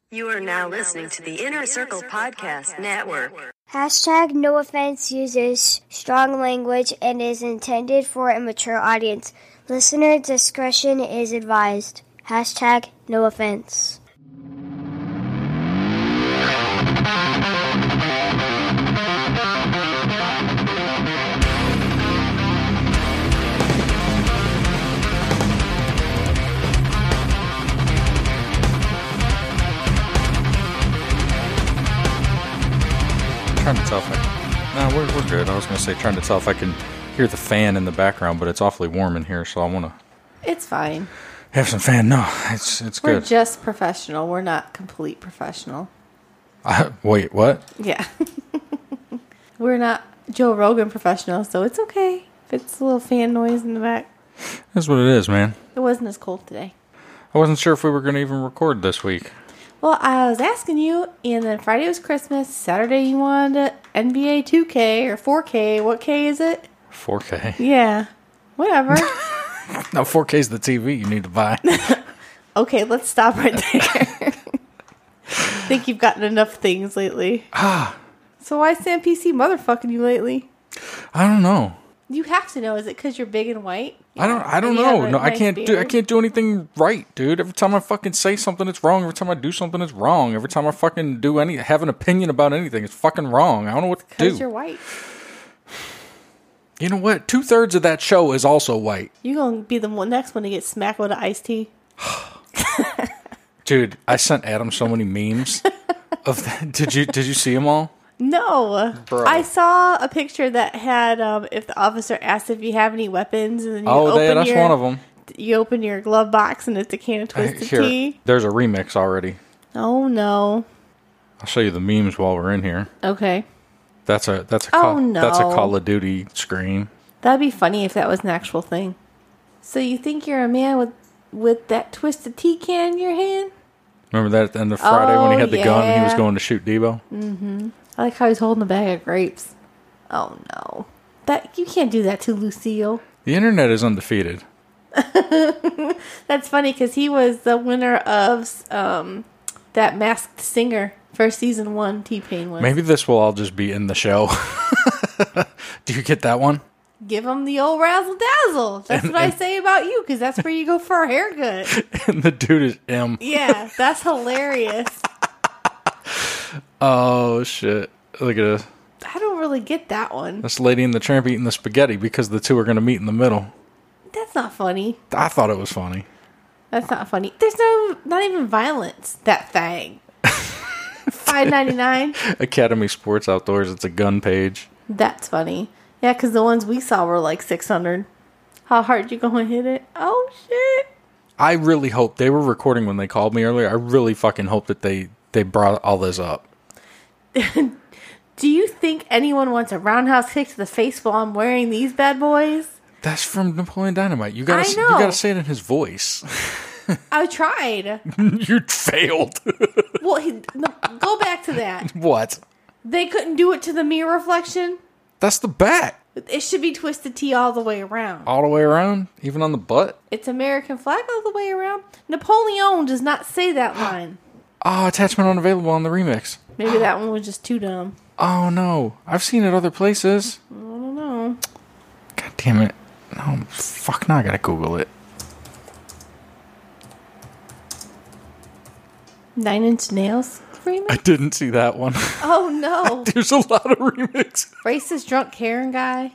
You are now listening to the Inner Circle Podcast Network. Hashtag No Offense uses strong language and is intended for a mature audience. Listener discretion is advised. Hashtag No Offense. Trying to tell if we're good. I was going to say trying to tell if I can hear the fan in the background, but it's awfully warm in here, so I want to. It's fine. Have some fan. No, it's good. We're just professional. We're not complete professional. Wait, what? Yeah. We're not Joe Rogan professional, so it's okay if it's a little fan noise in the back. That's what it is, man. It wasn't as cold today. I wasn't sure if we were going to even record this week. Well, I was asking you, and then Friday was Christmas. Saturday you wanted NBA 2K or 4K. What K is it? 4K. Yeah. Whatever. No, 4K is the TV you need to buy. Okay, let's stop right there. I think you've gotten enough things lately. So why is Sam PC motherfucking you lately? I don't know. You have to know. Is it because you're big and white? I don't know. No, I can't do anything right, dude. Every time I fucking say something, it's wrong. Every time I do something, it's wrong. Every time I fucking have an opinion about anything, it's fucking wrong. I don't know what to do. Because you're white. You know what? 2/3 of that show is also white. You're going to be the next one to get smacked with an iced tea. Dude, I sent Adam so many memes of that. Did you see them all? No. Bro. I saw a picture that had if the officer asked if you have any weapons, and then you that's one of them. You open your glove box and it's a can of Twisted Tea. There's a remix already. Oh no. I'll show you the memes while we're in here. Okay. That's a no. That's a Call of Duty screen. That'd be funny if that was an actual thing. So you think you're a man with that Twisted Tea can in your hand? Remember that at the end of Friday when he had the gun and he was going to shoot Debo? Mm-hmm. I like how he's holding a bag of grapes. Oh no. You can't do that to Lucille. The internet is undefeated. That's funny because he was the winner of that Masked Singer for season 1. T-Pain was. Maybe this will all just be in the show. Do you get that one? Give him the old razzle dazzle. That's what I say about you, because that's where you go for a haircut. And the dude is M. Yeah, that's hilarious. Oh shit! Look at this. I don't really get that one. This Lady and the Tramp eating the spaghetti because the two are going to meet in the middle. That's not funny. I thought it was funny. That's not funny. There's not even violence. That thing. $5.99. Academy Sports Outdoors. It's a gun page. That's funny. Yeah, because the ones we saw were like $600. How hard you gonna hit it? Oh shit! I really hope they were recording when they called me earlier. I really fucking hope that they brought all this up. Do you think anyone wants a roundhouse kick to the face while I'm wearing these bad boys? That's from Napoleon Dynamite. You gotta say it in his voice. I tried. You failed. Well, go back to that. What? They couldn't do it to the mirror reflection? That's the bat. It should be Twisted Tea all the way around. All the way around? Even on the butt? It's American flag all the way around. Napoleon does not say that line. Oh, attachment unavailable on the remix. Maybe that one was just too dumb. Oh, no. I've seen it other places. I don't know. God damn it. No, fuck, now I gotta Google it. 9 Inch Nails remix? I didn't see that one. Oh, no. There's a lot of remixes. Racist drunk Karen guy?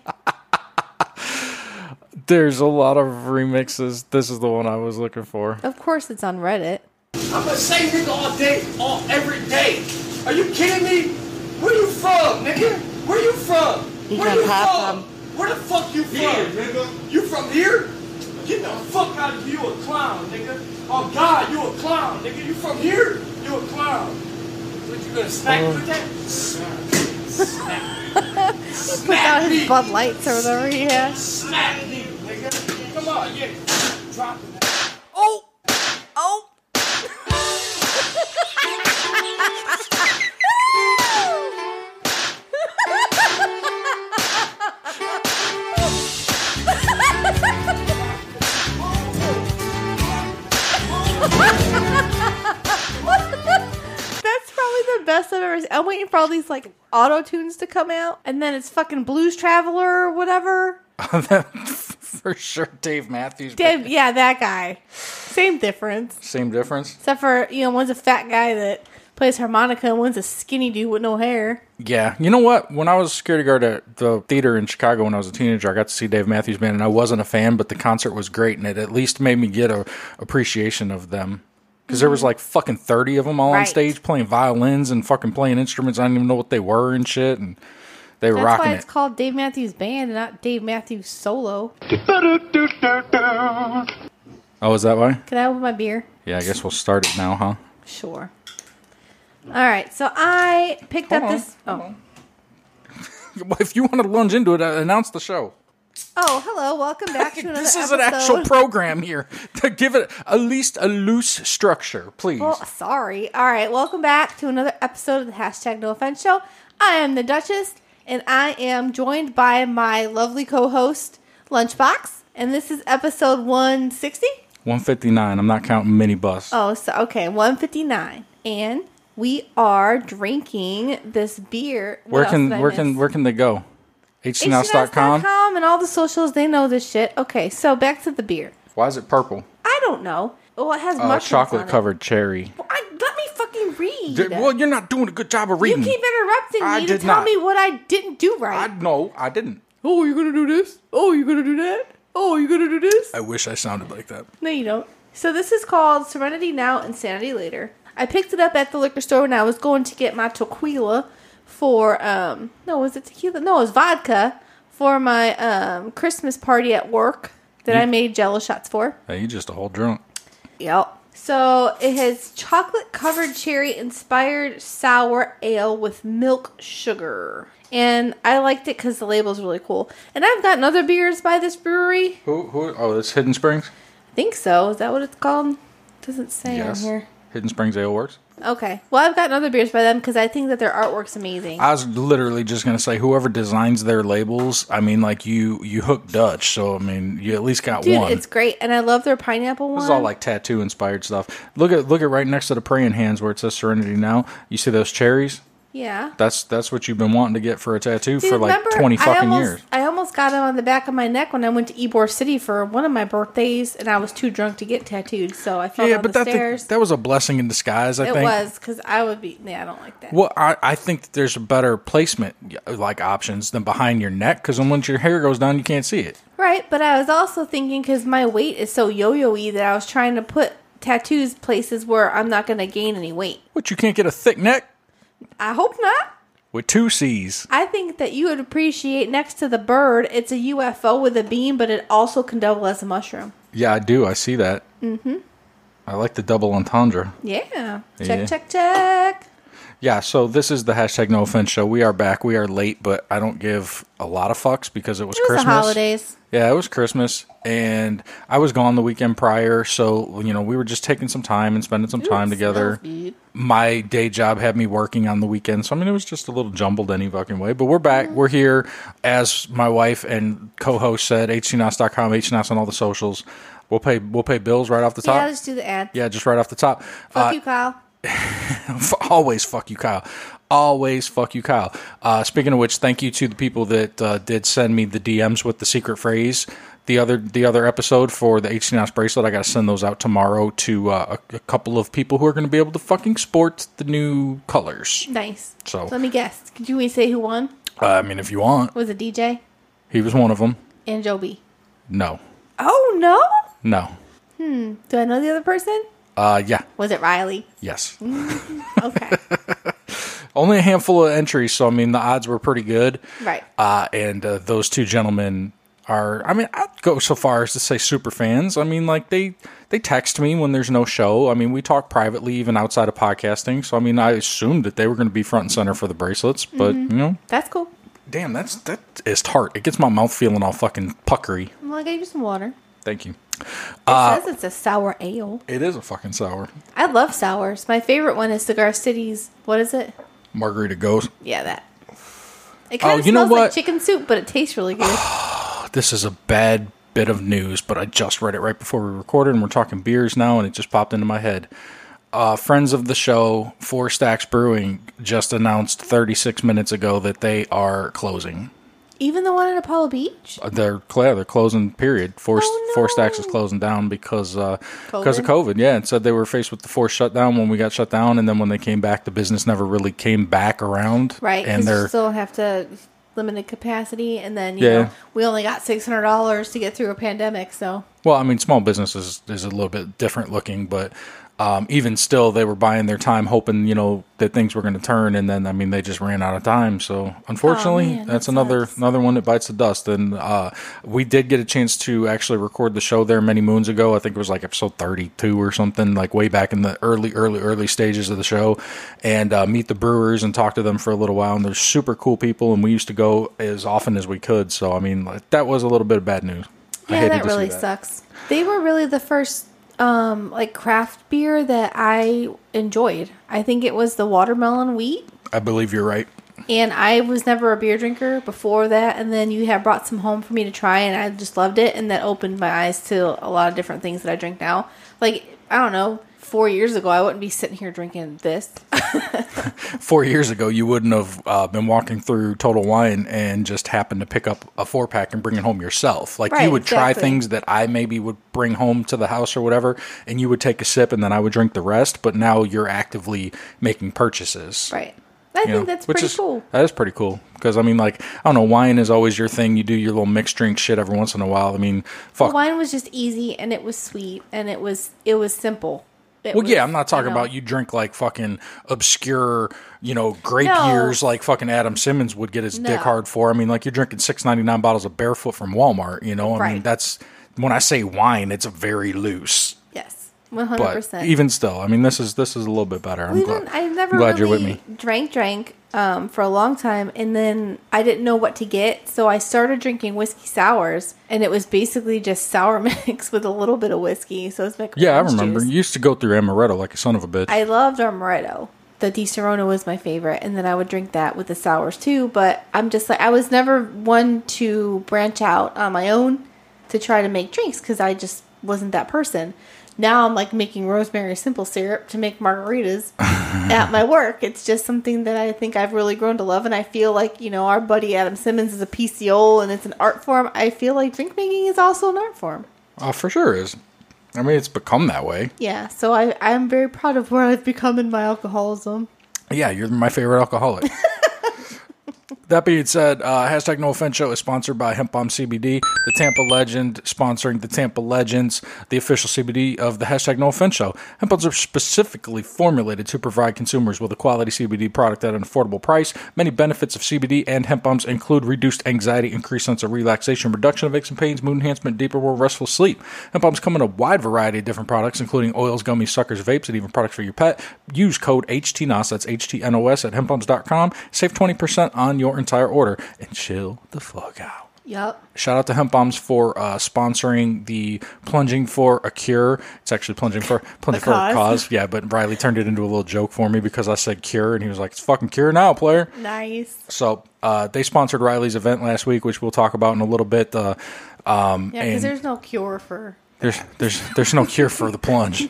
There's a lot of remixes. This is the one I was looking for. Of course it's on Reddit. I'm the same nigga all day, every day. Are you kidding me? Where you from, nigga? Where you from? Where you from? Where the fuck you from? Here, nigga. You from here? Get the fuck out of here. You a clown, nigga. Oh, God, you a clown, nigga. You from here? You a clown. What, you gonna smack me with that? Smack. He put out his Bud Lights or whatever he has. Smack me, nigga. Come on, yeah. Drop it. Oh! Oh! the best I've ever seen. I'm waiting for all these like auto tunes to come out, and then it's fucking Blues Traveler or whatever. For sure, Dave Matthews. Yeah, that guy. Same difference. Same difference? Except for, one's a fat guy that plays harmonica and one's a skinny dude with no hair. Yeah. You know what? When I was security guard at the theater in Chicago when I was a teenager, I got to see Dave Matthews Band, and I wasn't a fan, but the concert was great, and it at least made me get a appreciation of them. Because there was like fucking 30 of them all on stage playing violins and fucking playing instruments. I didn't even know what they were and shit, and they were rocking it. That's why it's called Dave Matthews Band and not Dave Matthews Solo. Oh, is that why? Can I open my beer? Yeah, I guess we'll start it now, huh? Sure. All right, so I picked up this... If you want to lunge into it, announce the show. Oh, hello. Welcome back to another This is episode. an actual program here. To give it at least a loose structure, please. Well, sorry. All right, welcome back to another episode of the Hashtag No Offense Show. I am the Duchess, and I am joined by my lovely co-host, Lunchbox, and this is episode 160? 159. I'm not counting minibus. Oh, so okay, 159. And we are drinking this beer. Where can they go? HCNouse.com and all the socials, they know this shit. Okay, so back to the beer. Why is it purple? I don't know. Well, it has mushrooms chocolate on it. covered cherry. Well, let me fucking read. Well, you're not doing a good job of reading. You keep interrupting I me did to tell not. me what I didn't do right. I didn't. Oh, you're gonna do this? Oh, you're gonna do that? Oh, you're gonna do this? I wish I sounded like that. No, you don't. So this is called Serenity Now, Insanity Later. I picked it up at the liquor store when I was going to get my tequila for, no, was it tequila? No, it was vodka for my Christmas party at work that I made Jello shots for. Hey, you just a whole drunk. Yep. So it has chocolate-covered cherry-inspired sour ale with milk sugar. And I liked it because the label is really cool. And I've gotten other beers by this brewery. Who? Oh, it's Hidden Springs? I think so. Is that what it's called? Doesn't say on here. Hidden Springs Ale Works. Okay. Well, I've gotten other beers by them because I think that their artwork's amazing. I was literally just going to say, whoever designs their labels, I mean, like, you hook Dutch, so, I mean, you at least got Dude, one. it's great. And I love their pineapple one. This is all, like, tattoo-inspired stuff. Look at right next to the praying hands where it says Serenity Now. You see those cherries? Yeah. That's what you've been wanting to get for a tattoo Dude, for, like, remember, 20 fucking years. I almost got them on the back of my neck when I went to Ybor City for one of my birthdays, and I was too drunk to get tattooed, so I fell down the stairs. that was a blessing in disguise, I think. It was, because I would be... Yeah, I don't like that. Well, I think that there's a better placement, like, options than behind your neck, because then once your hair goes down, you can't see it. Right, but I was also thinking, because my weight is so yo-yo-y, that I was trying to put tattoos places where I'm not going to gain any weight. What, you can't get a thick neck? I hope not. With 2 C's. I think that you would appreciate next to the bird, it's a UFO with a beam, but it also can double as a mushroom. Yeah, I do. I see that. Mm-hmm. I like the double entendre. Yeah. Yeah. Check. Yeah, so this is the Hashtag No Offense Show. We are back. We are late, but I don't give a lot of fucks because it was Christmas. The holidays. Yeah, it was Christmas, and I was gone the weekend prior, so, we were just taking some time and spending some time together. My day job had me working on the weekend, so, it was just a little jumbled any fucking way. But we're back. We're here, as my wife and co-host said, HCNouse.com, HCNouse on all the socials. We'll pay bills right off the top. Yeah, let's do the ad. Yeah, just right off the top. Fuck you, Kyle. Always fuck you, Kyle. Always fuck you, Kyle. Speaking of which, thank you to the people that did send me the DMs with the secret phrase. The other episode for the HCNouse bracelet, I got to send those out tomorrow to a couple of people who are going to be able to fucking sport the new colors. Nice. So let me guess. Could you say who won? If you want. Was it DJ? He was one of them. And Joby? No. Oh, no? No. Do I know the other person? Yeah. Was it Riley? Yes. Okay. Only a handful of entries, so the odds were pretty good. Right. And those two gentlemen are, I'd go so far as to say super fans. They text me when there's no show. We talk privately even outside of podcasting. So, I assumed that they were going to be front and center for the bracelets, but, That's cool. Damn, that is tart. It gets my mouth feeling all fucking puckery. Well, I gave you some water. Thank you. It says it's a sour ale. It is a fucking sour. I love sours. My favorite one is Cigar City's, what is it? Margarita Ghost. Yeah, that. It kind of you know smells what? like chicken soup, but it tastes really good. This is a bad bit of news, but I just read it right before we recorded, and we're talking beers now, and it just popped into my head. friends of the show, Four Stacks Brewing, just announced 36 minutes ago that they are closing. Even the one at Apollo Beach? They're closing, period. Four Stacks is closing down because of COVID. Yeah, and said they were faced with the forced shutdown when we got shut down, and then when they came back, the business never really came back around. Right, and because you still have to limited capacity, and then, you know, we only got $600 to get through a pandemic, so. Well, I mean, small business is a little bit different looking, but even still, they were buying their time hoping, you know, that things were going to turn, and then, I mean, they just ran out of time. So, unfortunately, that's another one that bites the dust. And we did get a chance to actually record the show there many moons ago. I think it was like episode 32 or something, like way back in the early stages of the show, and meet the brewers and talk to them for a little while. And they're super cool people, and we used to go as often as we could. So, I mean, that was a little bit of bad news. Yeah, that really sucks. They were really the first like craft beer that I enjoyed. I think it was the watermelon wheat. I believe you're right. And I was never a beer drinker before that, and then you have brought some home for me to try, and I just loved it, and that opened my eyes to a lot of different things that I drink now. Like, I don't know, 4 years ago, I wouldn't be sitting here drinking this. 4 years ago, you wouldn't have been walking through Total Wine and just happened to pick up a 4-pack and bring it home yourself. Like, you would try things that I maybe would bring home to the house or whatever, and you would take a sip and then I would drink the rest, but now you're actively making purchases. Right. I think that's pretty cool. That is pretty cool. Because, I mean, like, I don't know, wine is always your thing. You do your little mixed drink shit every once in a while. I mean, fuck. Well, wine was just easy, and it was sweet, and it was simple. I'm not talking about you drink like fucking obscure, grape years like fucking Adam Simmons would get his dick hard for. I mean, like, you're drinking $6.99 bottles of Barefoot from Walmart, I mean, that's, when I say wine, it's very loose. Yes, 100%. But even still, I mean, this is a little bit better. I never glad really you're with me. drank for a long time, and then I didn't know what to get, so I started drinking whiskey sours, and it was basically just sour mix with a little bit of whiskey. So it's like I remember. You used to go through amaretto like a son of a bitch. I loved amaretto. The Di Serrano was my favorite, and then I would drink that with the sours too. But I'm just like, I was never one to branch out on my own to try to make drinks because I just wasn't that person. Now I'm like making rosemary simple syrup to make margaritas at my work. It's just something that I think I've really grown to love. And I feel like, our buddy Adam Simmons is a PCO and it's an art form. I feel like drink making is also an art form. Oh, for sure is. I mean, it's become that way. Yeah. So I'm very proud of where I've become in my alcoholism. Yeah, you're my favorite alcoholic. That being said, hashtag No Offense Show is sponsored by Hemp Bomb CBD, the Tampa Legend, sponsoring the Tampa Legends, the official CBD of the hashtag No Offense Show. Hemp Bombs are specifically formulated to provide consumers with a quality CBD product at an affordable price. Many benefits of CBD and Hemp Bombs include reduced anxiety, increased sense of relaxation, reduction of aches and pains, mood enhancement, deeper, more restful sleep. Hemp Bombs come in a wide variety of different products, including oils, gummies, suckers, vapes, and even products for your pet. Use code HTNOS, that's HTNOS, at hempbombs.com. Save 20% on your entire order and chill the fuck out. Yep. Shout out to Hemp Bombs for sponsoring the Plunging for a Cure. It's actually Plunging for a Cause. Yeah, but Riley turned it into a little joke for me because I said cure, and he was like, "It's fucking cure now, player." Nice. So they sponsored Riley's event last week, which we'll talk about in a little bit. Because there's no cure for there's no cure for the plunge.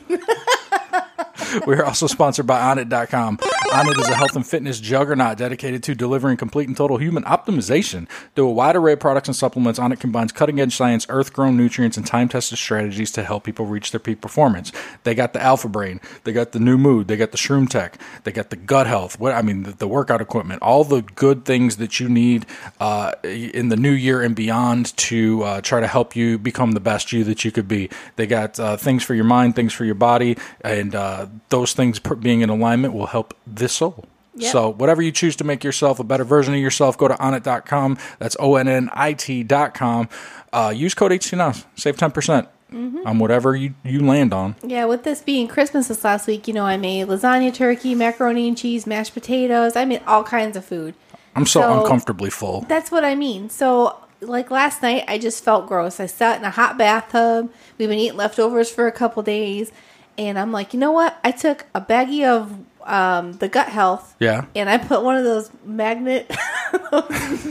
We're also sponsored by Onnit.com. Onnit is a health and fitness juggernaut dedicated to delivering complete and total human optimization. Through a wide array of products and supplements, Onnit combines cutting-edge science, earth-grown nutrients, and time-tested strategies to help people reach their peak performance. They got the Alpha Brain. They got the New Mood. They got the Shroom Tech. They got the gut health. The workout equipment. All the good things that you need in the new year and beyond to try to help you become the best you that you could be. They got things for your mind, things for your body, and those things being in alignment will help this soul. Yep. So whatever you choose to make yourself a better version of yourself, go to Onnit.com. That's ONNIT.com. Use code HTNOS. Save 10% on whatever you land on. Yeah, with this being Christmas this last week, I made lasagna, turkey, macaroni and cheese, mashed potatoes. I made all kinds of food. I'm so uncomfortably full. That's what I mean. So, like last night, I just felt gross. I sat in a hot bathtub. We've been eating leftovers for a couple days. And I'm like, you know what? I took a baggie of the gut health. Yeah. And I put one of those magnet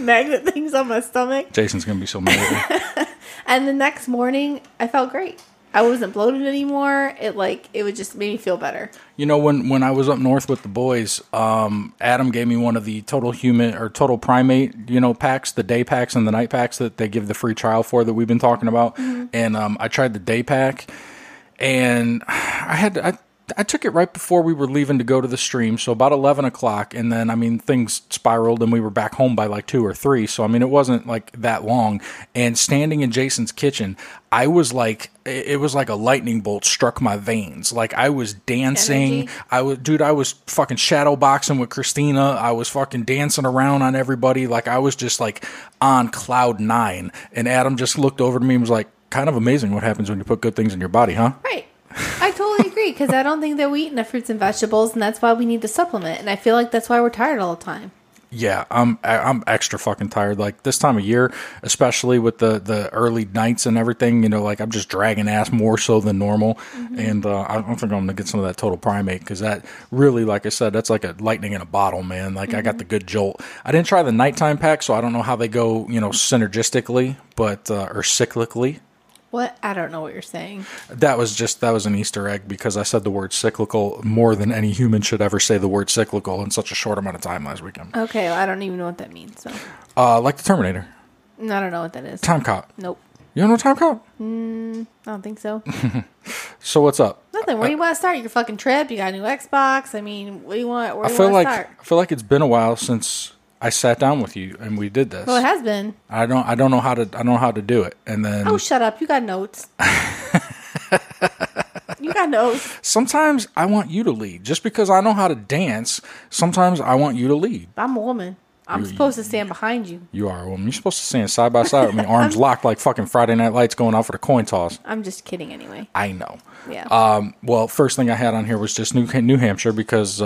things on my stomach. Jason's going to be so mad at me. And the next morning, I felt great. I wasn't bloated anymore. It would just make me feel better. You know, when I was up north with the boys, Adam gave me one of the Total Human or Total Primate, packs, the day packs and the night packs that they give the free trial for that we've been talking about. Mm-hmm. And I tried the day pack, and I took it right before we were leaving to go to the stream, so about 11 o'clock, and then, things spiraled, and we were back home by, 2 or 3, so, it wasn't, that long, and standing in Jason's kitchen, I was it was like a lightning bolt struck my veins. I was dancing, Energy. I was fucking shadow boxing with Christina, I was fucking dancing around on everybody, I was just, on cloud 9, and Adam just looked over to me and was like, kind of amazing what happens when you put good things in your body, huh? Right. I totally agree, because I don't think that we eat enough fruits and vegetables, and that's why we need to supplement. And I feel like that's why we're tired all the time. Yeah, I'm extra fucking tired. This time of year, especially with the early nights and everything, I'm just dragging ass more so than normal. Mm-hmm. And I don't think I'm going to get some of that Total Primate, because that really, like I said, that's like a lightning in a bottle, man. I got the good jolt. I didn't try the nighttime pack, so I don't know how they go, synergistically, but or cyclically. What? I don't know what you're saying. That was an Easter egg, because I said the word cyclical more than any human should ever say the word cyclical in such a short amount of time last weekend. Okay, well, I don't even know what that means. So, like the Terminator. I don't know what that is. Time Cop. Nope. You don't know Time Cop? I don't think so. So what's up? Nothing. Where do you want to start? Your fucking trip? You got a new Xbox? What do you want? Where do you want to start? I feel like it's been a while since I sat down with you and we did this. Well, it has been. I don't know how to do it. And then shut up! You got notes. You got notes. Sometimes I want you to lead, just because I know how to dance. Sometimes I want you to lead. I'm a woman. I'm supposed to stand behind you. You are a woman. You're supposed to stand side by side with me, arms locked like fucking Friday Night Lights going out for the coin toss. I'm just kidding anyway. I know. Yeah. Well, first thing I had on here was just New Hampshire, because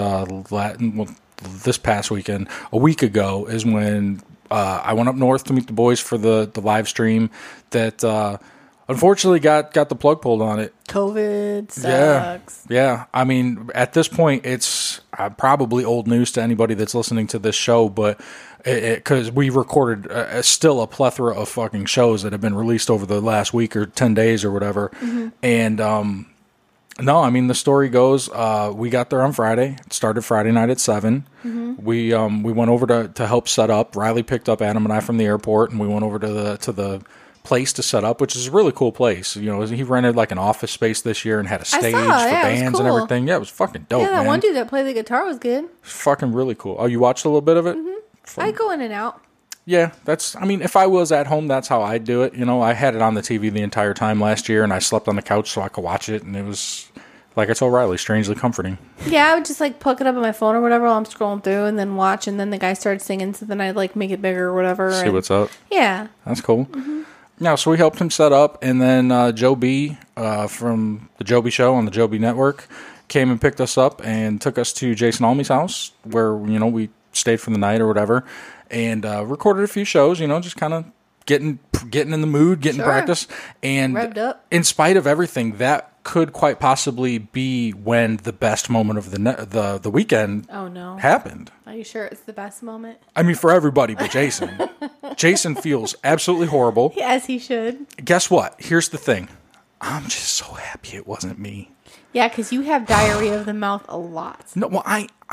this past weekend, a week ago, is when I went up north to meet the boys for the live stream that unfortunately got the plug pulled on it. COVID sucks. Yeah. At this point, it's probably old news to anybody that's listening to this show, but because we recorded still a plethora of fucking shows that have been released over the last week or 10 days or whatever. Mm-hmm. And no, the story goes, we got there on Friday. It started Friday night at 7. Mm-hmm. We went over to help set up. Riley picked up Adam and I from the airport, and we went over to the place to set up, which is a really cool place. He rented an office space this year and had a stage for bands cool. and everything. Yeah, it was fucking dope, man. Yeah, that one man. dude that played the guitar was good. Fucking really cool. Oh, you watched a little bit of it? Mm-hmm. I go in and out. Yeah, if I was at home, that's how I'd do it. I had it on the TV the entire time last year, and I slept on the couch so I could watch it, and it was, like I told Riley, strangely comforting. Yeah, I would just plug it up on my phone or whatever while I'm scrolling through, and then watch, and then the guy started singing, so then I'd make it bigger or whatever. See what's up. Yeah. That's cool. Mm-hmm. Yeah, so we helped him set up, and then Joe B from the Joe B Show on the Joe B Network came and picked us up and took us to Jason Almey's house, where we stayed for the night or whatever, and recorded a few shows. Just kind of getting in the mood, getting practice, and revved up. In spite of everything, that could quite possibly be when the best moment of the weekend happened. Are you sure it's the best moment? For everybody but Jason. Jason feels absolutely horrible. As he should. Guess what? Here's the thing. I'm just so happy it wasn't me. Yeah, because you have diarrhea of the mouth a lot. No, well,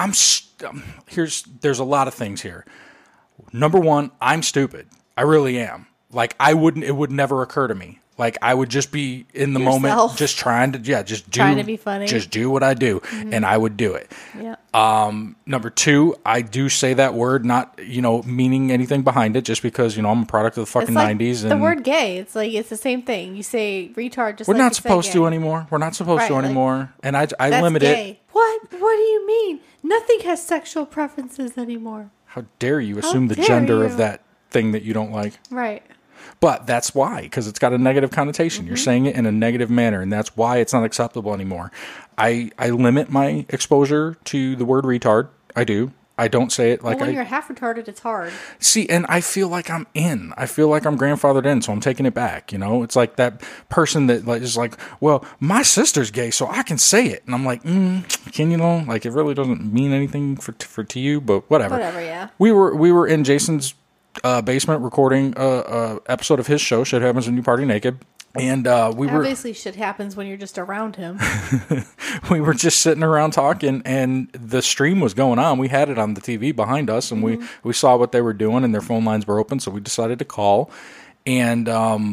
there's a lot of things here. Number one, I'm stupid. I really am. It would never occur to me. I would just be in the moment, just trying to be funny. Just do what I do, and I would do it. Yeah. Number two, I do say that word, not, meaning anything behind it, just because, I'm a product of the fucking 90s. And the word gay, it's the same thing. You say retard just we're not supposed to anymore. We're not supposed to anymore. And I limit it. What do you mean? Nothing has sexual preferences anymore. How dare you assume the gender of that thing that you don't like? Right. But that's why, because it's got a negative connotation. Mm-hmm. You're saying it in a negative manner, and that's why it's not acceptable anymore. I limit my exposure to the word retard. I do. I don't say it when you're half retarded, it's hard. See, and I feel like I'm in. I feel like I'm grandfathered in, so I'm taking it back. It's like that person that is like, well, my sister's gay, so I can say it. And I'm like, can you know? It really doesn't mean anything to you, but whatever. Whatever, yeah. We were in Jason's basement recording a episode of his show, Shit Happens When You Party Naked. And obviously shit happens when you're just around him. we were just sitting around talking, and the stream was going on. We had it on the TV behind us, and we saw what they were doing, and their phone lines were open, so we decided to call. And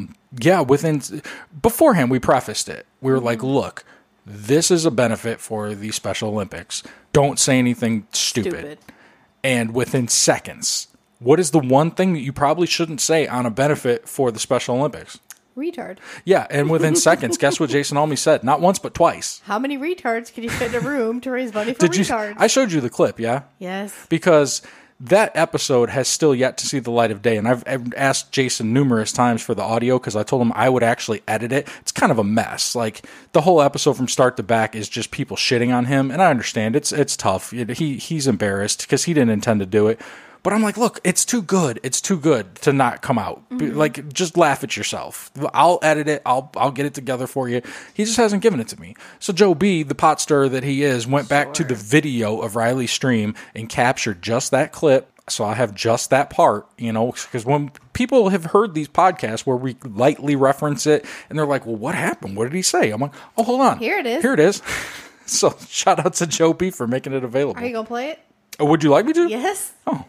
beforehand, we prefaced it. We were like, look, this is a benefit for the Special Olympics. Don't say anything stupid. And within seconds, what is the one thing that you probably shouldn't say on a benefit for the Special Olympics? Retard. Yeah, and within seconds, guess what Jason Almy said? Not once, but twice. How many retards can you fit in a room to raise money for retards? I showed you the clip, yeah? Yes. Because that episode has still yet to see the light of day, and I've asked Jason numerous times for the audio because I told him I would actually edit it. It's kind of a mess. Like, the whole episode from start to back is just people shitting on him, and I understand. It's tough. He's embarrassed because he didn't intend to do it. But I'm like, look, it's too good. It's too good to not come out. Like, just laugh at yourself. I'll edit it. I'll get it together for you. He just hasn't given it to me. So Joe B, the pot stirrer that he is, went back to the video of Riley's stream and captured just that clip. So I have just that part, because when people have heard these podcasts where we lightly reference it and they're like, well, what happened? What did he say? I'm like, oh, hold on. Here it is. Here it is. So shout out to Joe B for making it available. Are you going to play it? Oh, would you like me to? Yes. Oh.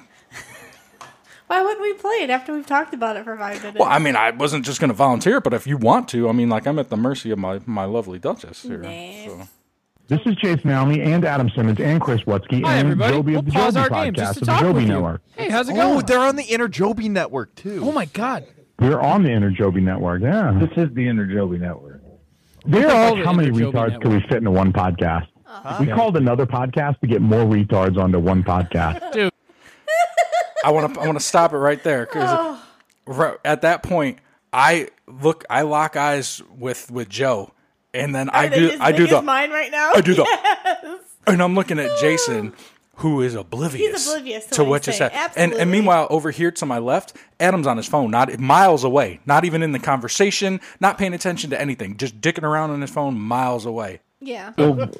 Why wouldn't we play it after we've talked about it for 5 minutes? Well, I mean, I wasn't just going to volunteer, but if you want to, I mean, like, I'm at the mercy of my lovely Duchess here. Nah. So. This is Jason Almy and Adam Simmons and Chris Wutsky and Joby of the Joby podcast of the Joby Network. Hey, how's it going? Oh, they're on the Inner Joby Network, too. Oh, my God. We're on the Inner Joby Network, yeah. This is the Inner Joby Network. They're like, how many retards can we fit into one podcast? We called another podcast to get more retards onto one podcast. Dude. I want to stop it right there because at that point I lock eyes with Joe, and then I do the mine right now. I do the and I'm looking at Jason, who is oblivious. He's oblivious to what just happened. And meanwhile, over here to my left, Adam's on his phone, not miles away, not even in the conversation, not paying attention to anything, just dicking around on his phone miles away. Yeah.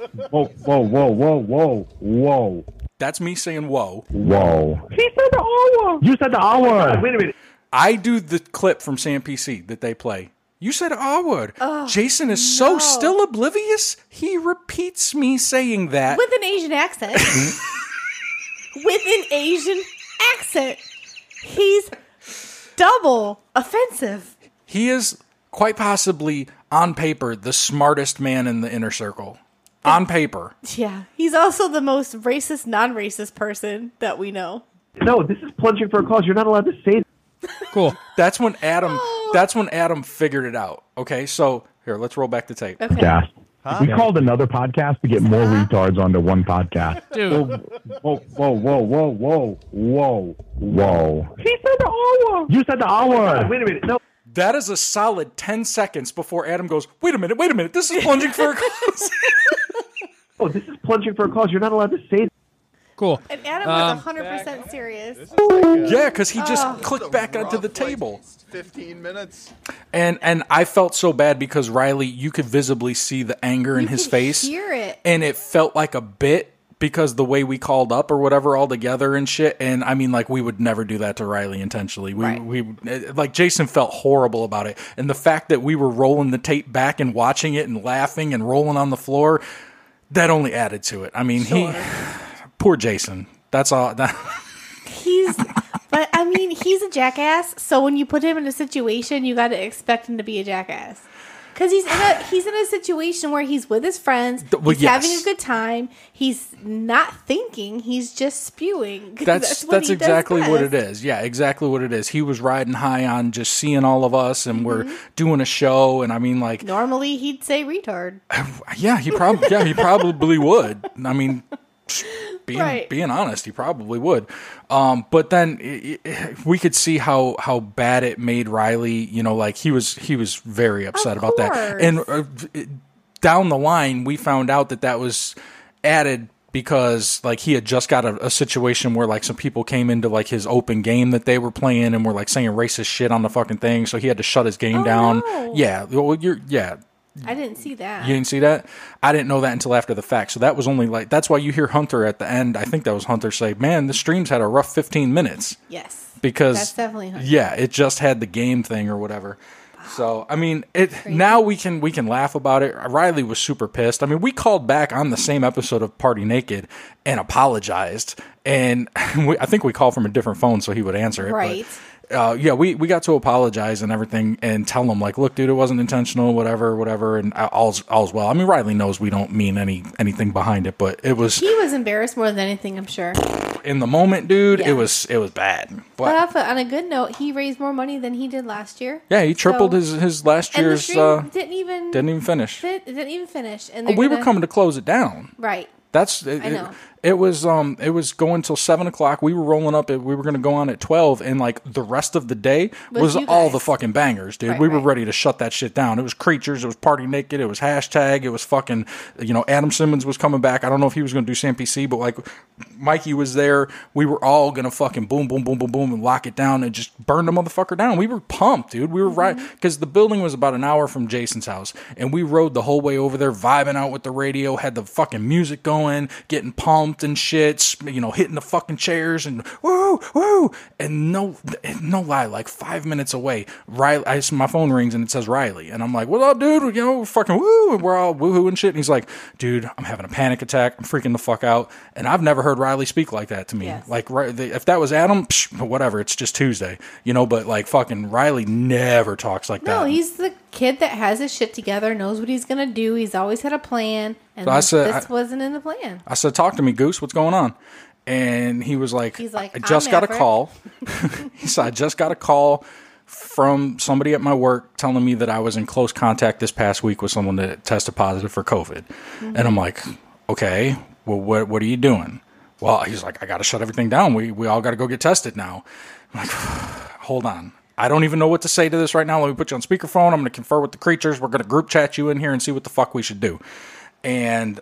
Whoa. That's me saying whoa. Whoa. He said the R word. You said the R word. Wait a minute. I do the clip from Sam PC that they play. You said R word. Jason is so still oblivious, he repeats me saying that. With an Asian accent. With an Asian accent. He's double offensive. He is quite possibly, on paper, the smartest man in the inner circle. On paper. Yeah. He's also the most racist, non-racist person that we know. No, this is plunging for a cause. You're not allowed to say that. Cool. That's when Adam figured it out. Okay, so here, let's roll back the tape. Okay. Yeah. We called another podcast to get more retards onto one podcast. Dude. Whoa. He said the R word. You said the R word. Wait a minute. No. That is a solid 10 seconds before Adam goes, wait a minute, this is plunging for a cause. Oh, this is plunging for a cause. You're not allowed to say that. Cool. And Adam was 100% serious. Yeah, because he just clicked back onto the table. 15 minutes. And I felt so bad because Riley, you could visibly see the anger in his face. Hear it. And it felt like a bit because the way we called up or whatever all together and shit. And I mean, like, we would never do that to Riley intentionally. We like, Jason felt horrible about it. And the fact that we were rolling the tape back and watching it and laughing and rolling on the floor, that only added to it. I mean, poor Jason. That's all. He's a jackass. So when you put him in a situation, you got to expect him to be a jackass. Because he's in a situation where he's with his friends, he's having a good time, he's not thinking, he's just spewing. That's exactly what it is. Yeah, exactly what it is. He was riding high on just seeing all of us, and we're doing a show, and I mean, like, normally he'd say retard. Yeah, he probably would. I mean, being honest, he probably would. But then we could see how bad it made Riley. Like he was very upset about that. And down the line, we found out that was added because like he had just got a situation where like some people came into like his open game that they were playing and were like saying racist shit on the fucking thing, so he had to shut his game down. No. Yeah, well, I didn't see that. You didn't see that? I didn't know that until after the fact. So that was only like, that's why you hear Hunter at the end. I think that was Hunter say, man, the streams had a rough 15 minutes. Yes. Because that's definitely Hunter. Yeah, it just had the game thing or whatever. So I mean, now we can laugh about it. Riley was super pissed. I mean, we called back on the same episode of Party Naked and apologized, and I think we called from a different phone so he would answer it. Right. But, we got to apologize and everything and tell him like, look, dude, it wasn't intentional, whatever, and all's well. I mean, Riley knows we don't mean anything behind it, but it was. He was embarrassed more than anything, I'm sure. In the moment, dude, it was bad. But on a good note, he raised more money than he did last year. Yeah, he tripled his last and year's. The didn't even finish. It didn't even finish, and we were coming to close it down. Right. I know. It was going till 7:00. We were rolling up. We were going to go on at 12, and like the rest of the day was all the fucking bangers, dude. We were ready to shut that shit down. It was Creatures. It was Party Naked. It was Hashtag. It was fucking. Adam Simmons was coming back. I don't know if he was going to do Sam PC, but like Mikey was there. We were all going to fucking boom, boom, boom, boom, boom, and lock it down and just burn the motherfucker down. We were pumped, dude. We were right because the building was about an hour from Jason's house, and we rode the whole way over there, vibing out with the radio, had the fucking music going, getting pumped and shit, hitting the fucking chairs and woo, woo. And no lie, like 5 minutes away, Riley, my phone rings and it says Riley. And I'm like, what up, dude? Fucking woo. And we're all woohoo and shit. And he's like, dude, I'm having a panic attack. I'm freaking the fuck out. And I've never heard Riley speak like that to me. Yes. Like, if that was Adam, whatever, it's just Tuesday, but like fucking Riley never talks like that. No, he's the kid that has his shit together, knows what he's going to do. He's always had a plan. And so this wasn't in the plan. I said, talk to me, Goose. What's going on? And he was like, I just got a call. He said, I just got a call from somebody at my work telling me that I was in close contact this past week with someone that tested positive for COVID. Mm-hmm. And I'm like, okay, well, what are you doing? Well, he's like, I got to shut everything down. We all got to go get tested now. I'm like, hold on. I don't even know what to say to this right now. Let me put you on speakerphone. I'm going to confer with the Creatures. We're going to group chat you in here and see what the fuck we should do. And,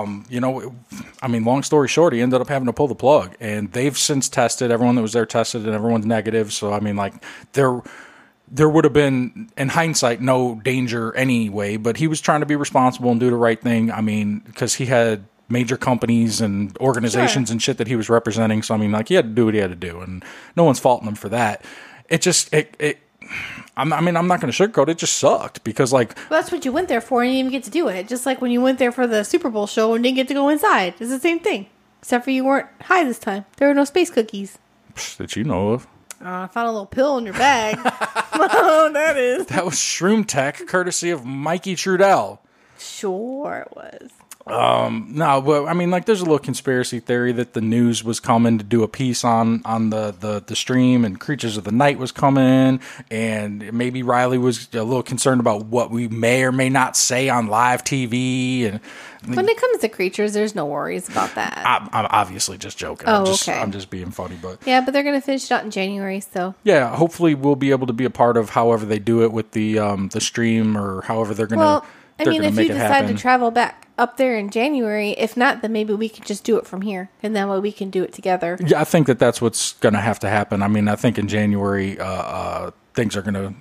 long story short, he ended up having to pull the plug. And they've since tested. Everyone that was there tested, and everyone's negative. So, I mean, like, there would have been, in hindsight, no danger anyway. But he was trying to be responsible and do the right thing. I mean, because he had major companies and organizations and shit that he was representing. So, I mean, like, he had to do what he had to do. And no one's faulting him for that. I'm not going to sugarcoat it. It just sucked because, like, well, that's what you went there for, and you didn't even get to do it. Just like when you went there for the Super Bowl show and didn't get to go inside. It's the same thing, except for you weren't high this time. There were no space cookies that you know of. I found a little pill in your bag. Oh, that was Shroom Tech, courtesy of Mikey Trudell. Sure, it was. No, but I mean, like, there's a little conspiracy theory that the news was coming to do a piece on the stream, and Creatures of the Night was coming, and maybe Riley was a little concerned about what we may or may not say on live TV. And when it comes to Creatures, there's no worries about that. I'm obviously just joking. Okay. I'm just being funny, but yeah, but they're gonna finish it out in January, so yeah, hopefully we'll be able to be a part of however they do it with the stream or however they're gonna. Well, I mean, if you decide to travel back up there in January, if not, then maybe we could just do it from here, and then we can do it together. Yeah, I think that's what's going to have to happen. I mean, I think in January, things are going to...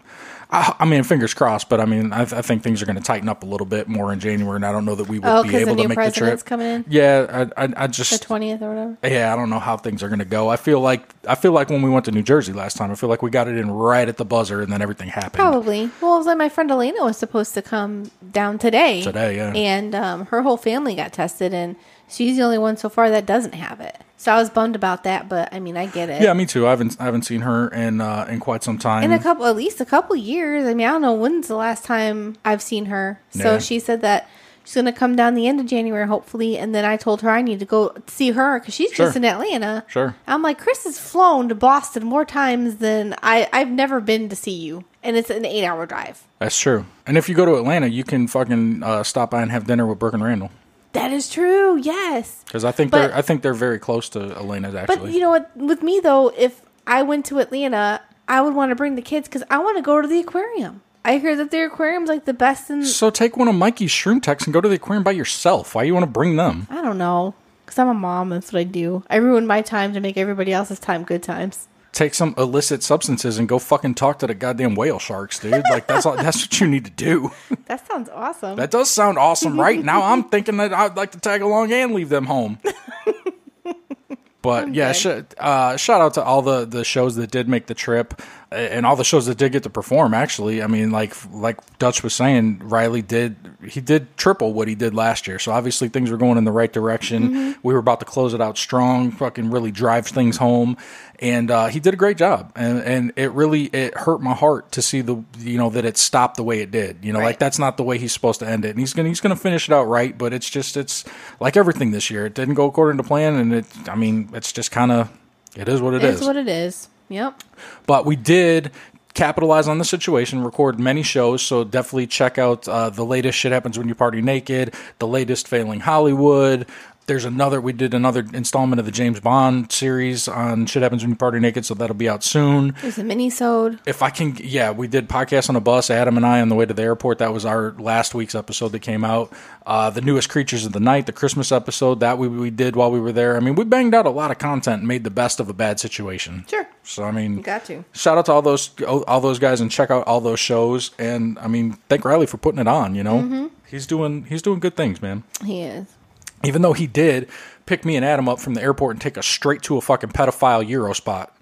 I mean, fingers crossed, but I mean, I think things are going to tighten up a little bit more in January, and I don't know that we would be able to make the trip. Coming in? Yeah, I just... The 20th or whatever? Yeah, I don't know how things are going to go. I feel like when we went to New Jersey last time, I feel like we got it in right at the buzzer, and then everything happened. Probably. Well, it was like my friend Elena was supposed to come down today. Yeah. And her whole family got tested, and she's the only one so far that doesn't have it. So I was bummed about that, but I mean, I get it. Yeah, me too. I haven't seen her in quite some time. In at least a couple years. I mean, I don't know when's the last time I've seen her. So she said that she's going to come down the end of January, hopefully. And then I told her I need to go see her because she's just in Atlanta. Sure. I'm like, Chris has flown to Boston more times than I've never been to see you. And it's an 8-hour drive. That's true. And if you go to Atlanta, you can fucking stop by and have dinner with Brooke and Randall. That is true. Yes. Because I think they're very close to Elena's actually. But you know what? With me though, if I went to Atlanta, I would want to bring the kids because I want to go to the aquarium. I hear that the aquarium's like the best in. So take one of Mikey's Shroom Techs and go to the aquarium by yourself. Why do you want to bring them? I don't know. Because I'm a mom. That's what I do. I ruin my time to make everybody else's time good times. Take some illicit substances and go fucking talk to the goddamn whale sharks, dude. Like that's what you need to do. That sounds awesome. That does sound awesome, right? Now I'm thinking that I'd like to tag along and leave them home. But yeah, shout out to all the shows that did make the trip. and all the shows that did get to perform, actually. I mean, like Dutch was saying, Riley did triple what he did last year. So obviously things were going in the right direction. We were about to close it out strong, fucking really drive things home. And he did a great job. And it hurt my heart to see that it stopped the way it did. Like that's not the way he's supposed to end it. And he's gonna finish it out right, but it's like everything this year. It didn't go according to plan, and it's just kind of, it is what it is. It's what it is. Yep. But we did capitalize on the situation, record many shows, so definitely check out the latest Shit Happens When You Party Naked, the latest Failing Hollywood. We did another installment of the James Bond series on Shit Happens When You Party Naked, so that'll be out soon. There's a mini-sode. We did Podcast on a Bus, Adam and I, on the way to the airport. That was our last week's episode that came out. The newest Creatures of the Night, the Christmas episode, that we did while we were there. I mean, we banged out a lot of content and made the best of a bad situation. Sure. So, I mean, you got to. Shout out to all those guys, and check out all those shows. And, I mean, thank Riley for putting it on, He's doing good things, man. He is. Even though he did pick me and Adam up from the airport and take us straight to a fucking pedophile Euro spot.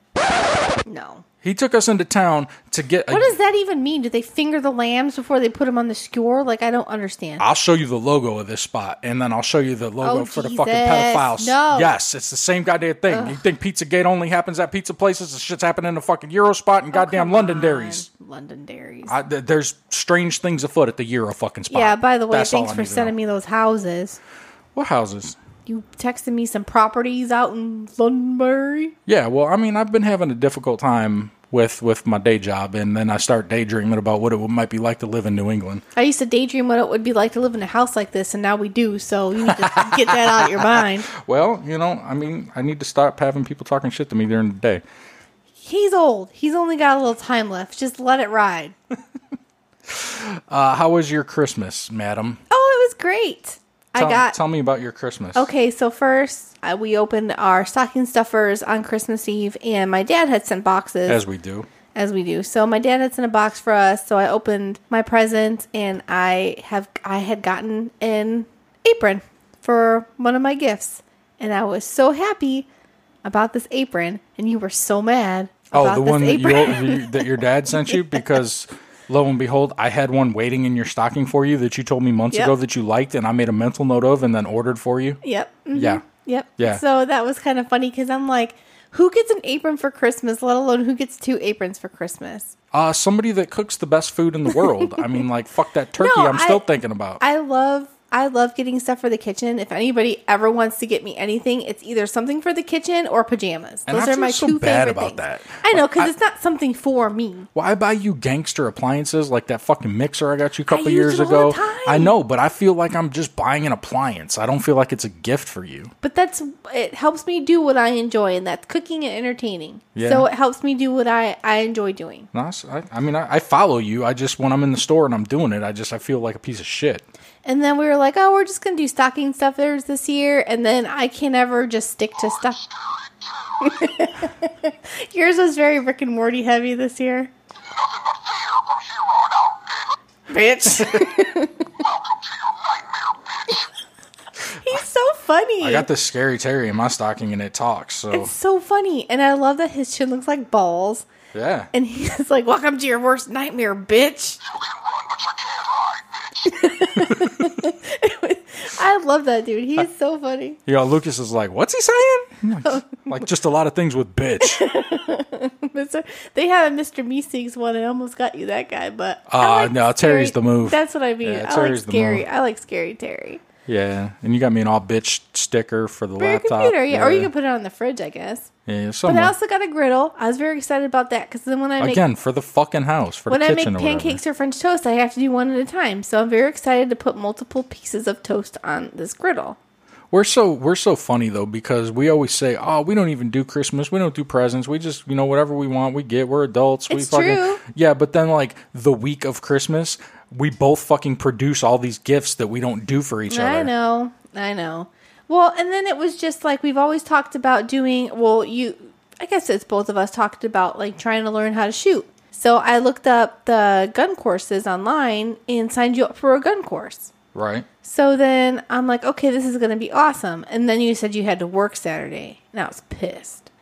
No. He took us into town to get... What does that even mean? Do they finger the lambs before they put them on the skewer? Like, I don't understand. I'll show you the logo of this spot, and then I'll show you the logo for the fucking pedophiles. No. Yes, it's the same goddamn thing. Ugh. You think Pizzagate only happens at pizza places? This shit's happening in a fucking Euro spot and goddamn Londonderries. Londonderries. There's strange things afoot at the Euro fucking spot. Yeah, by the way, thanks for sending me those houses. What houses? You texted me some properties out in Londonderry. Yeah, well, I mean, I've been having a difficult time with my day job, and then I start daydreaming about what it might be like to live in New England. I used to daydream what it would be like to live in a house like this, and now we do, so you need to get that out of your mind. Well, I mean, I need to stop having people talking shit to me during the day. He's old. He's only got a little time left. Just let it ride. How was your Christmas, madam? Oh, it was great. Tell me about your Christmas. Okay, so first, we opened our stocking stuffers on Christmas Eve, and my dad had sent boxes. As we do. So my dad had sent a box for us, so I opened my present, and I had gotten an apron for one of my gifts, and I was so happy about this apron, and you were so mad about the one apron. that your dad sent you, because... Lo and behold, I had one waiting in your stocking for you that you told me months ago that you liked, and I made a mental note of and then ordered for you. Yep. Mm-hmm. Yeah. Yep. Yeah. So that was kind of funny because I'm like, who gets an apron for Christmas, let alone who gets 2 aprons for Christmas? Somebody that cooks the best food in the world. I mean, like, fuck that turkey. I'm still thinking about. I love getting stuff for the kitchen. If anybody ever wants to get me anything, it's either something for the kitchen or pajamas. Those are my two favorite things. That. I know, because it's not something for me. Well, I buy you gangster appliances like that fucking mixer I got you a couple years ago. I know, but I feel like I'm just buying an appliance. I don't feel like it's a gift for you. But it helps me do what I enjoy, and that's cooking and entertaining. Yeah. So it helps me do what I enjoy doing. Nice. I follow you. I just, when I'm in the store and I'm doing it, I feel like a piece of shit. And then we were like, oh, we're just going to do stocking stuffers this year. And then I can't ever just stick to stuff. Yours was very Rick and Morty heavy this year. Bitch. He's so funny. I got this Scary Terry in my stocking and it talks. So it's so funny. And I love that his chin looks like balls. Yeah. And he's like, welcome to your worst nightmare, bitch. I love that dude. He's so funny. Lucas is like, what's he saying? Like just a lot of things with bitch. They have a Mr. Meeseeks one. I almost got you that guy, but no, Terry's the move. That's what I mean. Yeah, I like Scary Terry. Yeah, and you got me an all bitch sticker for the laptop. Your computer, yeah. Or you can put it on the fridge, I guess. Yeah, but I also got a griddle. I was very excited about that because then when I make for the fucking house, for the kitchen or whatever. When I make pancakes or French toast, I have to do one at a time. So I'm very excited to put multiple pieces of toast on this griddle. We're so funny though, because we always say, oh, we don't even do Christmas, we don't do presents, we just whatever we want we get. We're adults. It's true. Yeah, but then like the week of Christmas, we both fucking produce all these gifts that we don't do for each other. I know. Well, and then it was just like we've always talked about doing. Well, I guess it's both of us talked about like trying to learn how to shoot. So I looked up the gun courses online and signed you up for a gun course. Right. So then I'm like, okay, this is going to be awesome. And then you said you had to work Saturday. And I was pissed.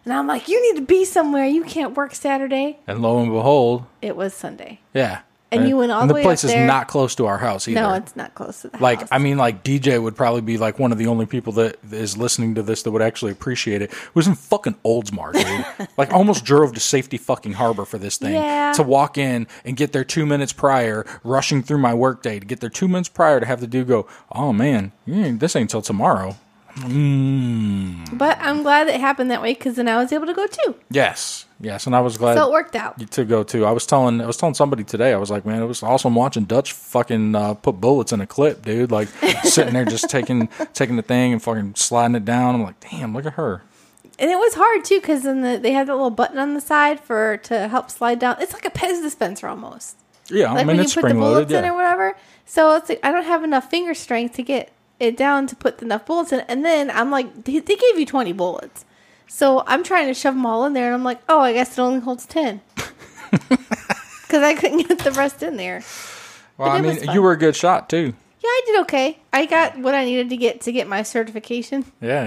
And I'm like, you need to be somewhere. You can't work Saturday. And lo and behold, it was Sunday. Yeah. And you went all the way up place there. is not close to our house either. No, it's not close to the like, house. I mean, like, DJ would probably be like one of the only people that is listening to this that would actually appreciate it. It was in fucking Oldsmar, dude. Like, almost drove to Safety fucking Harbor for this thing. Yeah. To walk in and get there 2 minutes prior, rushing through my workday to get there 2 minutes prior to have the dude go, oh, man, this ain't till tomorrow. But I'm glad it happened that way because then I was able to go too. Yes, and I was glad. So it worked out to go too. I was telling somebody today. I was like, man, it was awesome watching Dutch fucking put bullets in a clip, dude. Like sitting there just taking the thing and fucking sliding it down. I'm like, damn, look at her. And it was hard too because then they had that little button on the side to help slide down. It's like a Pez dispenser almost. Yeah, like I mean when it's you put the spring-loaded, bullets in or whatever. So it's like I don't have enough finger strength to get it down to put enough bullets in. And then I'm like, they gave you 20 bullets. So I'm trying to shove them all in there. And I'm like, oh, I guess it only holds 10. Because I couldn't get the rest in there. Well, I mean, you were a good shot too. Yeah, I did okay. I got what I needed to get my certification. Yeah,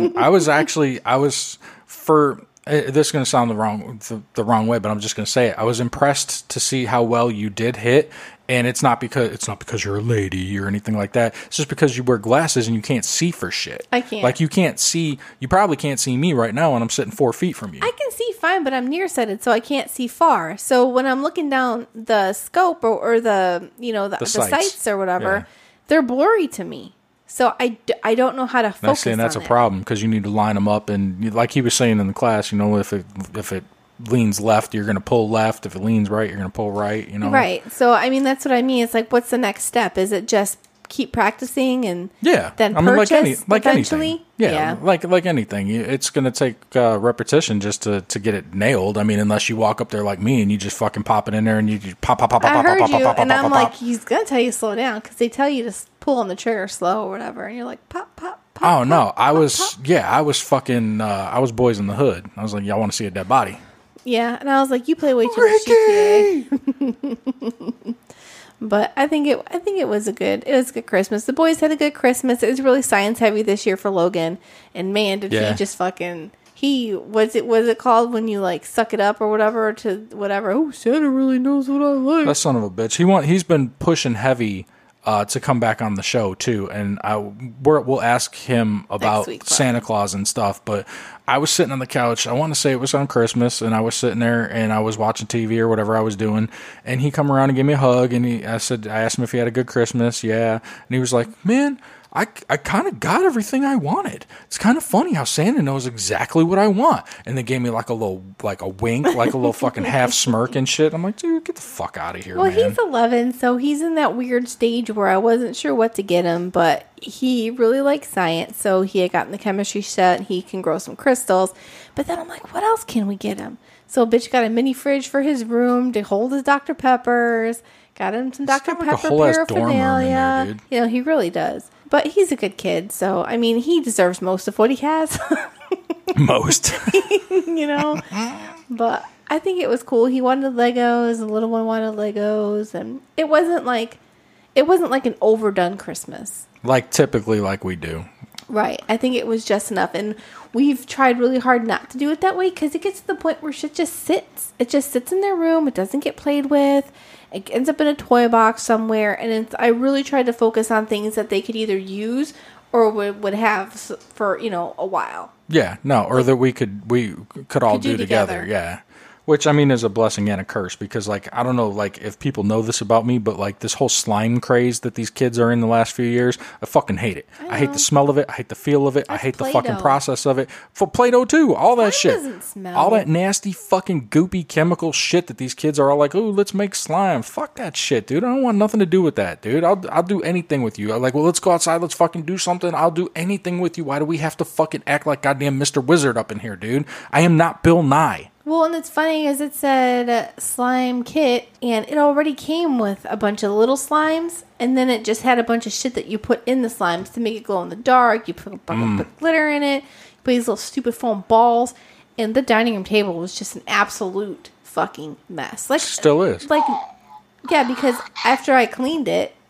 this is going to sound the wrong way, but I'm just going to say it. I was impressed to see how well you did hit, and it's not because you're a lady or anything like that. It's just because you wear glasses and you can't see for shit. I can't. Like you probably can't see me right now when I'm sitting 4 feet from you. I can see fine, but I'm nearsighted, so I can't see far. So when I'm looking down the scope or the sights or whatever, they're blurry to me. So I don't know how to focus on that's it. a problem because you need to line them up, and like he was saying in the class, if it leans left, you're going to pull left. If it leans right, you're going to pull right. Right. So I mean, that's what I mean. It's like, what's the next step? Is it just keep practicing and then purchase eventually? Anything. Yeah, like anything, it's going to take repetition just to get it nailed. I mean, unless you walk up there like me and you just fucking pop it in there and you just pop. I heard you, and I'm like, he's going to tell you to slow down because they tell you to pull on the trigger slow or whatever, and you're like pop. Oh no, I was fucking I was Boys in the Hood. I was like, y'all want to see a dead body? Yeah, and I was like, you play way too much GTA. But I think it was a good Christmas. The boys had a good Christmas. It was really science heavy this year for Logan, and man, did he just fucking was it called when you like suck it up or whatever to whatever? Oh, Santa really knows what I like. That son of a bitch. He's been pushing heavy to come back on the show too, and we'll ask him about Santa Claus and stuff. But I was sitting on the couch. I want to say it was on Christmas, and I was sitting there and I was watching TV or whatever I was doing. And he come around and gave me a hug, and I asked him if he had a good Christmas. Yeah, and he was like, "Man, I kind of got everything I wanted. It's kind of funny how Santa knows exactly what I want." And they gave me like a wink, like a little fucking half smirk and shit. I'm like, dude, get the fuck out of here, man. Well, he's 11, so he's in that weird stage where I wasn't sure what to get him, but he really likes science, so he had gotten the chemistry set. He can grow some crystals. But then I'm like, what else can we get him? So bitch got a mini fridge for his room to hold his Dr. Peppers. Got him some Dr. Pepper paraphernalia. He really does. But he's a good kid, so I mean, he deserves most of what he has. Most. But I think it was cool. He wanted Legos, the little one wanted Legos, and it wasn't like an overdone Christmas. Like typically like we do. Right. I think it was just enough. And we've tried really hard not to do it that way because it gets to the point where shit just sits. It just sits in their room. It doesn't get played with. It ends up in a toy box somewhere. And I really tried to focus on things that they could either use or would have for, a while. Yeah. No. Or that we could all do together. Yeah. Which, I mean, is a blessing and a curse because, like, I don't know, like, if people know this about me, but, like, this whole slime craze that these kids are in the last few years, I fucking hate it. I hate the smell of it. I hate the feel of it. I hate the fucking process of it. For Play-Doh, too. All that shit. Doesn't smell. All that nasty fucking goopy chemical shit that these kids are all like, oh, let's make slime. Fuck that shit, dude. I don't want nothing to do with that, dude. I'll do anything with you. I'm like, well, let's go outside. Let's fucking do something. I'll do anything with you. Why do we have to fucking act like goddamn Mr. Wizard up in here, dude? I am not Bill Nye. Well, and it's funny as it said slime kit, and it already came with a bunch of little slimes, and then it just had a bunch of shit that you put in the slimes to make it glow in the dark. You put glitter in it, you put these little stupid foam balls, and the dining room table was just an absolute fucking mess. Like, still is. Like, yeah, because after I cleaned it,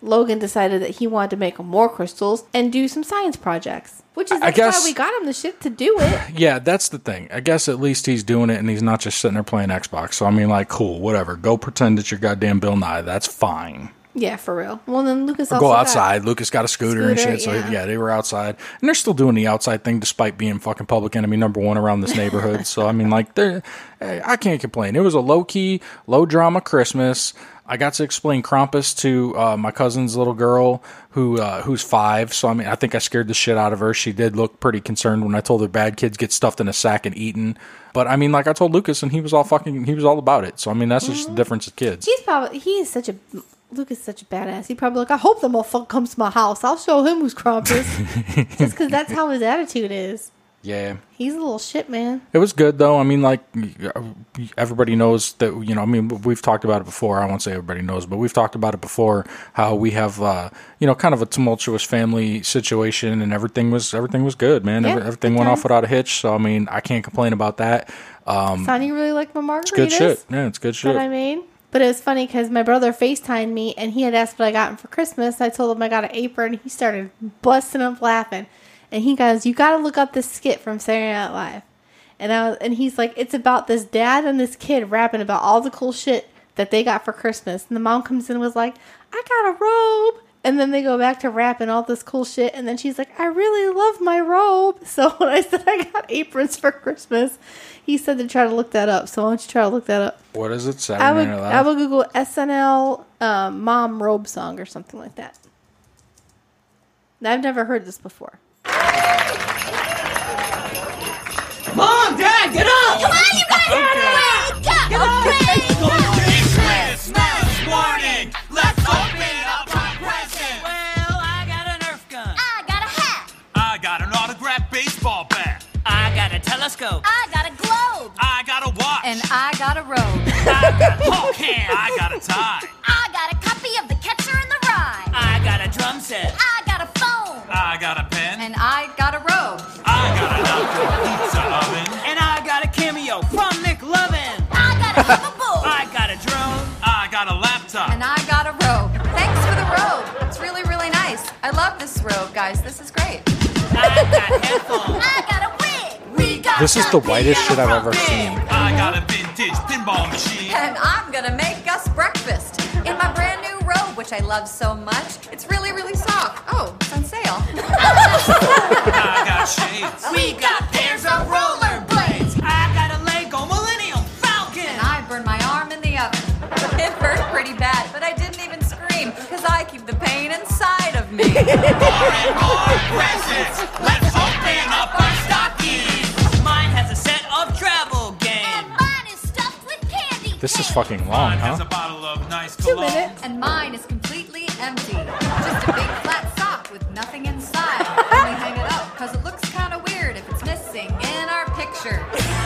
Logan decided that he wanted to make more crystals and do some science projects. Which is why we got him the shit to do it. Yeah, that's the thing. I guess at least he's doing it and he's not just sitting there playing Xbox. So, I mean, like, cool, whatever. Go pretend that you're goddamn Bill Nye. That's fine. Yeah, for real. Well, then Lucas or also go outside. Lucas got a scooter and shit. So, yeah, they were outside. And they're still doing the outside thing despite being fucking public enemy number one around this neighborhood. So, I mean, like, I can't complain. It was a low-key, low-drama Christmas. I got to explain Krampus to my cousin's little girl who's 5. So, I mean, I think I scared the shit out of her. She did look pretty concerned when I told her bad kids get stuffed in a sack and eaten. But, I mean, like I told Lucas, and he was all about it. So, I mean, that's just the difference of kids. Lucas is such a badass. He probably like, I hope the motherfucker comes to my house. I'll show him who's Krampus. Just because that's how his attitude is. Yeah. He's a little shit, man. It was good, though. I mean, like, everybody knows that, you know, I mean, we've talked about it before. I won't say everybody knows, but we've talked about it before, how we have, you know, kind of a tumultuous family situation, and everything was good, man. Yeah, everything went off without a hitch, so, I mean, I can't complain about that. Sonny really liked my margaritas. It's good shit. Yeah, it's good shit. But I mean... But it was funny because my brother FaceTimed me and he had asked what I got him for Christmas. I told him I got an apron and he started busting up laughing. And he goes, you got to look up this skit from Saturday Night Live. And he's like, it's about this dad and this kid rapping about all the cool shit that they got for Christmas. And the mom comes in and was like, I got a robe. And then they go back to rapping all this cool shit. And then she's like, I really love my robe. So when I said I got aprons for Christmas, he said to try to look that up. So why don't you try to look that up? What is it? Saturday Night Live? I will Google SNL mom robe song or something like that. I've never heard this before. Mom, Dad, get up! Come on, you guys! Wake up! Get up! It's Christmas morning! Let's open up our presents! Well, I got a Nerf gun. I got a hat! I got an autographed baseball bat! I got a telescope. I got a globe! I got a watch! And I got a robe. I got Hulk hand! I got a tie! I got a copy of The Catcher in the Rye. I got a drum set. I got a phone! I got a pen! And I got a robe. I got an outdoor pizza oven! And I got a cameo from Nick Lovin. I got a hoverboard! I got a drone. I got a laptop! And I got a robe. Thanks for the robe. It's really, really nice. I love this robe, guys. This is great. I got headphones. I got a wig! We got This is the whitest shit I've ever seen. I got a vintage pinball machine! And I'm gonna make us breakfast in my brand new robe, which I love so much. It's really, really soft. Oh, it's on sale. I got shades! We got pairs of rollerblades! I got a Lego Millennium Falcon! And I burned my arm in the oven. It hurt pretty bad, but I didn't even scream because I keep the pain inside of me. More and more presents! Let's open up our stockings! Mine has a set of travel games. Mine is stuffed with candy! This is fucking long, Mine has huh? a bottle of nice 2 cologne. minutes. And mine is completely empty. Just a big flat sock with nothing inside. Only hang it up because it looks kind of weird if it's missing in our picture.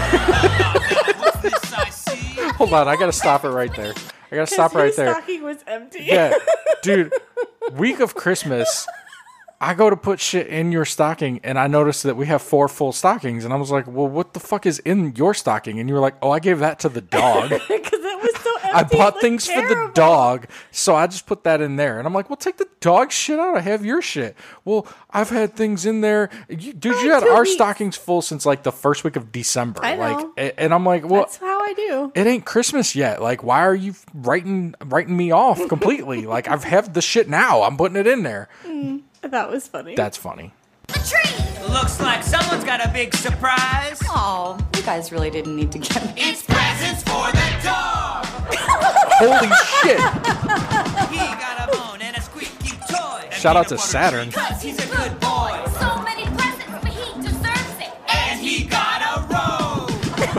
What's this I see? Hold on, I gotta stop it right there. I gotta stop right there. Stocking was empty. Yeah, dude, week of Christmas, I go to put shit in your stocking, and I noticed that we have 4 full stockings, and I was like, well, what the fuck is in your stocking? And you were like, oh, I gave that to the dog. Because it was so empty. I bought it things looked for the terrible. dog, so I just put that in there. And I'm like, well, take the dog shit out. I have your shit. Well, I've had things in there. You had 2 our weeks. stockings full since like the first week of December. I know. Like, and I'm like, well, That's how I do. it ain't Christmas yet. Like, why are you writing me off completely? Like, I've have the shit now. I'm putting it in there. I thought it was funny. That's funny. The tree! Looks like someone's got a big surprise. Oh, you guys really didn't need to get me. It's presents for the dog! Holy shit! He got a bone and a squeaky toy. Shout out to Saturn. Because he's a good boy. So many presents, but he deserves it! And he got a robe!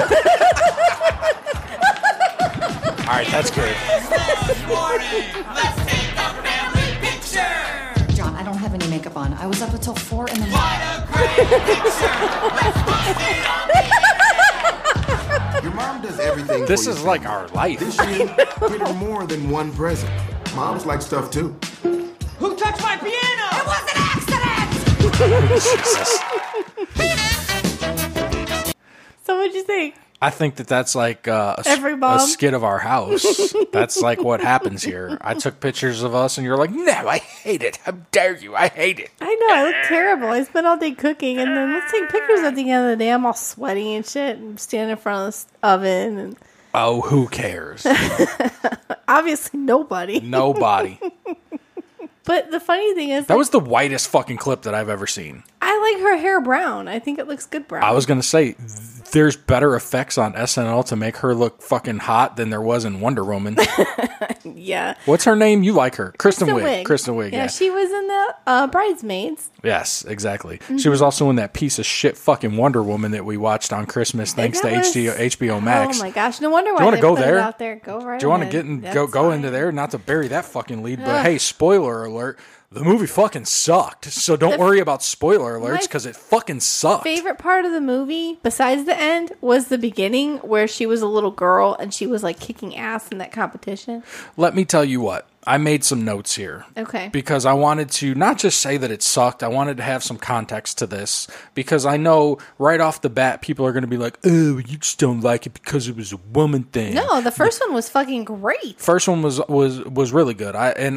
All right, that's good. This morning, let's take a family picture! John, I don't have any makeup on. I was up until 4 in the morning. What a great picture! Let's post it on the Your mom does everything This for is you. like our life. This year, get her more than one present. Moms like stuff too. Who touched my piano? It was an accident! Jesus. So what'd you think? I think that's like Every a mom. skit of our house. That's like what happens here. I took pictures of us, and you're like, no, I hate it. How dare you? I hate it. I know, I look terrible. I spent all day cooking, and then let's take pictures at the end of the day. I'm all sweaty and shit, and standing in front of the oven. And Oh, who cares? obviously, nobody. Nobody. But the funny thing is, That was the whitest fucking clip that I've ever seen. I like her hair brown. I think it looks good brown. I was going to say, there's better effects on SNL to make her look fucking hot than there was in Wonder Woman. Yeah. What's her name? You like her. Kristen Wiig. Kristen Wiig, Yeah, yeah. she was in the Bridesmaids. Yes, exactly. Mm-hmm. She was also in that piece of shit fucking Wonder Woman that we watched on Christmas thanks to That was- HBO Max. Oh my gosh, no wonder why Do you want they to go put there? it out there. Go right Do you want to ahead. get in, That's go fine. into there? Not to bury that fucking lead, but Ugh. hey, spoiler alert. The movie fucking sucked. So don't worry about spoiler alerts because it fucking sucked. Favorite part of the movie, besides the end, was the beginning where she was a little girl and she was like kicking ass in that competition. Let me tell you what. I made some notes here. Okay. Because I wanted to not just say that it sucked, I wanted to have some context to this. Because I know right off the bat, people are going to be like, oh, you just don't like it because it was a woman thing. No, the first one was fucking great. First one was really good.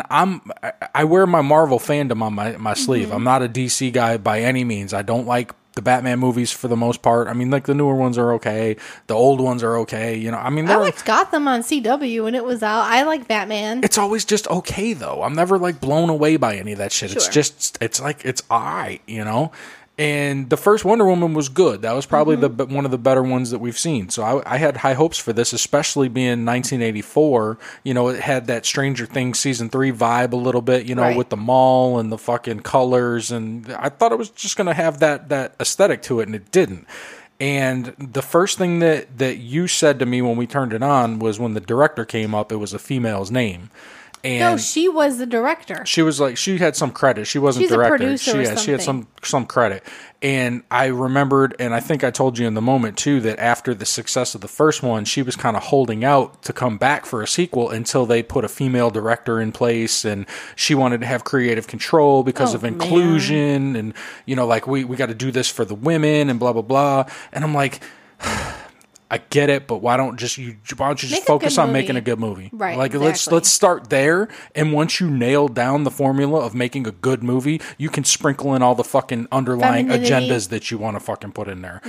I wear my Marvel fandom on my sleeve. Mm-hmm. I'm not a DC guy by any means. I don't like the Batman movies for the most part. I mean, like the newer ones are okay. The old ones are okay. You know, I mean, I liked Gotham on CW when it was out. I like Batman. it's always just okay though. I'm never like blown away by any of that shit. It's Sure. just it's like it's alright, you know. And the first Wonder Woman was good. That was probably one of the better ones that we've seen. So I had high hopes for this, especially being 1984. You know, it had that Stranger Things season 3 vibe a little bit. You know, Right. with the mall and the fucking colors, and I thought it was just going to have that aesthetic to it, and it didn't. And the first thing that you said to me when we turned it on was when the director came up, it was a female's name. And No, she was the director. she was like, she had some credit. She wasn't She's a director. producer or She had something. some credit. And I remembered, and I think I told you in the moment too, that after the success of the first one, she was kind of holding out to come back for a sequel until they put a female director in place, and she wanted to have creative control because Oh, of inclusion, and you know, like we got to do this for the women and blah blah blah. And I'm like, I get it, but why don't you just Make a focus good on movie. making a good movie? Right, Like exactly. let's start there, and once you nail down the formula of making a good movie, you can sprinkle in all the fucking underlying Femininity. agendas that you want to fucking put in there.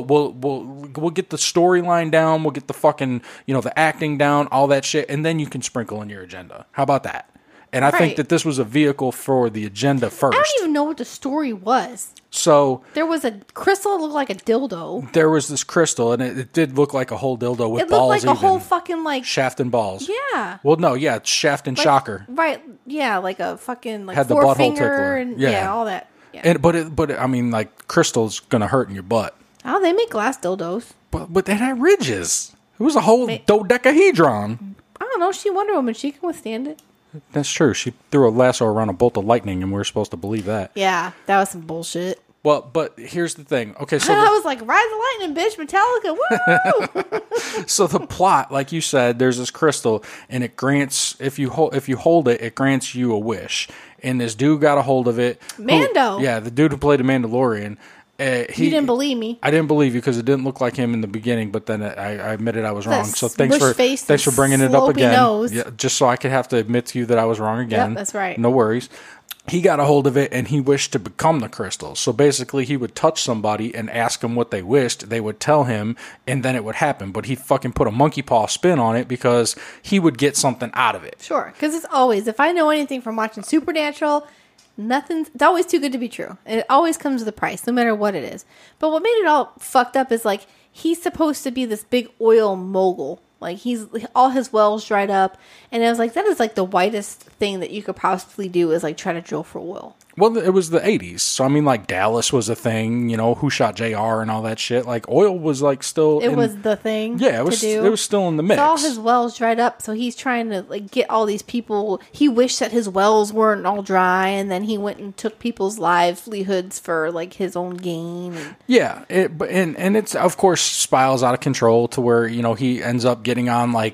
We'll get the storyline down, we'll get the fucking, you know, the acting down, all that shit, and then you can sprinkle in your agenda. How about that? And I think Right. that this was a vehicle for the agenda first. I don't even know what the story was. So There was a crystal that looked like a dildo. there was this crystal, and it did look like a whole dildo with It looked balls, like a even whole fucking like shaft and balls. yeah. Well, no, yeah, it's shaft and Like, shocker. Right. Yeah, like a fucking like Had the butthole forefinger tickler. and Yeah. yeah, all that. Yeah. And but I mean, like crystal's gonna hurt in your butt. Oh, they make glass dildos. But it had ridges. It was a whole dodecahedron. I don't know. She Wonder Woman. She can withstand it. That's true. She threw a lasso around a bolt of lightning, and we were supposed to believe that. Yeah, that was some bullshit. Well, but here's the thing. Okay, so I was like, "Ride the lightning, bitch!" Metallica. Woo! so the plot, like you said, there's this crystal, and it grants if you hold it, it grants you a wish. And this dude got a hold of it. Mando. Yeah, the dude who played the Mandalorian. You didn't believe me. I didn't believe you because it didn't look like him in the beginning, but then I admitted I was wrong. That So thanks bush-faced for bringing it up slopey again. nose. Yeah, just so I could have to admit to you that I was wrong again. Yep, that's right. No worries. He got a hold of it and he wished to become the crystal. So basically, he would touch somebody and ask them what they wished. They would tell him, and then it would happen. But he fucking put a monkey paw spin on it because he would get something out of it. Sure, because it's always, if I know anything from watching Supernatural, it's always too good to be true. It always comes with a price, no matter what it is. But what made it all fucked up is like, he's supposed to be this big oil mogul. Like, all his wells dried up. And I was like, that is like the whitest thing that you could possibly do is like try to drill for oil. Well, it was the 80s. So, I mean, like, Dallas was a thing, you know, Who Shot JR and all that shit. Like, oil was, like, still... It was the thing. Yeah, it was still in the mix. So all his wells dried up, so he's trying to like get all these people. He wished that his wells weren't all dry, and then he went and took people's livelihoods for like his own gain. Yeah, and it's, of course, spirals out of control to where, you know, he ends up getting on, like,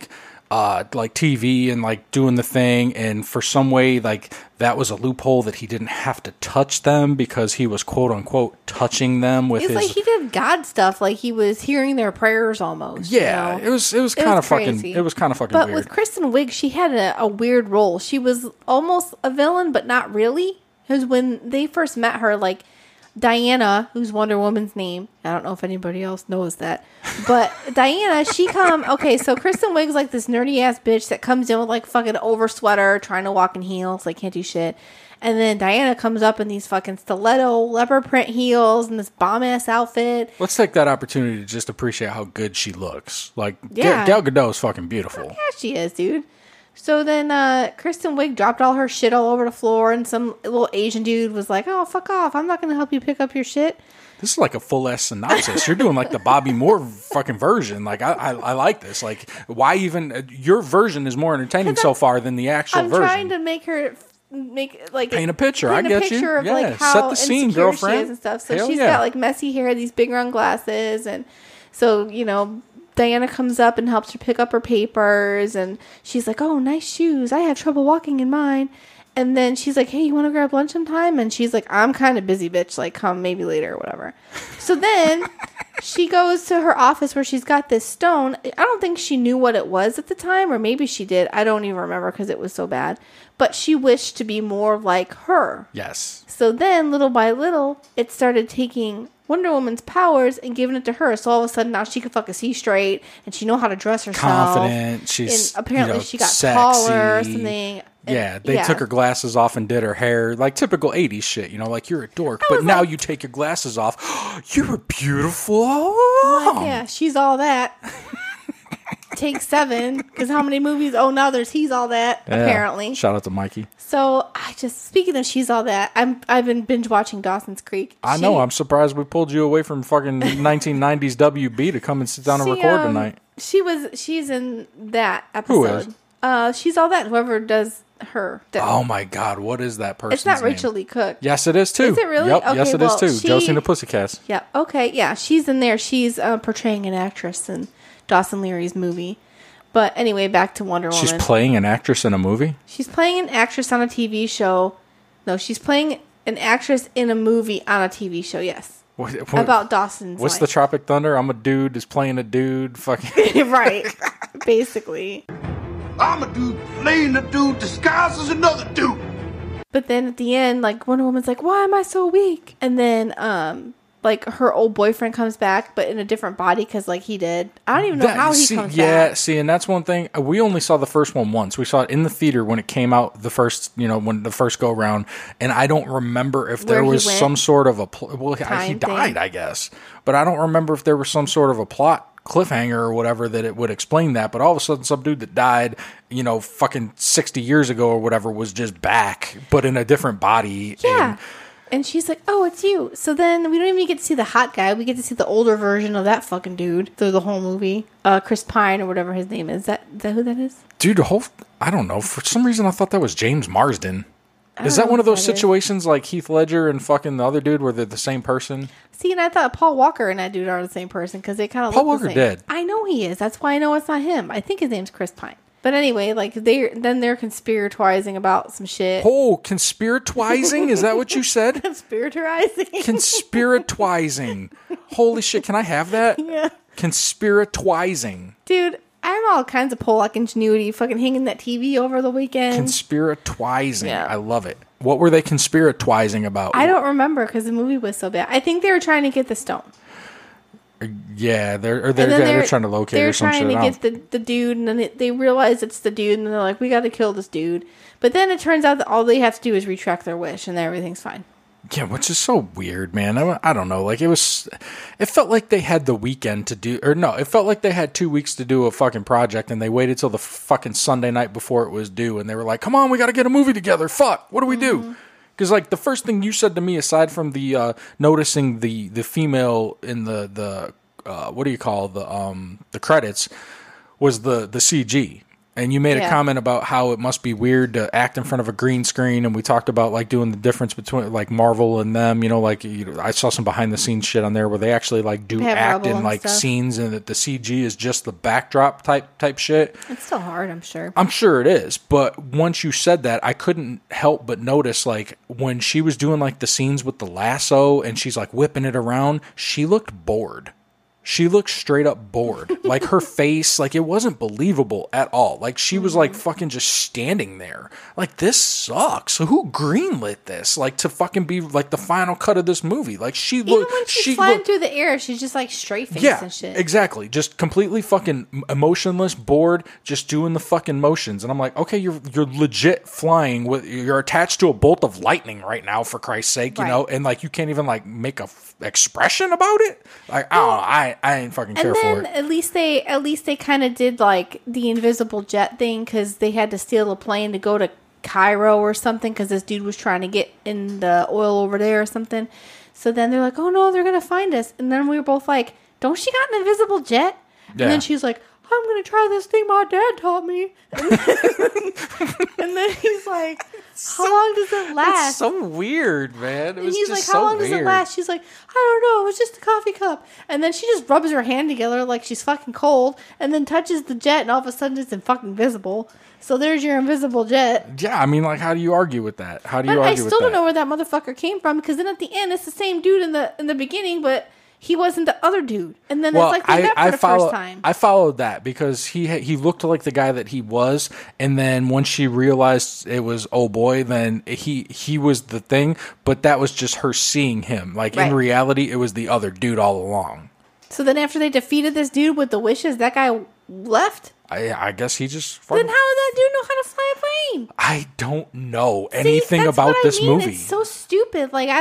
like TV and like doing the thing, and for some way like that was a loophole that he didn't have to touch them because he was quote unquote touching them with It's his. like he did God stuff, like he was hearing their prayers almost. Yeah, you know? it was kind of fucking. crazy. It was kind of fucking But weird. with Kristen Wiig, she had a weird role. She was almost a villain, but not really. Because when they first met her, like Diana, who's Wonder Woman's name, I don't know if anybody else knows that, but Diana, okay, so Kristen Wiig's like this nerdy ass bitch that comes in with like fucking over sweater, trying to walk in heels, like can't do shit. And then Diana comes up in these fucking stiletto leopard print heels and this bomb ass outfit. Let's take that opportunity to just appreciate how good she looks. Like Yeah. Gal Gadot is fucking beautiful. Yeah, she is, dude. So then Kristen Wiig dropped all her shit all over the floor, and some little Asian dude was like, "Oh, fuck off. I'm not going to help you pick up your shit." This is like a full ass synopsis. You're doing like the Bobby Moore fucking version. Like I like this. Like why even your version is more entertaining so far than the actual I'm version. trying to make her Paint a picture. I get you. Of Yeah. like how Set the scene, insecure girlfriend. she is and stuff. So Hell she's yeah. got like messy hair, these big round glasses, and so Diana comes up and helps her pick up her papers, and she's like, "Oh, nice shoes. I have trouble walking in mine." And then she's like, "Hey, you want to grab lunch sometime?" And she's like, "I'm kind of busy, bitch. Like, come maybe later or whatever." So then she goes to her office where she's got this stone. I don't think she knew what it was at the time, or maybe she did. I don't even remember because it was so bad. But she wished to be more like her. Yes. So then, little by little, it started taking Wonder Woman's powers and giving it to her. So all of a sudden, now she can fucking see straight, and she know how to dress herself. Confident. She's and apparently she got sexy. taller or something. Yeah, they took her glasses off and did her hair, like typical 80s shit, like you're a dork, but now you take your glasses off, you're beautiful. I'm like, yeah, she's all that. Take 7, because how many movies? Oh, now there's He's All That, Yeah. apparently. Shout out to Mikey. So, speaking of She's All That, I've been binge watching Dawson's Creek. I know, I'm surprised we pulled you away from fucking 1990s WB to come and sit down and record tonight. She's in that episode. Who is? She's All That, whoever does her. Oh my God, what is that person's It's not name? Rachel Lee Cook. Yes, it is too. Is it really? Yep, Okay, yes, it well, is too. Josie and the Pussycats. Yeah, okay, yeah, she's in there. She's portraying an actress in Dawson Leary's movie. But anyway, back to Wonder Woman. She's playing an actress in a movie? She's playing an actress on a TV show. No, she's playing an actress in a movie on a TV show, yes. What, about Dawson's What's life. the Tropic Thunder? I'm a dude that's playing a dude. Fucking Right, basically. I'm a dude playing a dude disguised as another dude. But then at the end, like, Wonder Woman's like, why am I so weak? And then, like, her old boyfriend comes back, but in a different body, because, like, he did. I don't even know how he comes back. See, and that's one thing. We only saw the first one once. We saw it in the theater when it came out the first, when the first go round. And I don't remember if there was some sort of a, he died, I guess. But I don't remember if there was some sort of a plot cliffhanger or whatever that it would explain that. But all of a sudden, some dude that died, fucking 60 years ago or whatever was just back, but in a different body. Yeah. And she's like, oh, it's you. So then we don't even get to see the hot guy. We get to see the older version of that fucking dude through the whole movie. Chris Pine or whatever his name is. Is that who that is? Dude, I don't know. For some reason, I thought that was James Marsden. Is that one of those situations like Heath Ledger and fucking the other dude where they're the same person? See, and I thought Paul Walker and that dude are the same person because they kind of look the Paul Walker same. dead. I know he is. That's why I know it's not him. I think his name's Chris Pine. But anyway, like they're conspiratizing about some shit. Oh, conspiratizing? Is that what you said? Conspiratizing. Conspiratizing. Holy shit, can I have that? Yeah. Conspiratizing. Dude, I have all kinds of Pollock ingenuity fucking hanging that TV over the weekend. Conspiratizing. Yeah. I love it. What were they conspiratizing about? I don't remember because the movie was so bad. I think they were trying to get the stone. Yeah, they're trying to locate or some shit. They're trying to get the dude, and then they realize it's the dude, and they're like, we got to kill this dude. But then it turns out that all they have to do is retract their wish, and everything's fine. Yeah, which is so weird, man. I don't know. Like, it felt like they had the weekend to do, or no, it felt like they had 2 weeks to do a fucking project, and they waited till the fucking Sunday night before it was due, and they were like, come on, we got to get a movie together. Fuck, what do we do? Because, like, the first thing you said to me, aside from the noticing the female in the what do you call the credits, was the CG. And you made a comment about how it must be weird to act in front of a green screen, and we talked about like doing the difference between like Marvel and them. You know, like I saw some behind the scenes shit on there where they actually like do act in like scenes, and that the CG is just the backdrop type shit. It's still hard, I'm sure. I'm sure it is, but once you said that, I couldn't help but notice like when she was doing like the scenes with the lasso and she's like whipping it around, she looked bored. She looked straight up bored. Like her face, like it wasn't believable at all. Like she was like fucking just standing there. Like this sucks. So who greenlit this? Like to fucking be like the final cut of this movie. Like she looked. Even when she's flying through the air, she's just like straight face and shit. Exactly. Just completely fucking emotionless, bored, just doing the fucking motions. And I'm like, okay, you're legit flying with. You're attached to a bolt of lightning right now, for Christ's sake, you know, and like you can't even like make a expression about it. Like I don't know. I ain't fucking care for it. And then at least they kind of did like the invisible jet thing because they had to steal a plane to go to Cairo or something because this dude was trying to get in the oil over there or something. So then they're like, oh no, they're gonna find us. And then we were both like, don't she got an invisible jet? Yeah. And then she's like, I'm gonna try this thing my dad taught me. And then he's like, how long does it last? It's so weird, man. It was he's just like, how long does it last? She's like, I don't know. It was just a coffee cup. And then she just rubs her hand together like she's fucking cold and then touches the jet and all of a sudden it's fucking invisible. So there's your invisible jet. Yeah, I mean, like, how do you argue with that? How do you argue with that? I still don't know where that motherfucker came from because then at the end it's the same dude in the beginning, but he wasn't the other dude. And then it's like they met for the first time. I followed that because he looked like the guy that he was. And then once she realized it was, oh boy, then he was the thing. But that was just her seeing him. Like in reality, it was the other dude all along. So then after they defeated this dude with the wishes, that guy left? I guess he just... Then how did that dude know how to fly a plane? I don't know anything about this movie. It's so stupid. Like,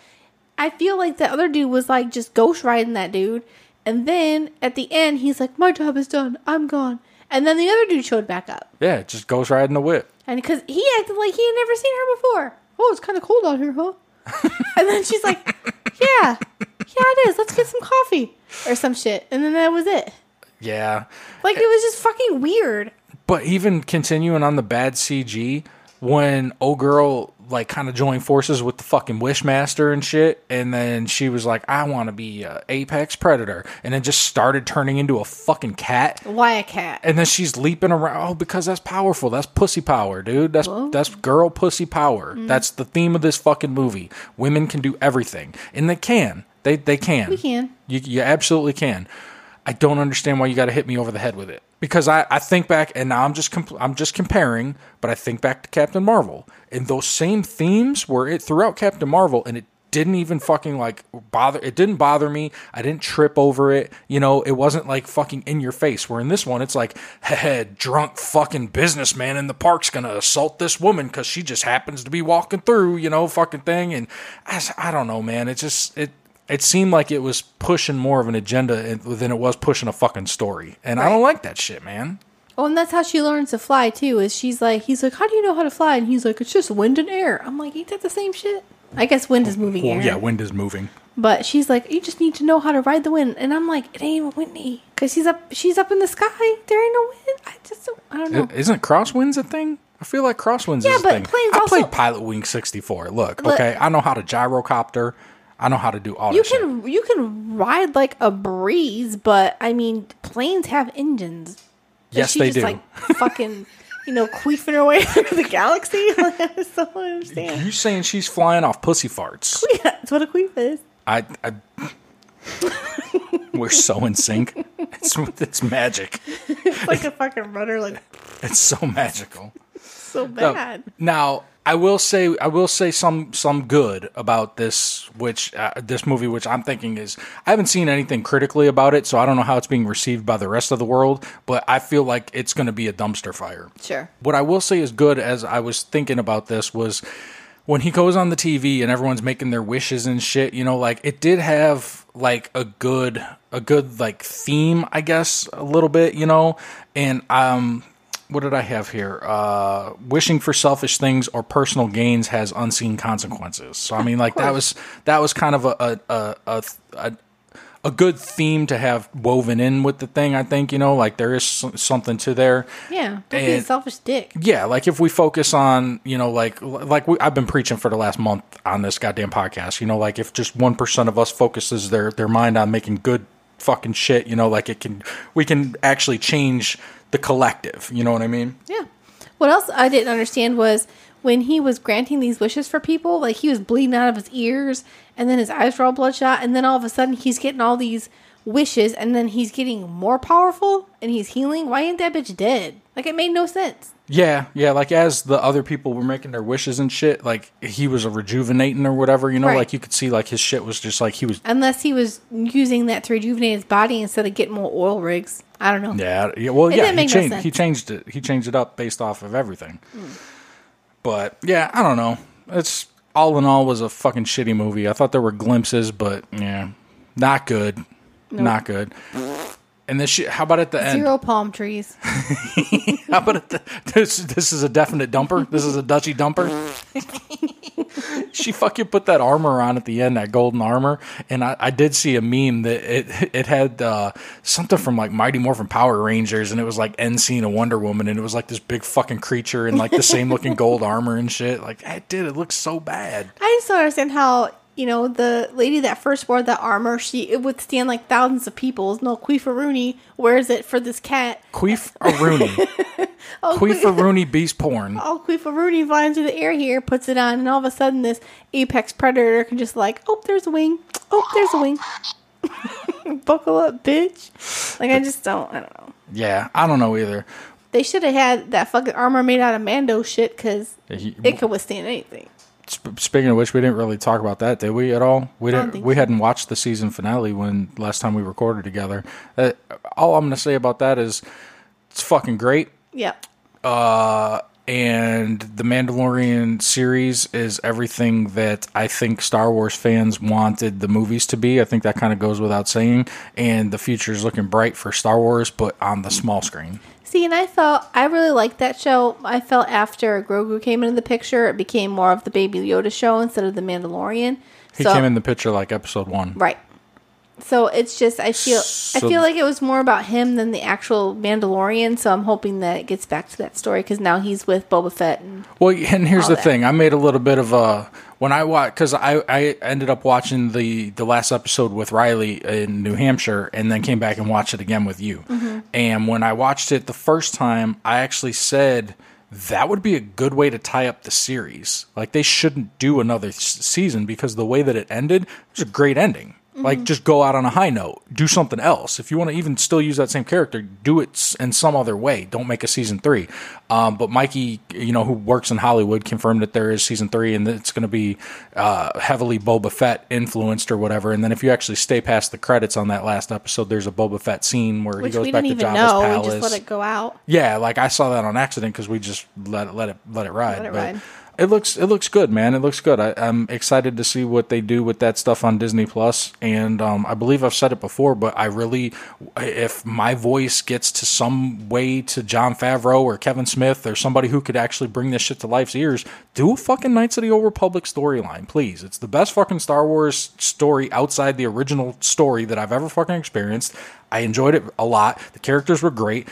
I feel like the other dude was like just ghost riding that dude. And then at the end, he's like, my job is done. I'm gone. And then the other dude showed back up. Yeah, just ghost riding the whip. And because he acted like he had never seen her before. Oh, it's kind of cold out here, huh? And then she's like, yeah, it is. Let's get some coffee or some shit. And then that was it. Yeah. Like, it was just fucking weird. But even continuing on the bad CG, when old girl like kind of joined forces with the fucking Wishmaster and shit, and then she was like, I want to be a apex predator, and then just started turning into a fucking cat. Why a cat? And then she's leaping around. Oh, because that's powerful. That's pussy power, dude. That's girl pussy power. That's the theme of this fucking movie. Women can do everything, and they can. They can. We can. You absolutely can. I don't understand why you got to hit me over the head with it. Because I think back, and now I'm just comparing, but I think back to Captain Marvel. And those same themes were throughout Captain Marvel, and it didn't even fucking like bother. It didn't bother me. I didn't trip over it. You know, it wasn't like fucking in your face. Where in this one, it's like, drunk fucking businessman in the park's gonna assault this woman because she just happens to be walking through, you know, fucking thing. And I don't know, man. It seemed like it was pushing more of an agenda than it was pushing a fucking story. And I don't like that shit, man. Oh, and that's how she learns to fly, too, is he's like, how do you know how to fly? And he's like, it's just wind and air. I'm like, ain't that the same shit? I guess wind is moving air. Yeah, wind is moving. But she's like, you just need to know how to ride the wind. And I'm like, it ain't windy. Because she's up in the sky. There ain't no wind. I don't know. Isn't crosswinds a thing? I feel like crosswinds is a thing. I played Pilot Wing 64. Look, okay, I know how to gyrocopter. I know how to do all that shit. You can ride like a breeze, but I mean, planes have engines. Yes, they do. Like fucking, queefing her way through the galaxy. I just don't understand. You saying she's flying off pussy farts? That's what a queef is. We're so in sync. It's magic. It's like a fucking rudder. Like it's so magical. So bad. Now I will say some good about this, this movie, which I'm thinking is, I haven't seen anything critically about it, so I don't know how it's being received by the rest of the world, but I feel like it's going to be a dumpster fire. Sure. What I will say is good, as I was thinking about this, was when he goes on the TV and everyone's making their wishes and shit, like it did have like a good like theme, I guess, a little bit, and what did I have here? Wishing for selfish things or personal gains has unseen consequences. So I mean, like that was kind of a a good theme to have woven in with the thing. I think, you know, like there is something to there. Yeah, don't be a selfish dick. Yeah, like if we focus on, you know, I've been preaching for the last month on this goddamn podcast. You know, like if just 1% of us focuses their mind on making good fucking shit, you know, like we can actually change the collective. You know what I mean? Yeah. What else I didn't understand was when he was granting these wishes for people, like he was bleeding out of his ears and then his eyes were all bloodshot, and then all of a sudden he's getting all these wishes and then he's getting more powerful and he's healing. Why ain't that bitch dead? Like, it made no sense. Yeah, like as the other people were making their wishes and shit, like he was a rejuvenating or whatever, you know, Right. like you could see like his shit was just like he was. Unless he was using that to rejuvenate his body instead of getting more oil rigs. I don't know. Yeah, well, It yeah, didn't make no sense. he changed it. He changed it up based off of everything. But yeah, I don't know. It's all in all was a fucking shitty movie. I thought there were glimpses, but yeah, not good. Nope. Not good. And this shit, how about at the end? 0 palm trees. How about at this is a definite dumper? This is a Dutchy dumper? She fucking put that armor on at the end, that golden armor, and I did see a meme that it had something from like Mighty Morphin Power Rangers, and it was like end scene of Wonder Woman, and it was like this big fucking creature in like the same looking gold armor and shit. Like, it looks so bad. I just don't understand how, you know, the lady that first wore that armor, it would stand like thousands of people. No, Queefa Rooney wears it for this cat. Queefa Rooney. Queefa Rooney beast porn. Oh, Queefa Rooney flying through the air here, puts it on, and all of a sudden this apex predator can just like, oh, there's a wing. Oh, there's a wing. Buckle up, bitch. Like, I don't know. Yeah, I don't know either. They should have had that fucking armor made out of Mando shit, because it could withstand anything. Speaking of which, we didn't really talk about that, did we, at all? We didn't. We so. hadn't watched the season finale when last time we recorded together. All I'm going to say about that is it's fucking great. Yep. And the Mandalorian series is everything that I think Star Wars fans wanted the movies to be. I think that kind of goes without saying. And the future is looking bright for Star Wars, but on the small screen. See, and I really liked that show. I felt after Grogu came into the picture, it became more of the Baby Yoda show instead of the Mandalorian. He came in the picture like episode 1. Right. So it's just, I feel like it was more about him than the actual Mandalorian. So I'm hoping that it gets back to that story, because now he's with Boba Fett. And here's the thing. I made a little bit of a, when I watched, because I ended up watching the last episode with Riley in New Hampshire, and then came back and watched it again with you. Mm-hmm. And when I watched it the first time, I actually said that would be a good way to tie up the series. Like, they shouldn't do another season, because the way that it ended, it was a great ending. Like, just go out on a high note. Do something else. If you want to even still use that same character, do it in some other way. Don't make a season 3. But Mikey, you know, who works in Hollywood, confirmed that there is season 3, and that it's going to be heavily Boba Fett influenced or whatever. And then if you actually stay past the credits on that last episode, there's a Boba Fett scene where he goes back to Jabba's palace. We just let it go out. Yeah, like I saw that on accident because we just let it ride. It looks good, man. It looks good. I'm excited to see what they do with that stuff on Disney Plus. And I believe I've said it before, but I really, if my voice gets to some way to Jon Favreau or Kevin Smith or somebody who could actually bring this shit to life's ears, do a fucking Knights of the Old Republic storyline, please. It's the best fucking Star Wars story outside the original story that I've ever fucking experienced. I enjoyed it a lot. The characters were great.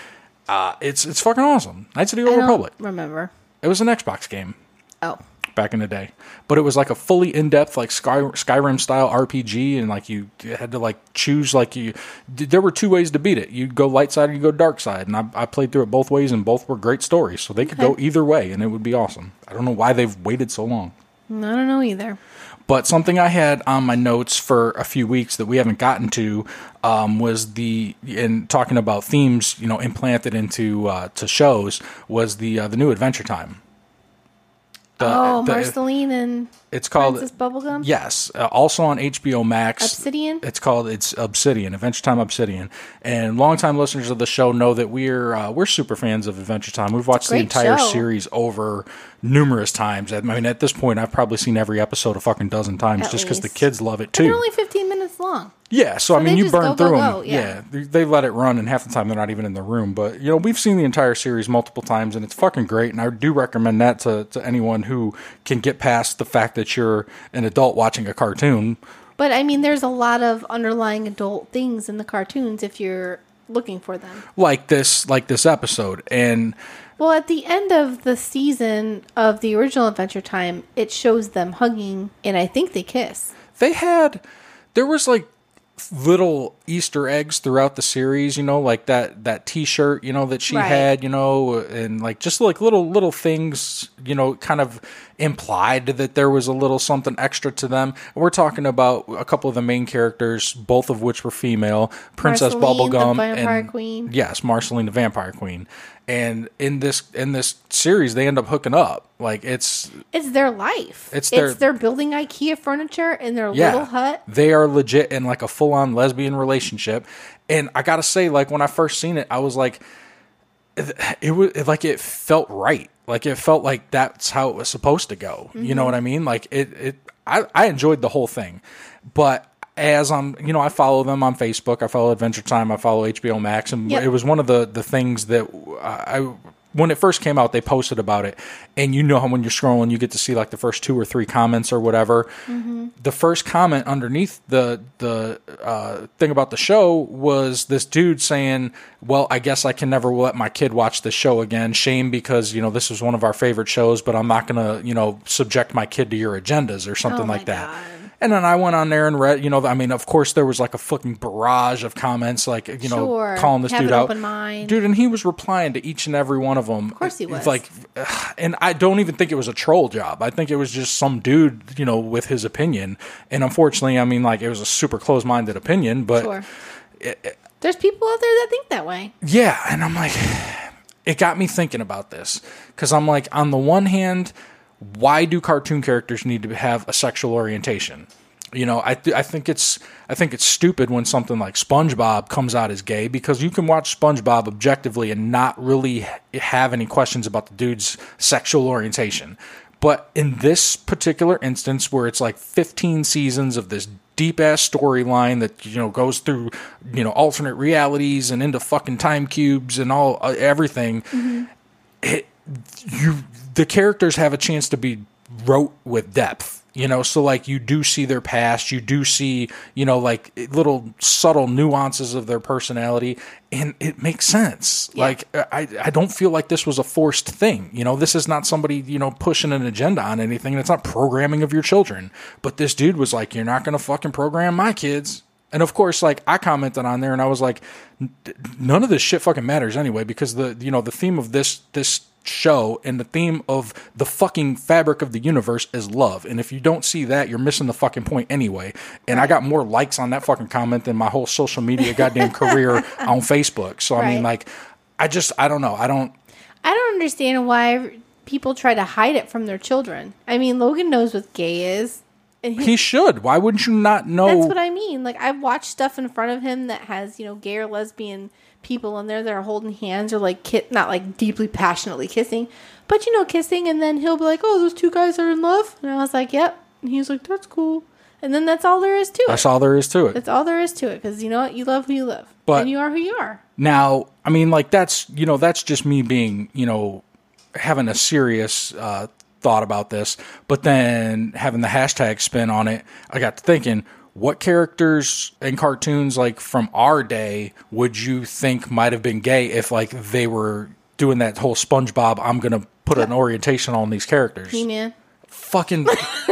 It's fucking awesome. Knights of the Old Republic. Remember? It was an Xbox game. Oh. Back in the day. But it was like a fully in-depth, like Skyrim style RPG, and like you had to like choose, like there were 2 ways to beat it. You'd go light side or you go dark side, and I played through it both ways, and both were great stories, so they could go either way, and it would be awesome. I don't know why they've waited so long. I don't know either. But something I had on my notes for a few weeks that we haven't gotten to was in talking about themes, you know, implanted into to shows, was the new Adventure Time. Marceline and it's called Princess Bubblegum? Yes. Also on HBO Max. Obsidian? It's Obsidian, Adventure Time Obsidian. And longtime listeners of the show know that we're super fans of Adventure Time. We've watched the entire series over numerous times. I mean, at this point, I've probably seen every episode a fucking dozen times just because the kids love it too. And they're only 15 minutes long. Yeah, so I mean, you burn through them. Yeah, they let it run, and half the time they're not even in the room. But you know, we've seen the entire series multiple times, and it's fucking great. And I do recommend that to anyone who can get past the fact that you're an adult watching a cartoon. But I mean, there's a lot of underlying adult things in the cartoons if you're looking for them. Like this episode. And well, at the end of the season of the original Adventure Time, it shows them hugging, and I think they kiss. There was like little Easter eggs throughout the series, like that T-shirt, that she had, and like just like little things, kind of implied that there was a little something extra to them. We're talking about a couple of the main characters, both of which were female, Princess Marceline, Bubblegum, the Vampire Queen. Yes, Marceline, the Vampire Queen. And in this series, they end up hooking up. Like it's their life. They're building IKEA furniture in their little hut. They are legit in like a full on lesbian relationship. And I gotta say, like when I first seen it, I was like, it felt right. Like it felt like that's how it was supposed to go. Mm-hmm. You know what I mean? Like I enjoyed the whole thing, but. As I'm, I follow them on Facebook. I follow Adventure Time. I follow HBO Max, and it was one of the things that when it first came out, they posted about it. And how when you're scrolling, you get to see like the first 2 or 3 comments or whatever. Mm-hmm. The first comment underneath the thing about the show was this dude saying, "Well, I guess I can never let my kid watch this show again. Shame because this is one of our favorite shows, but I'm not gonna subject my kid to your agendas or something like that." God. And then I went on there and read, of course there was like a fucking barrage of comments, like, calling this dude out. Open mind. Dude, and he was replying to each and every one of them. Of course he was. Like, and I don't even think it was a troll job. I think it was just some dude, with his opinion. And unfortunately, it was a super close-minded opinion, but. Sure. There's people out there that think that way. Yeah, and I'm like, it got me thinking about this. Because I'm like, on the one hand, why do cartoon characters need to have a sexual orientation? I think it's stupid when something like SpongeBob comes out as gay, because you can watch SpongeBob objectively and not really have any questions about the dude's sexual orientation. But in this particular instance, where it's like 15 seasons of this deep ass storyline that goes through alternate realities and into fucking time cubes and all everything, mm-hmm. The characters have a chance to be wrote with depth, so like you do see their past, you do see, like little subtle nuances of their personality, and it makes sense. Yeah. Like, I don't feel like this was a forced thing. This is not somebody, pushing an agenda on anything. It's not programming of your children. But this dude was like, you're not going to fucking program my kids. And of course, like I commented on there and I was like, none of this shit fucking matters anyway, because the theme of this show and the theme of the fucking fabric of the universe is love. And if you don't see that, you're missing the fucking point anyway. And I got more likes on that fucking comment than my whole social media goddamn career on Facebook. So I mean, like, I don't know. I don't understand why people try to hide it from their children. I mean, Logan knows what gay is. And he should. Why wouldn't you not know? That's what I mean. Like, I've watched stuff in front of him that has, gay or lesbian people in there that are holding hands or like not like deeply passionately kissing, but kissing, and then he'll be like, "Oh, those 2 guys are in love," and I was like, "Yep," and he was like, "That's cool," and then that's all there is to it. That's all there is to it. That's all there is to it, because you know what, you love who you love, and you are who you are. Now, I mean, like that's just me being having a serious thought about this, but then having the hashtag spin on it, I got to thinking, what characters in cartoons like from our day would you think might have been gay if like they were doing that whole SpongeBob, I'm going to put an orientation on these characters? He-Man. Fucking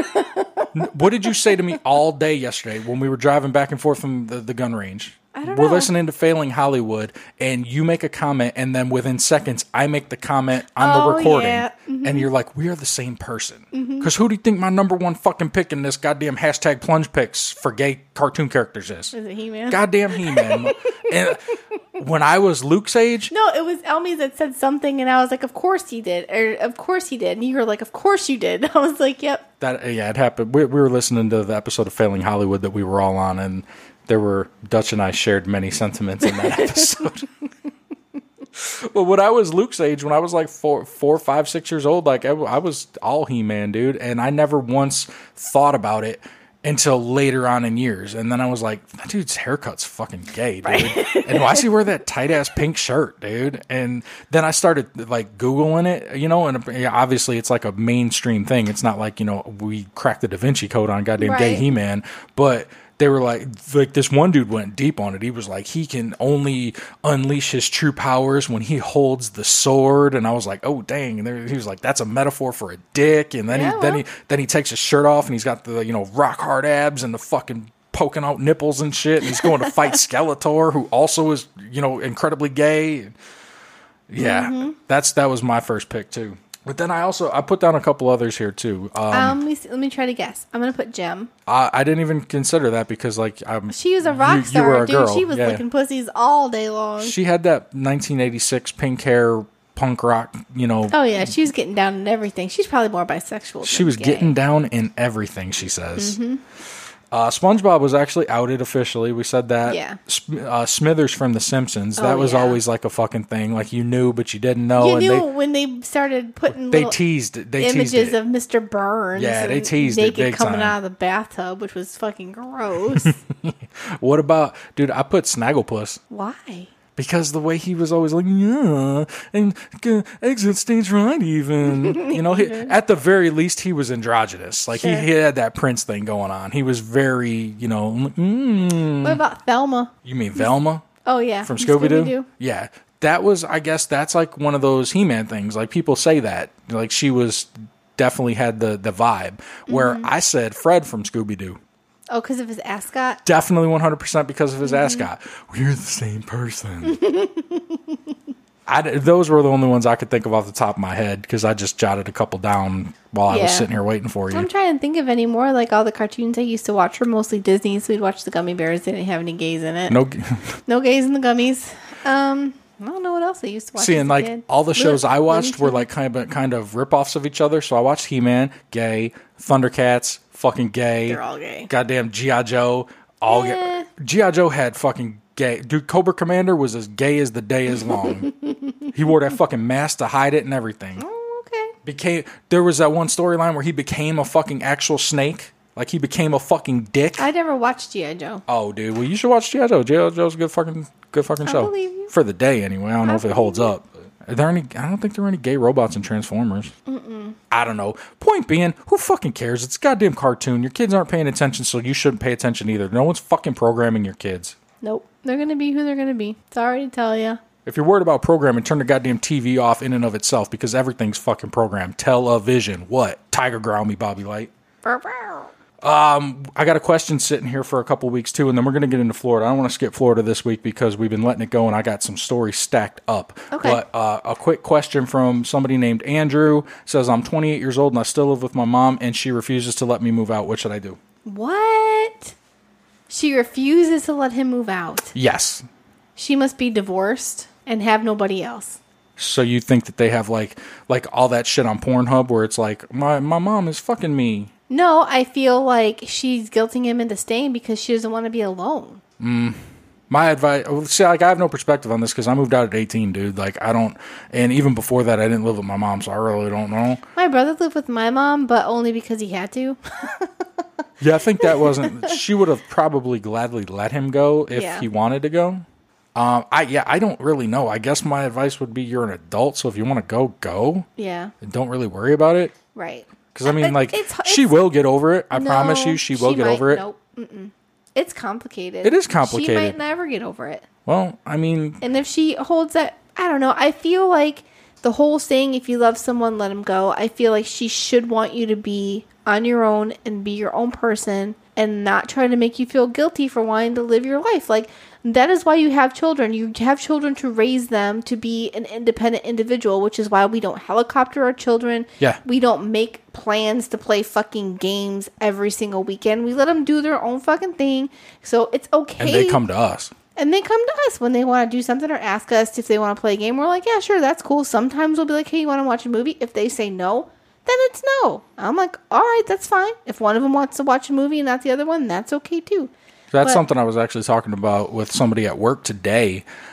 what did you say to me all day yesterday when we were driving back and forth from the gun range? I don't know. We're listening to Failing Hollywood, and you make a comment, and then within seconds, I make the comment on the recording, mm-hmm. and you're like, we are the same person. Because who do you think my number one fucking pick in this goddamn hashtag plunge picks for gay cartoon characters is? Is it He-Man? Goddamn He-Man. And when I was Luke's age... No, it was Elmy that said something, and I was like, of course he did. Or, of course he did. And you were like, of course you did. I was like, yep. It happened. We were listening to the episode of Failing Hollywood that we were all on, and Dutch and I shared many sentiments in that episode. But when I was Luke's age, when I was like 4, 5, 6 years old, like I was all He-Man, dude, and I never once thought about it until later on in years. And then I was like, that dude's haircut's fucking gay, dude. And why does he wear that tight ass pink shirt, dude? And then I started like Googling it, you know, and obviously it's like a mainstream thing. It's not like, you know, we cracked the Da Vinci Code on goddamn gay He-Man, but they were like this one dude went deep on it. He was like, he can only unleash his true powers when he holds the sword. And I was like, oh dang. And he was like, that's a metaphor for a dick. And then he takes his shirt off and he's got the, you know, rock hard abs and the fucking poking out nipples and shit. And he's going to fight Skeletor, who also is, you know, incredibly gay. Yeah, that was my first pick too. But then I put down a couple others here too. Let me try to guess. I'm gonna put Jem. I didn't even consider that because like she was a rock star, you were a dude. girl. She was licking pussies all day long. She had that 1986 pink hair punk rock, you know. Oh yeah, she was getting down in everything. She's probably more bisexual. She was getting down in everything. She says. SpongeBob was actually outed officially. We said that. Yeah. Smithers from The Simpsons. That was always like a fucking thing. Like you knew, but you didn't know. You knew when they started putting they teased images of Mr. Burns. Yeah, they teased it big coming time. out of the bathtub, which was fucking gross. What about, dude? I put Snagglepuss. Why? Because the way he was always like, yeah, and exit stage right even. You know, at the very least, he was androgynous. Like, he had that Prince thing going on. He was very, you know, What about Thelma? You mean Velma? Oh, yeah. From Scooby-Doo? Yeah. That was, I guess, that's like one of those He-Man things. Like, people say that. Like, she was definitely had the vibe. Where I said Fred from Scooby-Doo. Oh, because of his ascot? Definitely 100% because of his ascot. We're the same person. Those were the only ones I could think of off the top of my head because I just jotted a couple down while I was sitting here waiting for you. I'm trying to think of any more. Like all the cartoons I used to watch were mostly Disney, so we'd watch the Gummy Bears. They didn't have any gays in it. No gays in the gummies. I don't know what else I used to watch. See, and like all the shows I watched were like kind of rip-offs of each other. So I watched He-Man, gay, Thundercats, fucking gay. They're all gay. Goddamn G.I. Joe, all gay. G.I. Joe had fucking gay. Dude, Cobra Commander was as gay as the day is long. He wore that fucking mask to hide it and everything. Oh, okay. There was that one storyline where he became a fucking actual snake. Like he became a fucking dick. I never watched G.I. Joe. Oh, dude. Well, you should watch G.I. Joe. G.I. Joe's a good fucking show. I believe you. For the day, anyway. I don't know if it holds up. Are there any? I don't think there are any gay robots in Transformers. I don't know. Point being, who fucking cares? It's a goddamn cartoon. Your kids aren't paying attention, so you shouldn't pay attention either. No one's fucking programming your kids. Nope. They're going to be who they're going to be. Sorry to tell you. If you're worried about programming, turn the goddamn TV off in and of itself because everything's fucking programmed. Television. What? Tiger growl me, Bobby Light. I got a question sitting here for a couple weeks too, and then we're going to get into Florida. I don't want to skip Florida this week because we've been letting it go, and I got some stories stacked up. Okay. But a quick question from somebody named Andrew says, I'm 28 years old and I still live with my mom, and she refuses to let me move out. What should I do? What? She refuses to let him move out. Yes. She must be divorced and have nobody else. So you think that they have like all that shit on Pornhub where it's like, my mom is fucking me. No, I feel like she's guilting him into staying because she doesn't want to be alone. My advice, see, like I have no perspective on this because I moved out at 18, dude. Like I don't, and even before that, I didn't live with my mom, so I really don't know. My brother lived with my mom, but only because he had to. Yeah, I think that wasn't. She would have probably gladly let him go if he wanted to go. I don't really know. I guess my advice would be you're an adult, so if you want to go, go. Yeah. And don't really worry about it. Right. Because I mean, like, she will get over it. I promise you, she will get over it. Nope. It's complicated. It is complicated. She might never get over it. Well, I mean, and if she holds that, I don't know. I feel like the whole saying, if you love someone, let them go. I feel like she should want you to be on your own and be your own person and not try to make you feel guilty for wanting to live your life. Like, that is why you have children. You have children to raise them to be an independent individual, which is why we don't helicopter our children. Yeah. We don't make plans to play fucking games every single weekend. We let them do their own fucking thing. So it's okay. And they come to us. And they come to us when they want to do something or ask us if they want to play a game. We're like, yeah, sure, that's cool. Sometimes we'll be like, hey, you want to watch a movie? If they say no, then it's no. I'm like, all right, that's fine. If one of them wants to watch a movie and not the other one, that's okay too. That's something I was actually talking about with somebody at work today.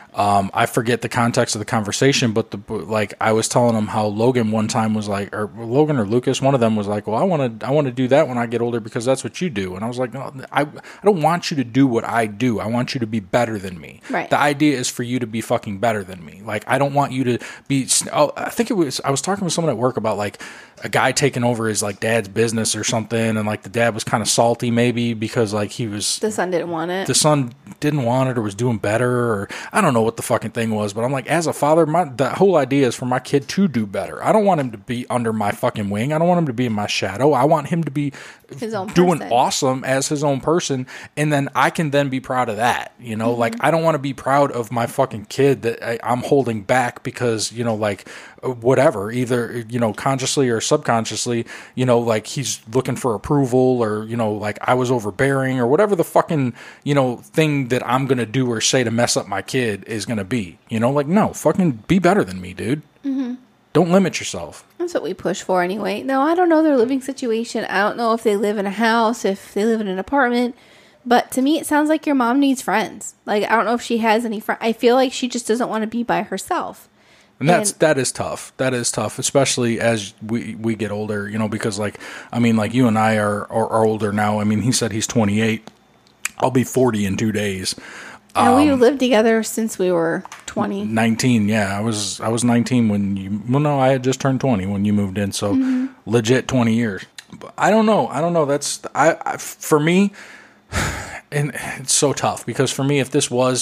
I forget the context of the conversation, but like I was telling him how Logan one time was like, or Logan or Lucas, one of them was like, well, I want to do that when I get older because that's what you do. And I was like, no, I don't want you to do what I do. I want you to be better than me. Right. The idea is for you to be fucking better than me. Like, I don't want you to be, I think I was talking with someone at work about like a guy taking over his like dad's business or something. And like the dad was kind of salty maybe because like the son didn't want it. The son didn't want it or was doing better, or I don't know what the fucking thing was, but I'm like, as a father, the whole idea is for my kid to do better. I don't want him to be under my fucking wing. I don't want him to be in my shadow. I want him to be his own doing person. Awesome as his own person, and then I can then be proud of that, you know? Like, I don't want to be proud of my fucking kid that I'm holding back because, you know, like, whatever, either, you know, consciously or subconsciously, you know, like he's looking for approval, or, you know, like I was overbearing, or whatever the fucking, you know, thing that I'm going to do or say to mess up my kid is going to be, you know, like, no, fucking be better than me, dude. Don't limit yourself. That's what we push for anyway. No, I don't know their living situation. I don't know if they live in a house, if they live in an apartment. But to me, it sounds like your mom needs friends. Like, I don't know if she has any friends. I feel like she just doesn't want to be by herself. And that is tough. That is tough, especially as we get older, you know, because like, I mean, like you and I are older now. I mean, he said he's 28. I'll be 40 in 2 days. And we lived together since we were 20. 19, yeah. I was 19 when I had just turned 20 when you moved in, so legit 20 years. But I don't know. That's for me, and it's so tough because for me,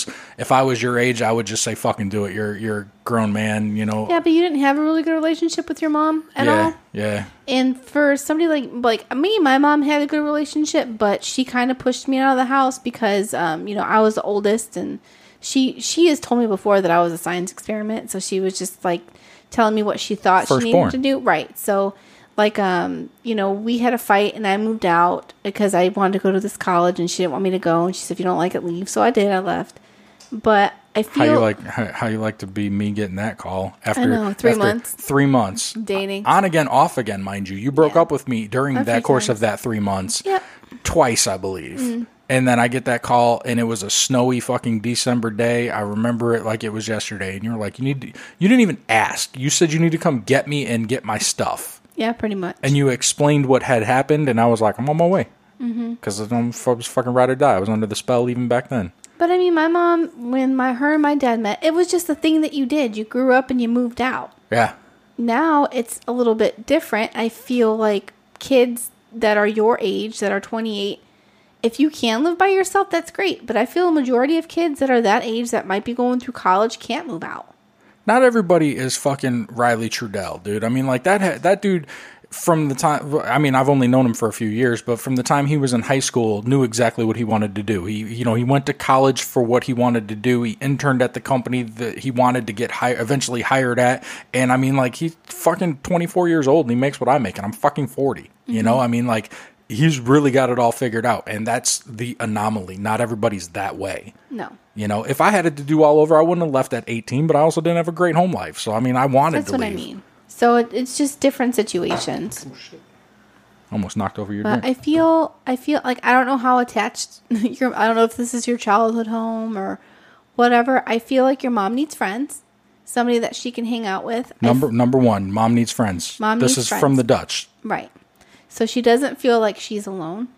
if I was your age, I would just say fucking do it. You're a grown man, you know. Yeah, but you didn't have a really good relationship with your mom at all. Yeah. And for somebody like me, my mom had a good relationship, but she kind of pushed me out of the house because, you know, I was the oldest, and she has told me before that I was a science experiment. So she was just like telling me what she thought she needed to do. Right. So like, you know, we had a fight and I moved out because I wanted to go to this college and she didn't want me to go. And she said, if you don't like it, leave. So I did. I left. But I feel how you like to be me getting that call after, I know, 3 months. 3 months. Dating. On again, off again, mind you. You broke up with me during that course of that 3 months. Yep. Twice, I believe. And then I get that call, and it was a snowy fucking December day. I remember it like it was yesterday. And you were like, you didn't even ask. You said you need to come get me and get my stuff. Yeah, pretty much. And you explained what had happened, and I was like, I'm on my way. Because I was fucking ride or die. I was under the spell even back then. But I mean, my mom, when her and my dad met, it was just a thing that you did. You grew up and you moved out. Yeah. Now it's a little bit different. I feel like kids that are your age, that are 28, if you can live by yourself, that's great. But I feel a majority of kids that are that age that might be going through college can't move out. Not everybody is fucking Riley Trudell, dude. I mean, like that dude from the time, I mean, I've only known him for a few years, but from the time he was in high school, knew exactly what he wanted to do. He went to college for what he wanted to do. He interned at the company that he wanted to get eventually hired at. And I mean, like, he's fucking 24 years old and he makes what I make, and I'm fucking 40. You know, I mean, like, he's really got it all figured out, and that's the anomaly. Not everybody's that way. No. You know, if I had it to do all over, I wouldn't have left at 18, but I also didn't have a great home life. So, I mean, I wanted to leave. That's what I mean. So it's just different situations. Oh, shit. Almost knocked over your drink. I feel like I don't know how attached I don't know if this is your childhood home or whatever. I feel like your mom needs friends. Somebody that she can hang out with. Number one, mom needs friends. This is from the Dutch. Right. So she doesn't feel like she's alone.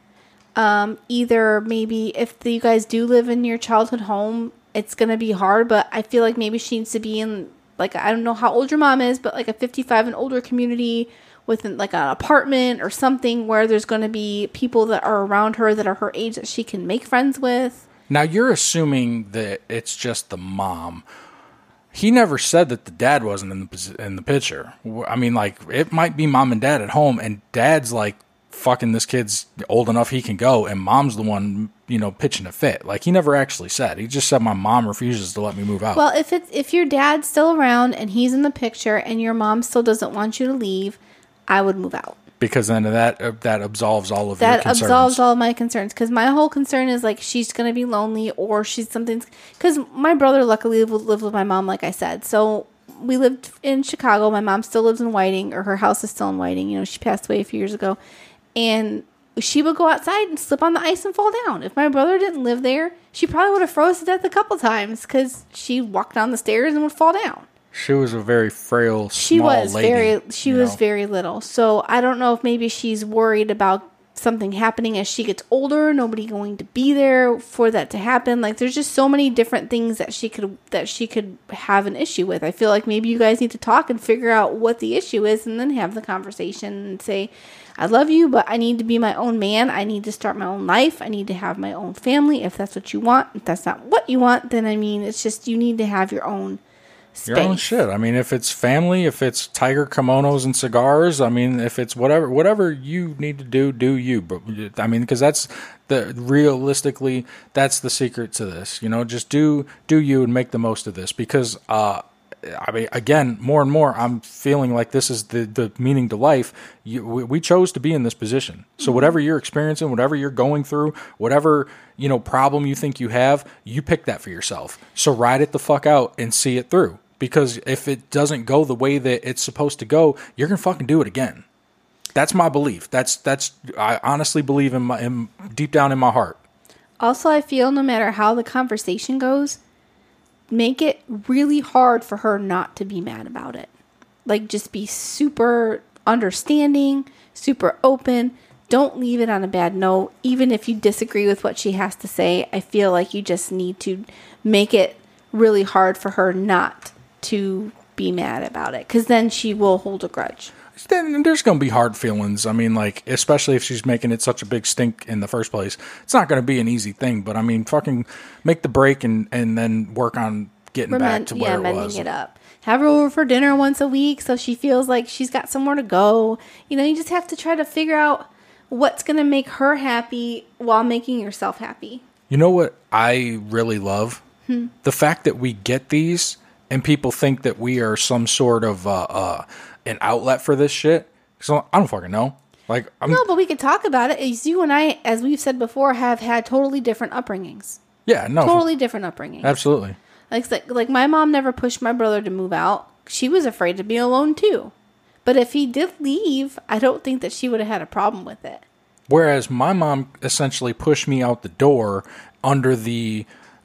Either maybe if you guys do live in your childhood home, it's going to be hard, but I feel like maybe she needs to be in, like, I don't know how old your mom is, but like a 55 and older community with like an apartment or something where there's going to be people that are around her that are her age that she can make friends with. Now you're assuming that it's just the mom. He never said that the dad wasn't in the picture. I mean, like, it might be mom and dad at home, and dad's like, fucking, this kid's old enough he can go, and mom's the one, you know, pitching a fit. Like, he never actually said. He just said my mom refuses to let me move out. Well, if your dad's still around and he's in the picture and your mom still doesn't want you to leave, I would move out. Because then that absolves all of your concerns. That absolves all of my concerns. Because my whole concern is, like, she's going to be lonely or she's something... Because my brother luckily lived with my mom, like I said. So we lived in Chicago. My mom still lives in Whiting, or her house is still in Whiting. You know, she passed away a few years ago. And she would go outside and slip on the ice and fall down. If my brother didn't live there, she probably would have froze to death a couple times because she walked down the stairs and would fall down. She was a very frail, small lady. She was very little. So I don't know if maybe she's worried about something happening as she gets older, nobody going to be there for that to happen. Like, there's just so many different things that she could have an issue with. I feel like maybe you guys need to talk and figure out what the issue is and then have the conversation and say, I love you, but I need to be my own man. I need to start my own life. I need to have my own family. If that's what you want, if that's not what you want, then I mean, it's just, you need to have your own space. Your own shit. I mean, if it's family, if it's tiger kimonos and cigars, I mean, if it's whatever you need to do you. But I mean, because that's realistically, that's the secret to this. You know, just do you and make the most of this. Because I mean, again, more and more, I'm feeling like this is the meaning to life. We chose to be in this position. So whatever you're experiencing, whatever you're going through, whatever, you know, problem you think you have, you pick that for yourself. So ride it the fuck out and see it through. Because if it doesn't go the way that it's supposed to go, you're going to fucking do it again. That's my belief. I honestly believe in deep down in my heart. Also, I feel no matter how the conversation goes, make it really hard for her not to be mad about it. Like, just be super understanding, super open. Don't leave it on a bad note. Even if you disagree with what she has to say, I feel like you just need to make it really hard for her not to be mad about it. Because then she will hold a grudge. Then there's going to be hard feelings. I mean, like, especially if she's making it such a big stink in the first place. It's not going to be an easy thing, but I mean, fucking make the break and then work on getting back to where it was. Mending it up. Have her over for dinner once a week so she feels like she's got somewhere to go. You know, you just have to try to figure out what's going to make her happy while making yourself happy. You know what I really love? The fact that we get these and people think that we are some sort of an outlet for this shit. So I don't fucking know. Like, no, but we could talk about it. As you and I, as we've said before, have had totally different upbringings. Yeah, no, totally different upbringings. Absolutely. Like my mom never pushed my brother to move out. She was afraid to be alone too. But if he did leave, I don't think that she would have had a problem with it. Whereas my mom essentially pushed me out the door under the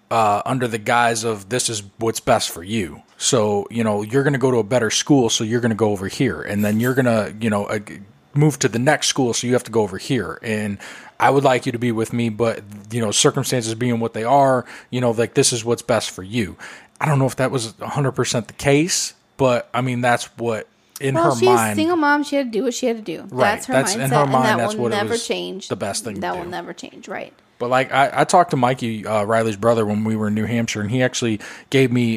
guise of, this is what's best for you. So, you know, you're going to go to a better school, so you're going to go over here. And then you're going to, you know, move to the next school, so you have to go over here. And I would like you to be with me, but, you know, circumstances being what they are, you know, like, this is what's best for you. I don't know if that was 100% the case, but, I mean, that's what, in her mind. She's a single mom. She had to do what she had to do. Right. That's her mindset, in her mind, and that's what never it was change. The best thing to do. That will never change, right. But like I talked to Mikey, Riley's brother, when we were in New Hampshire, and he actually gave me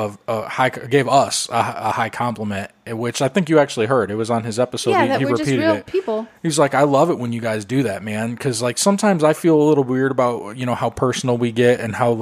gave us a high compliment, which I think you actually heard. It was on his episode. Yeah, he we're repeated just real it. People. He's like, I love it when you guys do that, man, because like sometimes I feel a little weird about, you know, how personal we get and how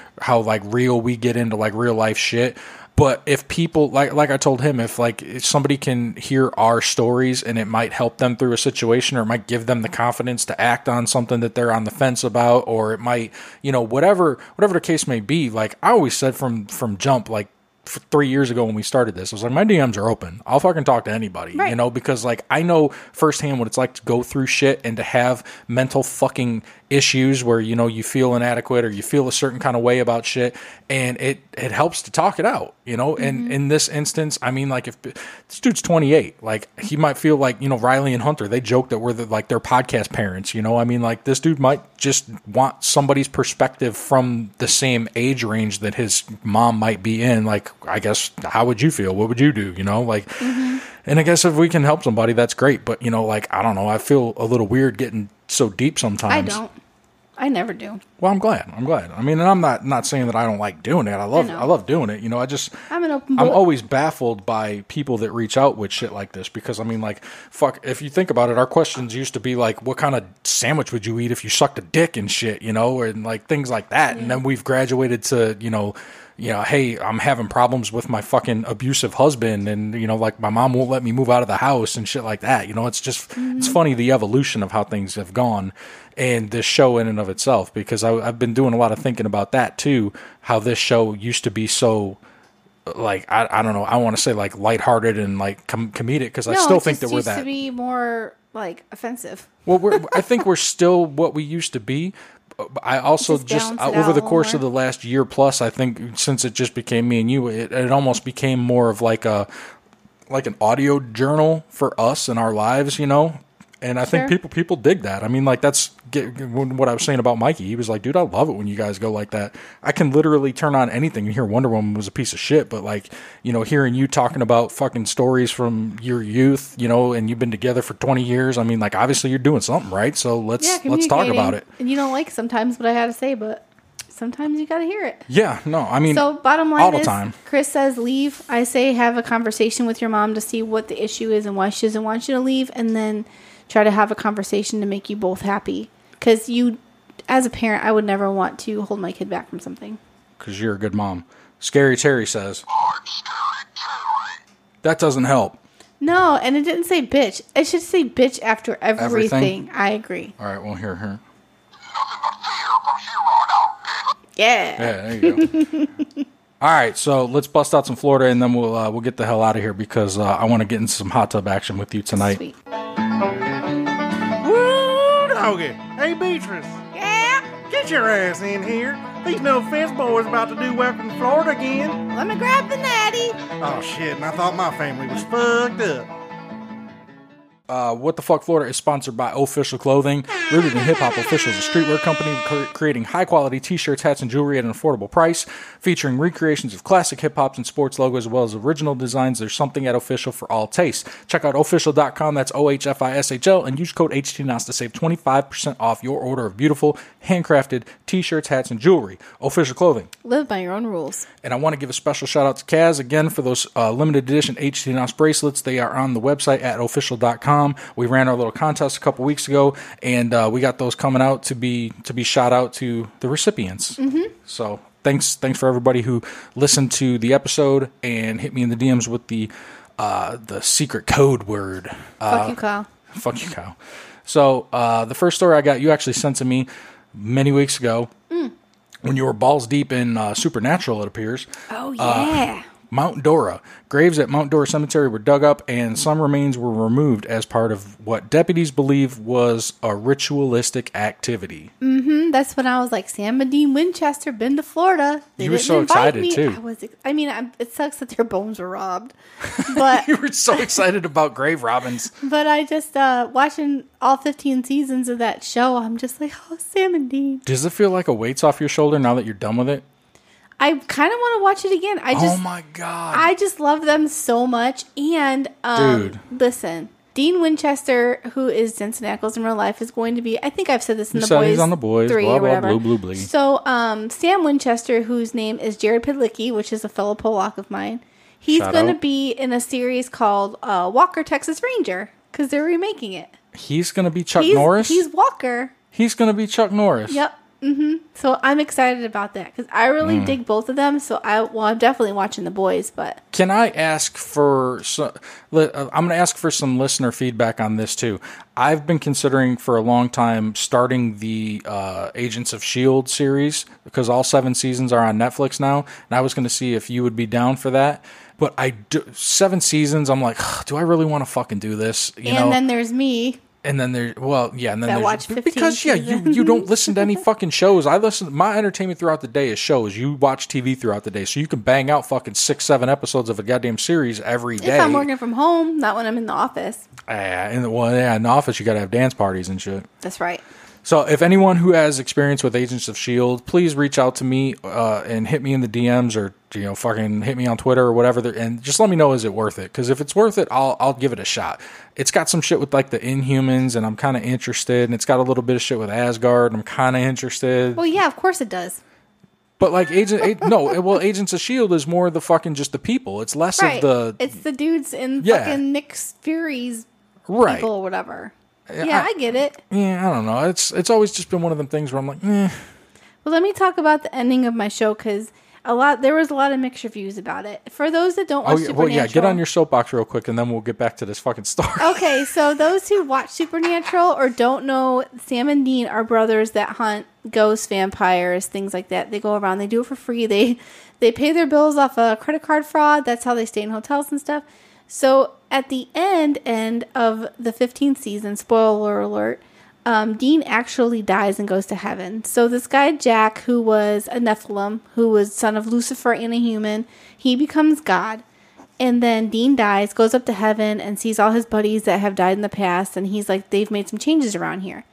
real we get into like real life shit. But if people, like I told him, if somebody can hear our stories and it might help them through a situation, or it might give them the confidence to act on something that they're on the fence about, or it might, you know, whatever the case may be. Like I always said from jump, like 3 years ago when we started this, I was like, my DMs are open. I'll fucking talk to anybody, right. You know, because like I know firsthand what it's like to go through shit and to have mental fucking issues where, you know, you feel inadequate or you feel a certain kind of way about shit, and it helps to talk it out, you know. Mm-hmm. And in this instance, I mean, like if this dude's 28, like he might feel like, you know, Riley and Hunter, they joke that we're their podcast parents, you know. I mean, like this dude might just want somebody's perspective from the same age range that his mom might be in. Like, I guess, how would you feel? What would you do? You know, like, and I guess if we can help somebody, that's great. But, you know, like, I don't know. I feel a little weird getting so deep sometimes. I don't. I never do. Well, I'm glad. I mean, and I'm not saying that I don't like doing it. I love doing it. You know, I'm an open book. I'm always baffled by people that reach out with shit like this, because I mean, like, fuck, if you think about it, our questions used to be like, what kind of sandwich would you eat if you sucked a dick and shit, you know, and like things like that. Yeah. And then we've graduated to, you know, hey, I'm having problems with my fucking abusive husband, and, you know, like my mom won't let me move out of the house and shit like that. You know, it's just, it's funny the evolution of how things have gone, and this show in and of itself, because I've been doing a lot of thinking about that too, how this show used to be so, like, I don't know, I want to say like lighthearted and like comedic, because I still think that we're that. It used to be more like offensive. Well, I think we're still what we used to be. I also just over the course of the last year plus, I think since it just became me and you, it almost became more of like an audio journal for us and our lives, you know. And I think people dig that. I mean, like that's what I was saying about Mikey. He was like, dude, I love it when you guys go like that. I can literally turn on anything and hear Wonder Woman was a piece of shit. But like, you know, hearing you talking about fucking stories from your youth, you know, and you've been together for 20 years. I mean, like obviously you're doing something right. So let's talk about it. And you don't like sometimes what I had to say, but sometimes you got to hear it. Yeah, no, I mean, so bottom line all the is, time. Chris says leave. I say have a conversation with your mom to see what the issue is and why she doesn't want you to leave, and then try to have a conversation to make you both happy. Because you, as a parent, I would never want to hold my kid back from something. Because you're a good mom. Scary Terry says, that doesn't help. No, and it didn't say bitch. It should say bitch after everything. I agree. All right, well, here. Yeah. Yeah, there you go. All right, so let's bust out some Florida, and then we'll get the hell out of here because I want to get into some hot tub action with you tonight. Sweet. Woo, doggy. Hey, Beatrice. Yeah? Get your ass in here. These no offense boys about to do Welcome to Florida again. Let me grab the natty. Oh, shit, and I thought my family was fucked up. What the Fuck Florida is sponsored by Official Clothing. Rooted in hip-hop, Official is a streetwear company creating high-quality t-shirts, hats, and jewelry at an affordable price. Featuring recreations of classic hip-hop and sports logos as well as original designs, there's something at Official for all tastes. Check out official.com, that's OHFISHL, and use code HTNOS to save 25% off your order of beautiful, handcrafted t-shirts, hats, and jewelry. Official Clothing. Live by your own rules. And I want to give a special shout-out to Kaz, again, for those limited edition HTNOS bracelets. They are on the website at official.com. We ran our little contest a couple weeks ago, and we got those coming out to be shot out to the recipients. Mm-hmm. So thanks for everybody who listened to the episode and hit me in the DMs with the secret code word. Fuck you, Kyle. Fuck you, Kyle. So the first story I got, you actually sent to me many weeks ago when you were balls deep in Supernatural, it appears. Oh, yeah. Mount Dora. Graves at Mount Dora Cemetery were dug up and some remains were removed as part of what deputies believe was a ritualistic activity. Mm-hmm. That's when I was like, Sam and Dean Winchester been to Florida. They you were didn't so invite excited, me. too. It sucks that their bones were robbed. But you were so excited about grave robins. But I just, watching all 15 seasons of that show, I'm just like, oh, Sam and Dean. Does it feel like a weight's off your shoulder now that you're done with it? I kind of want to watch it again. Oh my God. I just love them so much. And, Dude. Listen, Dean Winchester, who is Jensen Ackles in real life, is going to be, I think I've said this in You The said Boys he's on The Boys, 3 blah, or blah, whatever. blue, blue, blue. So, Sam Winchester, whose name is Jared Pidlicki, which is a fellow Pollock of mine, he's going to be in a series called Walker, Texas Ranger, because they're remaking it. He's going to be Chuck Norris? He's Walker. He's going to be Chuck Norris. Yep. Mm-hmm. So I'm excited about that because I really dig both of them. So I'm definitely watching The Boys. But can I ask for some? I'm going to ask for some listener feedback on this too. I've been considering for a long time starting the Agents of S.H.I.E.L.D. series because all 7 seasons are on Netflix now, and I was going to see if you would be down for that. But 7 seasons, I'm like, do I really want to fucking do this? You know? Then there's me. And then and then there's watch 15 because you don't listen to any fucking shows. My entertainment throughout the day is shows. You watch TV throughout the day, so you can bang out fucking 6-7 episodes of a goddamn series every day. If I'm working from home, not when I'm in the office. In the office you got to have dance parties and shit. That's right. So if anyone who has experience with Agents of S.H.I.E.L.D., please reach out to me and hit me in the DMs or fucking hit me on Twitter or whatever, and just let me know, is it worth it? Because if it's worth it, I'll give it a shot. It's got some shit with like the Inhumans, and I'm kind of interested, and it's got a little bit of shit with Asgard. I'm kind of interested. Well, yeah, of course it does. But like Agents of S.H.I.E.L.D. is more the fucking just the people. It's less of the. It's the dudes in fucking Nick Fury's people or whatever. Yeah, I get it. Yeah, I don't know. It's always just been one of them things where I'm like, eh. Well, let me talk about the ending of my show because there was a lot of mixed reviews about it. For those that don't watch Supernatural, get on your soapbox real quick, and then we'll get back to this fucking story. Okay, so those who watch Supernatural or don't know, Sam and Dean are brothers that hunt ghosts, vampires, things like that. They go around, they do it for free. They pay their bills off a credit card fraud. That's how they stay in hotels and stuff. So at the end of the 15th season, spoiler alert, Dean actually dies and goes to heaven. So this guy Jack, who was a Nephilim, who was son of Lucifer and a human, he becomes God. And then Dean dies, goes up to heaven, and sees all his buddies that have died in the past. And he's like, they've made some changes around here.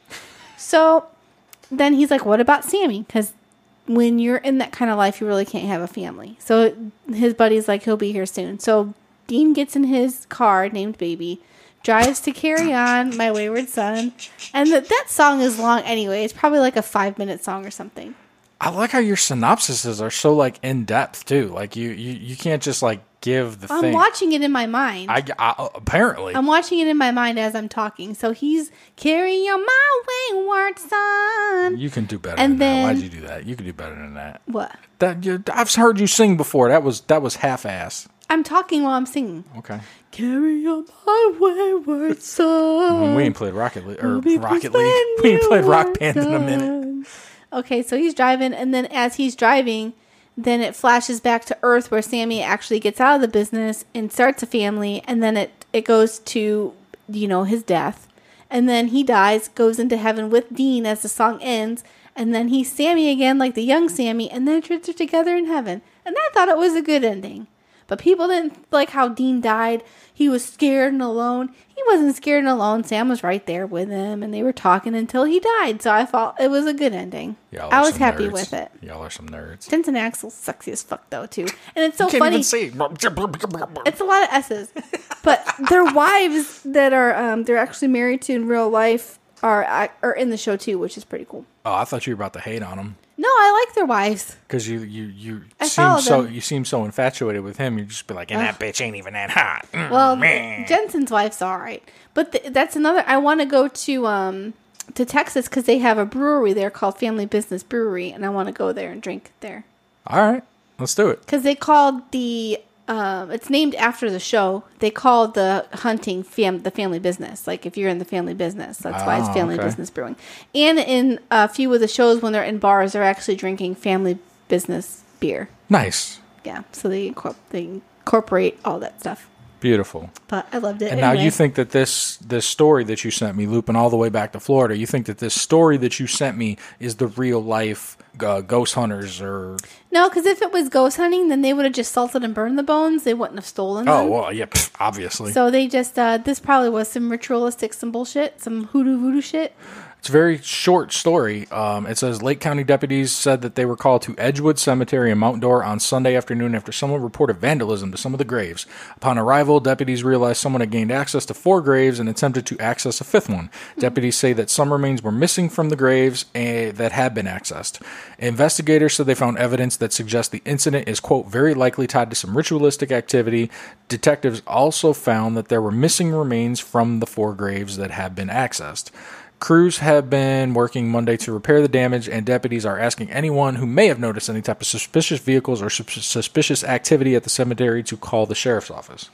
So then he's like, what about Sammy? Because when you're in that kind of life, you really can't have a family. So his buddy's like, he'll be here soon. So Dean gets in his car named Baby, drives to Carry On, My Wayward Son. And that song is long anyway. It's probably like a 5-minute song or something. I like how your synopsises are so like in depth too. Like you can't just like give the thing. I'm watching it in my mind. Apparently. I'm watching it in my mind as I'm talking. So he's Carry On, My Wayward Son. You can do better And than then- that. Why'd you do that? You can do better than that. What? I've heard you sing before. That was half-ass. I'm talking while I'm singing. Okay. Carry on, my wayward son. We ain't played Rocket League or Be Rocket when League. We ain't played you Rock are Band in a minute. done. Okay, so he's driving, and then as he's driving, then it flashes back to Earth where Sammy actually gets out of the business and starts a family, and then it goes to, his death. And then he dies, goes into heaven with Dean as the song ends, and then he's Sammy again, like the young Sammy, and then they're together in heaven. And I thought it was a good ending. But people didn't like how Dean died. He was scared and alone. He wasn't scared and alone. Sam was right there with him, and they were talking until he died. So I thought it was a good ending. I was happy with it. Y'all are some nerds. Jensen Axel's sexy as fuck, though, too. And it's so You can't funny. even see. It's a lot of S's. But their wives that are they're actually married to in real life are in the show, too, which is pretty cool. Oh, I thought you were about to hate on them. No, I like their wives. Because you follow seem so infatuated with him. You just be like, and that bitch ain't even that hot. Well, man. Jensen's wife's all right, but that's another. I want to go to Texas because they have a brewery there called Family Business Brewery, and I want to go there and drink there. All right, let's do it. Because they called the it's named after the show. They called the hunting the family business. Like if you're in the family business, that's why it's Family Business Brewing. And in a few of the shows, when they're in bars, they're actually drinking Family Business beer. Nice. Yeah, so they incorporate all that stuff. Beautiful. But I loved it. And anyway. now you think that this story that you sent me, looping all the way back to Florida, you think that this story that you sent me is the real life ghost hunters or... No, because if it was ghost hunting, then they would have just salted and burned the bones. They wouldn't have stolen them. Oh, well, yeah, obviously. So they just, this probably was some ritualistic, some bullshit, some voodoo shit. It's a very short story. It says Lake County deputies said that they were called to Edgewood Cemetery in Mount Dora on Sunday afternoon after someone reported vandalism to some of the graves. Upon arrival, deputies realized someone had gained access to 4 graves and attempted to access a 5th one. Deputies say that some remains were missing from the graves that had been accessed. Investigators said they found evidence that suggests the incident is, quote, very likely tied to some ritualistic activity. Detectives also found that there were missing remains from the 4 graves that had been accessed. Crews have been working Monday to repair the damage, and deputies are asking anyone who may have noticed any type of suspicious vehicles or suspicious activity at the cemetery to call the sheriff's office.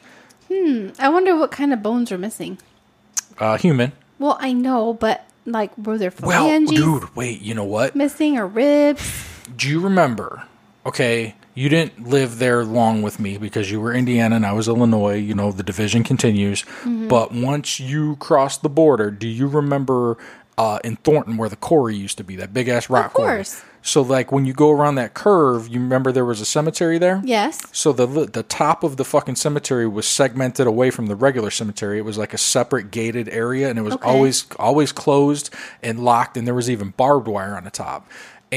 I wonder what kind of bones are missing. Human. Well, I know, but, like, were there Well, phalanges dude, wait, you know what? missing or ribs? Do you remember, okay, you didn't live there long with me because you were Indiana and I was Illinois, the division continues. Mm-hmm. But once you crossed the border, do you remember in Thornton where the quarry used to be, that big-ass rock quarry? Of course. So, like, when you go around that curve, you remember there was a cemetery there? Yes. So the top of the fucking cemetery was segmented away from the regular cemetery. It was like a separate gated area, and it was always closed and locked, and there was even barbed wire on the top.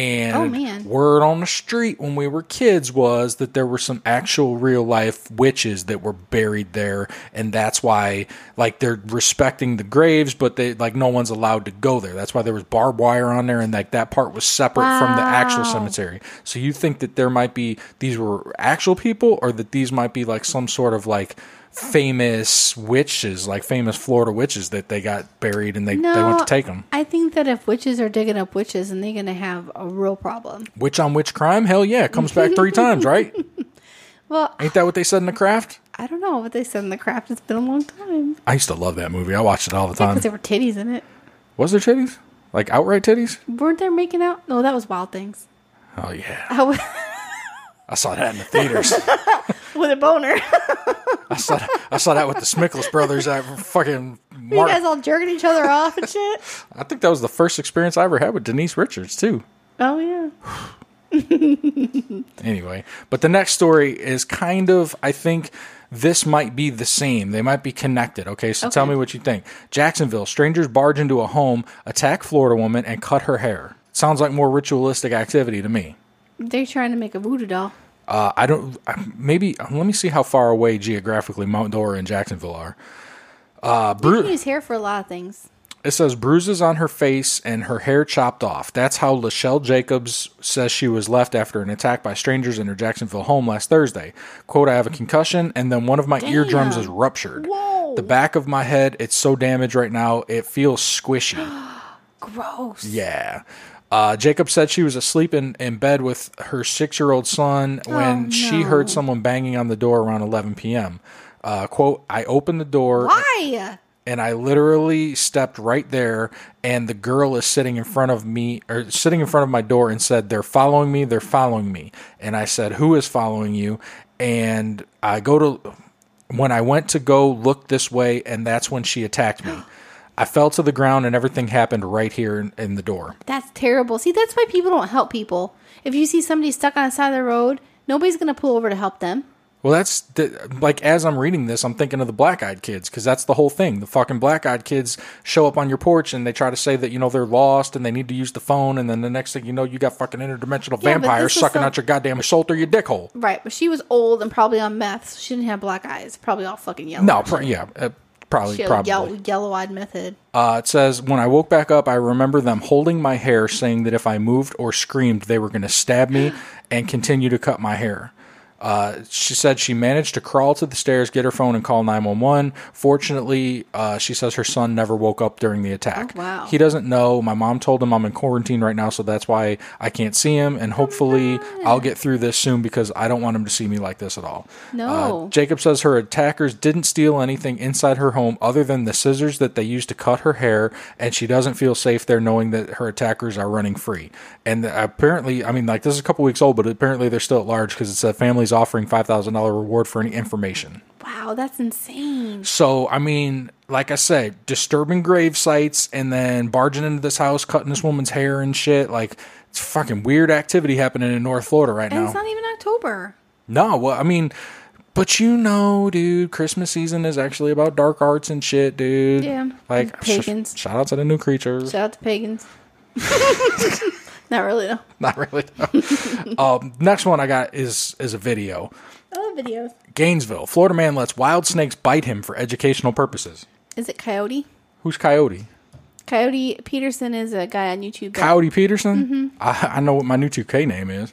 And word on the street when we were kids was that there were some actual real life witches that were buried there, and that's why, like, they're respecting the graves, but they, like, no one's allowed to go there. That's why there was barbed wire on there, and like that part was separate from the actual cemetery. So you think that there might be, these were actual people, or that these might be like some sort of like famous witches, like famous Florida witches that they got buried and they went to take them. I think that if witches are digging up witches, then they're going to have a real problem. Witch on witch crime? Hell yeah, it comes back 3 times, right? Well, ain't that what they said in The Craft? I don't know what they said in The Craft. It's been a long time. I used to love that movie. I watched it all the time. Because there were titties in it. Was there titties? Like outright titties? Weren't they making out? No, that was Wild Things. Oh, yeah. I saw that in the theaters. With a boner. I saw that with the Smickless brothers at fucking You guys all jerking each other off and shit? I think that was the first experience I ever had with Denise Richards, too. Oh, yeah. Anyway, but the next story is kind of, I think this might be the same. They might be connected. Okay, so tell me what you think. Jacksonville, strangers barge into a home, attack Florida woman, and cut her hair. Sounds like more ritualistic activity to me. They're trying to make a voodoo doll. Maybe, let me see how far away geographically Mount Dora and Jacksonville are. You can use hair for a lot of things. It says bruises on her face and her hair chopped off. That's how Lachelle Jacobs says she was left after an attack by strangers in her Jacksonville home last Thursday. Quote, I have a concussion and then one of my eardrums is ruptured. Whoa. The back of my head, it's so damaged right now, it feels squishy. Gross. Yeah. Jacob said she was asleep in bed with her 6-year-old son when she heard someone banging on the door around 11 p.m. Quote, I opened the door. Why? And I literally stepped right there, and the girl is sitting in front of me, or sitting in front of my door, and said, they're following me, they're following me. And I said, who is following you? And when I went to go look this way, and that's when she attacked me. I fell to the ground, and everything happened right here in the door. That's terrible. See, that's why people don't help people. If you see somebody stuck on the side of the road, nobody's going to pull over to help them. Well, like, as I'm reading this, I'm thinking of the Black-Eyed Kids, because that's the whole thing. The fucking Black-Eyed Kids show up on your porch, and they try to say that, they're lost, and they need to use the phone, and then the next thing you know, you got fucking interdimensional vampires sucking out your goddamn soul through your dick hole. Right, but she was old and probably on meth, so she didn't have black eyes. Probably all fucking yellow. No, probably. She had yellow-eyed meth head. It says, when I woke back up, I remember them holding my hair, saying that if I moved or screamed, they were going to stab me and continue to cut my hair. She said she managed to crawl to the stairs, get her phone, and call 911. Fortunately, she says her son never woke up during the attack. Oh, wow. He doesn't know. My mom told him I'm in quarantine right now, so that's why I can't see him. And hopefully I'll get through this soon because I don't want him to see me like this at all. No. Jacob says her attackers didn't steal anything inside her home other than the scissors that they used to cut her hair, and she doesn't feel safe there knowing that her attackers are running free. And apparently, this is a couple weeks old, but apparently they're still at large because it said families offering $5,000 reward for any information. Wow, that's insane. So, like I said, disturbing grave sites and then barging into this house, cutting this woman's hair and shit. Like, it's fucking weird activity happening in North Florida right now. And it's not even October. No, well, but dude, Christmas season is actually about dark arts and shit, dude. Yeah. Like, pagans. Shout out to the new creatures. Shout out to pagans. Not really, though. Not really, though. Next one I got is a video. I love videos. Gainesville. Florida man lets wild snakes bite him for educational purposes. Is it Coyote? Who's Coyote? Coyote Peterson is a guy on YouTube. Coyote Peterson? Mm-hmm. I know what my new 2K name is.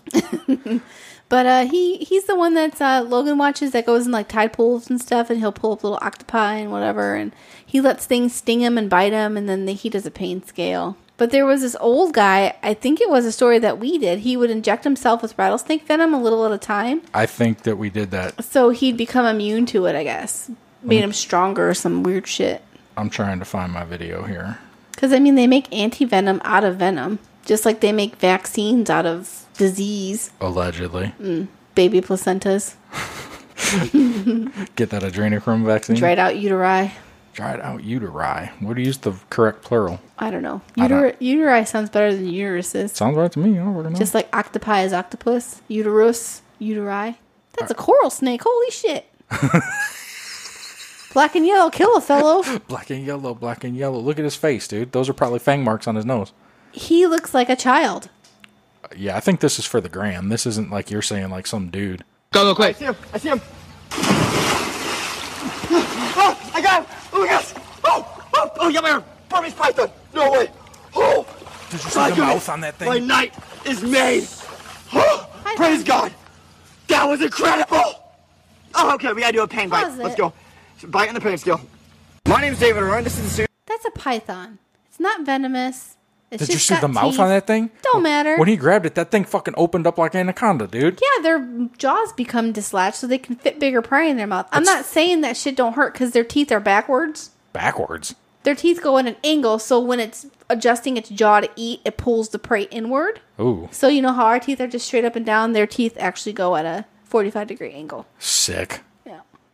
But he's the one that's Logan watches that goes in like tide pools and stuff, and he'll pull up little octopi and whatever, and he lets things sting him and bite him, and then he does a pain scale. But there was this old guy, I think it was a story that we did. He would inject himself with rattlesnake venom a little at a time. I think that we did that. So he'd become immune to it, I guess. Made him stronger or some weird shit. I'm trying to find my video here. Because, they make anti-venom out of venom. Just like they make vaccines out of disease. Allegedly. Baby placentas. Get that adrenochrome vaccine? Dried out uteri. Dried out uteri. What do you use the correct plural? I don't know. Uteri sounds better than uteruses. Sounds right to me. I don't know. Just like octopi is octopus. Uterus. Uteri. That's a coral snake. Holy shit. Black and yellow. Kill a fellow. Black and yellow. Black and yellow. Look at his face, dude. Those are probably fang marks on his nose. He looks like a child. Yeah, I think this is for the gram. This isn't like you're saying like some dude. Go quick. I see him. Oh, I got him. Oh my gosh. Oh, yeah, man. Burmese python. No way. Oh. Did you see the mouth on that thing? My night is made. Oh, praise God. That was incredible. Oh, okay. We got to do a pain bite. Let's go. Bite on the pain scale. My name's David Ryan. This is the That's a python. It's not venomous. Did you see the mouth on that thing? Don't matter. When he grabbed it, that thing fucking opened up like an anaconda, dude. Yeah, their jaws become dislodged so they can fit bigger prey in their mouth. I'm not saying that shit don't hurt because their teeth are backwards. Backwards? Their teeth go at an angle, so when it's adjusting its jaw to eat, it pulls the prey inward. Ooh. So you know how our teeth are just straight up and down? Their teeth actually go at a 45-degree angle. Sick. Yeah.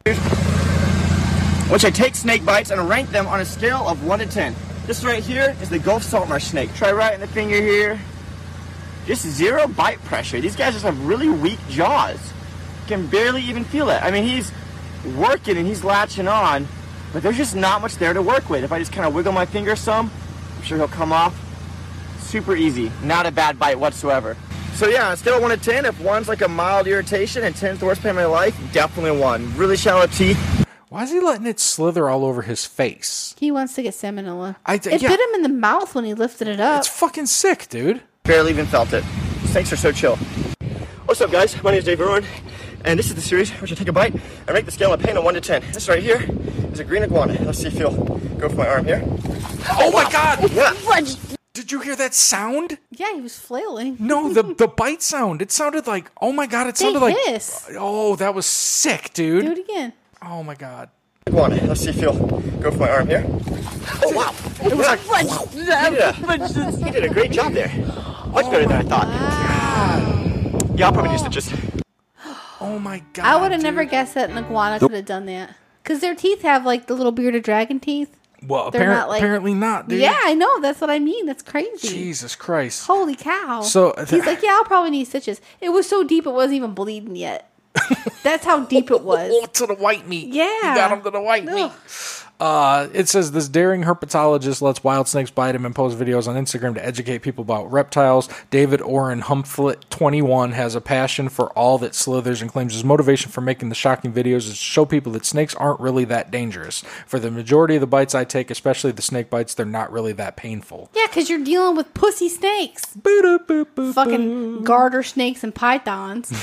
Which I take snake bites and rank them on a scale of 1 to 10. This right here is the Gulf saltmarsh snake. Try right in the finger here. Just 0 bite pressure. These guys just have really weak jaws. Can barely even feel it. I mean, he's working and he's latching on, but there's just not much there to work with. If I just kind of wiggle my finger some, I'm sure he'll come off. Super easy. Not a bad bite whatsoever. So yeah, on a scale of 1 to 10, if 1's like a mild irritation and 10's the worst pain of my life, definitely 1. Really shallow teeth. Why is he letting it slither all over his face? He wants to get salmonella. It bit him in the mouth when he lifted it up. It's fucking sick, dude. Barely even felt it. Snakes are so chill. What's up, guys? My name is Dave Irwin, and this is the series where I take a bite and rank the scale of pain on 1 to 10. This right here is a green iguana. Let's see if he'll go for my arm here. Oh my God! Yeah. Did you hear that sound? Yeah, he was flailing. No, the bite sound. It sounded like, oh my God, it sounded like... hiss. Oh, that was sick, dude. Do it again. Oh my God. Iguana. Let's see if he'll go for my arm here. Oh, wow. It was like... Wow. He did a great job there. Much better than I thought. God. Yeah, I'll probably use it just... Oh my God, I would have never guessed that an iguana could have done that. Because their teeth have like the little bearded dragon teeth. Well, apparently not, dude. Yeah, I know. That's what I mean. That's crazy. Jesus Christ. Holy cow. So he's like, yeah, I'll probably need stitches. It was so deep it wasn't even bleeding yet. That's how deep it was. Oh, to the white meat. Yeah. You got him to the white meat. It says this daring herpetologist lets wild snakes bite him and posts videos on Instagram to educate people about reptiles. David Oren Humflet, 21, has a passion for all that slithers and claims his motivation for making the shocking videos is to show people that snakes aren't really that dangerous. For the majority of the bites I take, especially the snake bites, they're not really that painful. Yeah, because you're dealing with pussy snakes. Fucking garter snakes and pythons.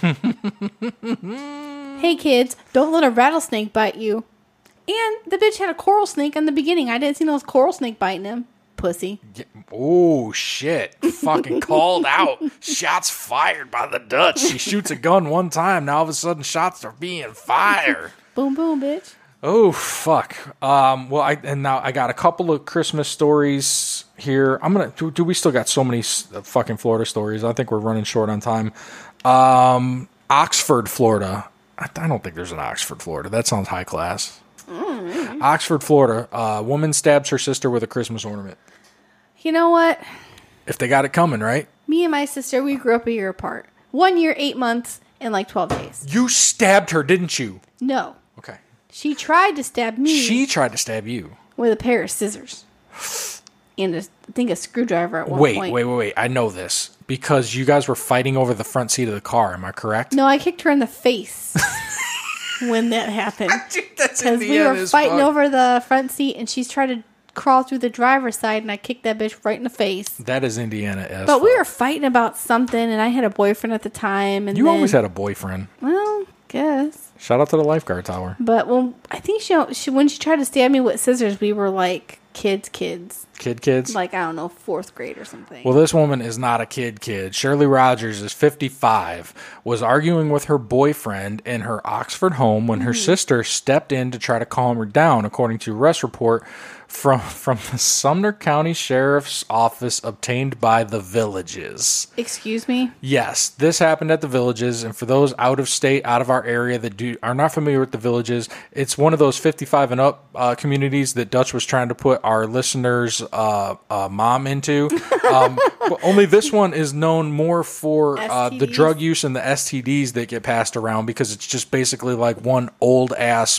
Hey kids, don't let a rattlesnake bite you. And the bitch had a coral snake in the beginning. I didn't see no coral snake biting him. Pussy. Yeah. Oh, shit. Fucking called out. Shots fired by the Dutch. She shoots a gun one time. Now all of a sudden shots are being fired. Boom, boom, bitch. Oh, fuck. Now I got a couple of Christmas stories here. I'm going to... Do we still got so many fucking Florida stories? I think we're running short on time. Oxford, Florida. I don't think there's an Oxford, Florida. That sounds high class. Oxford, Florida. A woman stabs her sister with a Christmas ornament. You know what? If they got it coming, right? Me and my sister, we grew up a year apart. 1 year, 8 months, and like 12 days. You stabbed her, didn't you? No. Okay. She tried to stab me. She tried to stab you. With a pair of scissors. And I think a screwdriver at one point. Wait. I know this. Because you guys were fighting over the front seat of the car. Am I correct? No, I kicked her in the face. When that happened. Because we were fighting over the front seat and she's trying to crawl through the driver's side and I kicked that bitch right in the face. That is Indiana-esque. But we were fighting about something and I had a boyfriend at the time. And you always had a boyfriend. Well, guess. Shout out to the lifeguard tower. But I think she when she tried to stab me with scissors, we were like kids. Kids? Like, I don't know, 4th grade or something. Well, this woman is not a kid. Shirley Rogers is 55, was arguing with her boyfriend in her Oxford home when her sister stepped in to try to calm her down, according to a arrest report from the Sumner County Sheriff's Office obtained by The Villages. Excuse me? Yes, this happened at The Villages, and for those out of state, out of our area that are not familiar with The Villages, it's one of those 55 and up communities that Dutch was trying to put our listeners' mom into. But only this one is known more for the drug use and the STDs that get passed around because it's just basically like one old ass.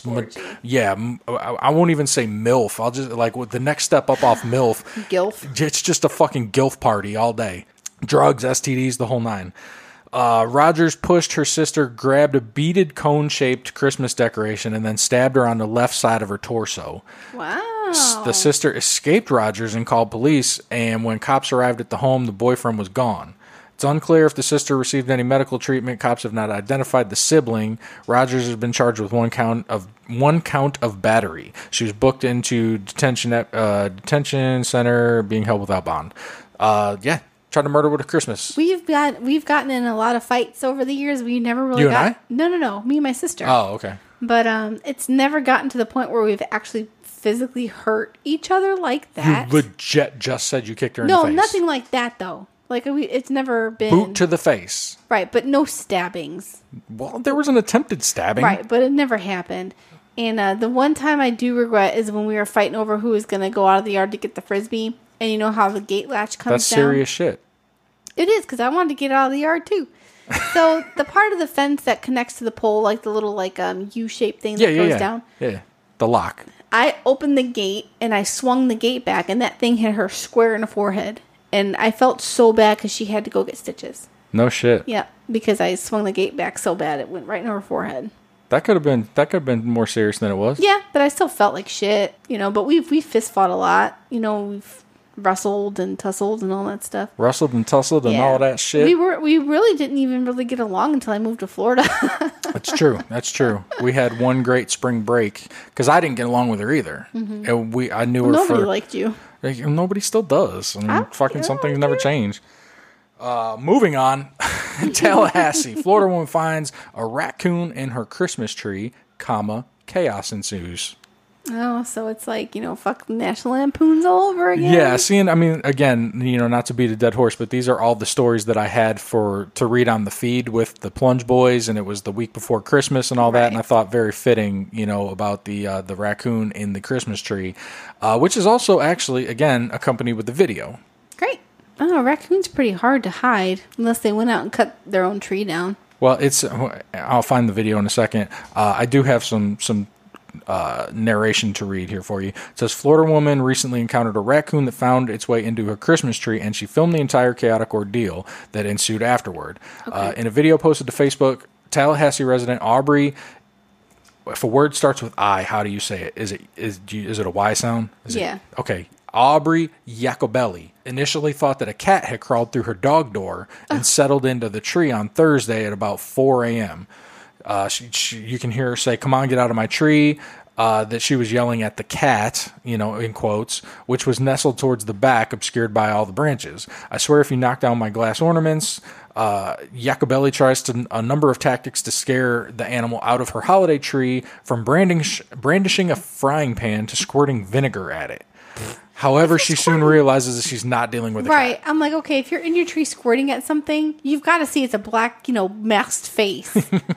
I won't even say MILF. I'll just like the next step up off MILF. GILF. It's just a fucking GILF party all day. Drugs, STDs, the whole nine. Rogers pushed her sister, grabbed a beaded cone-shaped Christmas decoration, and then stabbed her on the left side of her torso. Wow. The sister escaped Rogers and called police, and when cops arrived at the home, the boyfriend was gone. It's unclear if the sister received any medical treatment. Cops have not identified the sibling. Rogers has been charged with one count of battery. She was booked into detention center, being held without bond. Tried to murder with a Christmas. We've gotten in a lot of fights over the years. We never really No. Me and my sister. Oh, okay. But it's never gotten to the point where we've actually physically hurt each other like that. You legit just said you kicked her in the face. No, nothing like that though. Like, it's never been... Boot to the face. Right, but no stabbings. Well, there was an attempted stabbing. Right, but it never happened. And the one time I do regret is when we were fighting over who was going to go out of the yard to get the Frisbee. And you know how the gate latch comes down? That's serious shit. It is, because I wanted to get out of the yard, too. So, the part of the fence that connects to the pole, like the little U-shaped thing that goes down. Yeah, the lock. I opened the gate, and I swung the gate back, and that thing hit her square in the forehead. And I felt so bad because she had to go get stitches. No shit. Yeah, because I swung the gate back so bad it went right in her forehead. That could have been more serious than it was. Yeah, but I still felt like shit, But we fist fought a lot, We've wrestled and tussled and all that stuff. Wrestled and tussled and all that shit. We really didn't even really get along until I moved to Florida. That's true. We had one great spring break because I didn't get along with her either. Mm-hmm. And I knew her Nobody liked you. Nobody still does. I mean, some things never change. Moving on, Tallahassee, Florida woman finds a raccoon in her Christmas tree, chaos ensues. Oh, so it's like, fuck National Lampoons all over again? Yeah, again, not to beat a dead horse, but these are all the stories that I had to read on the feed with the Plunge Boys, and it was the week before Christmas and all that, and I thought very fitting, about the raccoon in the Christmas tree, which is also actually, again, accompanied with the video. Great. Oh, raccoons pretty hard to hide, unless they went out and cut their own tree down. Well, I'll find the video in a second. I do have some narration to read here for you. It says, Florida woman recently encountered a raccoon that found its way into her Christmas tree, and she filmed the entire chaotic ordeal that ensued afterward. Okay. In a video posted to Facebook, Tallahassee resident Aubrey, if a word starts with I, how do you say it? Is it a Y sound? Okay. Aubrey Jacobelli initially thought that a cat had crawled through her dog door and settled into the tree on Thursday at about 4 a.m. You can hear her say, "Come on, get out of my tree," that she was yelling at the cat, in quotes, which was nestled towards the back, obscured by all the branches. "I swear if you knock down my glass ornaments," Jacobelli tries a number of tactics to scare the animal out of her holiday tree, from brandishing a frying pan to squirting vinegar at it. However, she soon realizes that she's not dealing with a cat. Right. I'm like, okay, if you're in your tree squirting at something, you've got to see it's a black, masked face.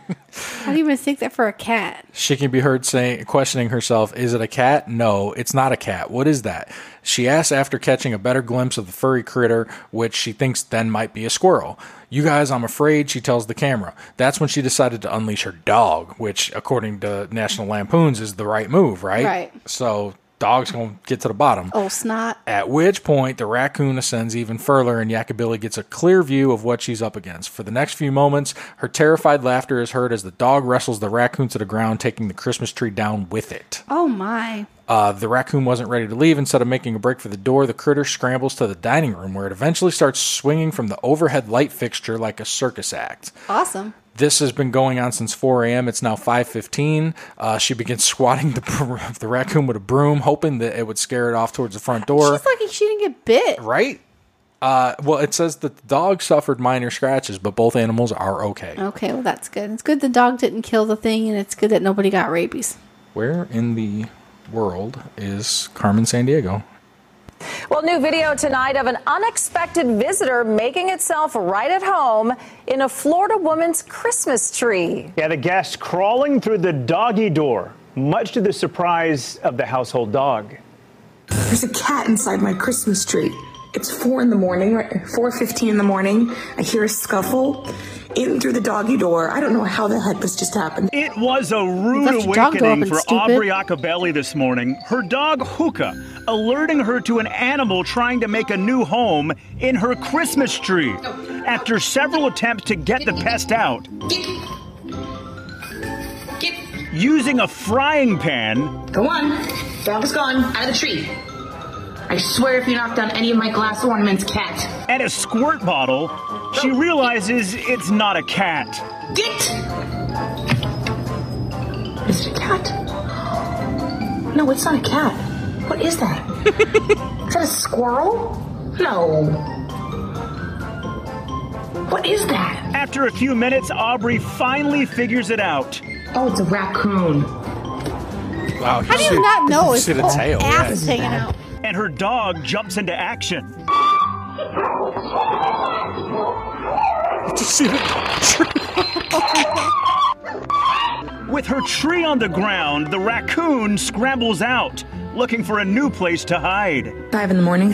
How do you even think that for a cat? She can be heard questioning herself, is it a cat? No, it's not a cat. What is that? She asks after catching a better glimpse of the furry critter, which she thinks then might be a squirrel. "You guys, I'm afraid," she tells the camera. That's when she decided to unleash her dog, which, according to National Lampoons, is the right move, right? Right. So dog's going to get to the bottom. Oh, snot. At which point, the raccoon ascends even further, and Jacobelli gets a clear view of what she's up against. For the next few moments, her terrified laughter is heard as the dog wrestles the raccoon to the ground, taking the Christmas tree down with it. Oh, my. The raccoon wasn't ready to leave. Instead of making a break for the door, the critter scrambles to the dining room, where it eventually starts swinging from the overhead light fixture like a circus act. Awesome. This has been going on since 4 a.m. It's now 5:15. She begins swatting the raccoon with a broom, hoping that it would scare it off towards the front door. She's lucky she didn't get bit. Right? Well, it says that the dog suffered minor scratches, but both animals are okay. Okay, well, that's good. It's good the dog didn't kill the thing, and it's good that nobody got rabies. Where in the world is Carmen Sandiego? Well, new video tonight of an unexpected visitor making itself right at home in a Florida woman's Christmas tree. Yeah, the guest crawling through the doggy door, much to the surprise of the household dog. There's a cat inside my Christmas tree. It's 4 in the morning, 4:15 in the morning. I hear a scuffle in through the doggy door. I don't know how the heck this just happened. It was a rude awakening for Aubrey Jacobelli this morning. Her dog, Hookah, alerting her to an animal trying to make a new home in her Christmas tree. After several attempts to get the pest out, using a frying pan. Go on. Dog is gone. Out of the tree. I swear if you knock down any of my glass ornaments, cat. And a squirt bottle, she realizes it's not a cat. Get! Is it a cat? No, it's not a cat. What is that? Is that a squirrel? No. What is that? After a few minutes, Aubrey finally figures it out. Oh, it's a raccoon. Wow. How do you not know? It's see the tail. ass is hanging out. And her dog jumps into action. see the With her tree on the ground, the raccoon scrambles out, looking for a new place to hide. 5 in the morning.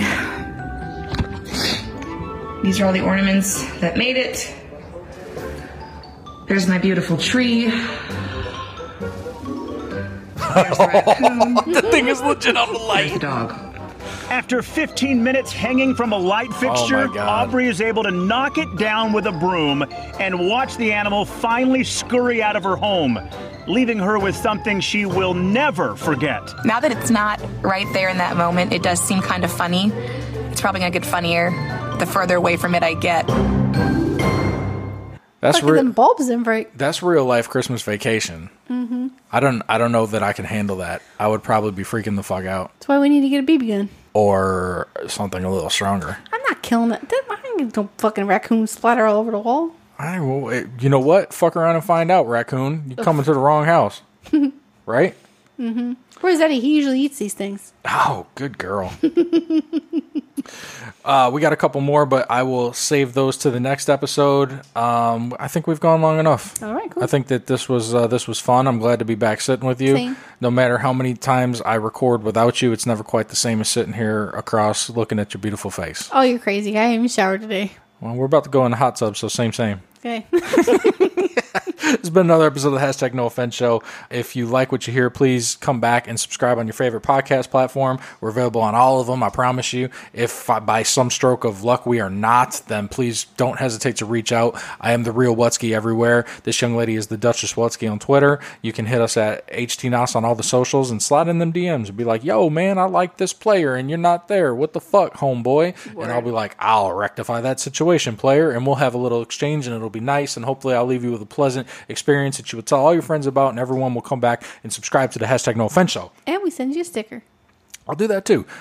These are all the ornaments that made it. There's my beautiful tree. There's the raccoon. The thing is legit on the light. There's the dog. After 15 minutes hanging from a light fixture, Aubrey is able to knock it down with a broom and watch the animal finally scurry out of her home, leaving her with something she will never forget. Now that it's not right there in that moment, it does seem kind of funny. It's probably going to get funnier the further away from it I get. That's them bulbs in break. That's real life Christmas Vacation. Mm-hmm. I don't know that I can handle that. I would probably be freaking the fuck out. That's why we need to get a BB gun. Or something a little stronger. I'm not killing it. I ain't gonna fucking raccoon splatter all over the wall. You know what? Fuck around and find out, raccoon. You're coming to the wrong house. Right? Mm-hmm. Where's Eddie? He usually eats these things. Oh, good girl. We got a couple more, but I will save those to the next episode. I think we've gone long enough. All right, cool. I think that this was fun. I'm glad to be back sitting with you. Same. No matter how many times I record without you, it's never quite the same as sitting here across looking at your beautiful face. Oh, you're crazy. I haven't even showered today. Well, we're about to go in the hot tub, so same. Okay. It's been another episode of the Hashtag No Offense Show. If you like what you hear, please come back and subscribe on your favorite podcast platform. We're available on all of them, I promise you. If by some stroke of luck we are not, then please don't hesitate to reach out. I am the real Wutsky everywhere. This young lady is the Duchess Wutsky on Twitter. You can hit us at HTNOS on all the socials and slide in them DMs and be like, yo, man, I like this player and you're not there. What the fuck, homeboy? And I'll be like, I'll rectify that situation, player, and we'll have a little exchange and it'll be nice, and hopefully I'll leave you with a pleasant experience that you will tell all your friends about, and everyone will come back and subscribe to the Hashtag No Offense Show. And we send you a sticker. I'll do that too.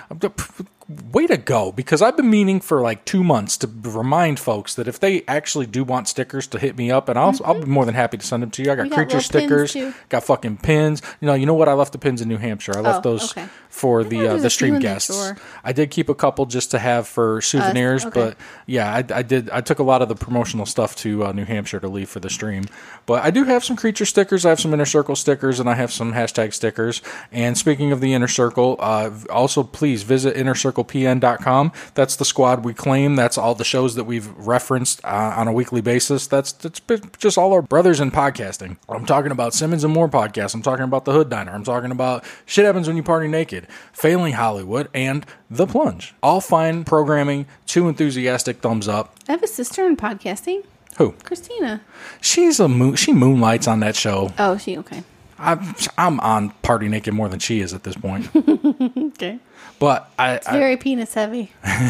Way to go, because I've been meaning for like 2 months to remind folks that if they actually do want stickers to hit me up, and I'll be more than happy to send them to you. I got creature stickers, got fucking pins. You know what? I left the pins in New Hampshire. I left those for the stream guests. I did keep a couple just to have for souvenirs, but yeah, I did. I took a lot of the promotional stuff to New Hampshire to leave for the stream. But I do have some creature stickers. I have some Inner Circle stickers, and I have some hashtag stickers. And speaking of the Inner Circle, also please visit InnerCirclePN.com. That's the squad we claim. That's all the shows that we've referenced on a weekly basis. That's just all our brothers in podcasting. I'm talking about Simmons and More podcasts. I'm talking about The Hood Diner. I'm talking about Shit Happens When You Party Naked, Failing Hollywood, and The Plunge. All fine programming, 2 enthusiastic thumbs up. I have a sister in podcasting. Who? Christina. She moonlights on that show. Oh, she okay. I'm on Party Naked more than she is at this point. Okay. But it's very penis heavy.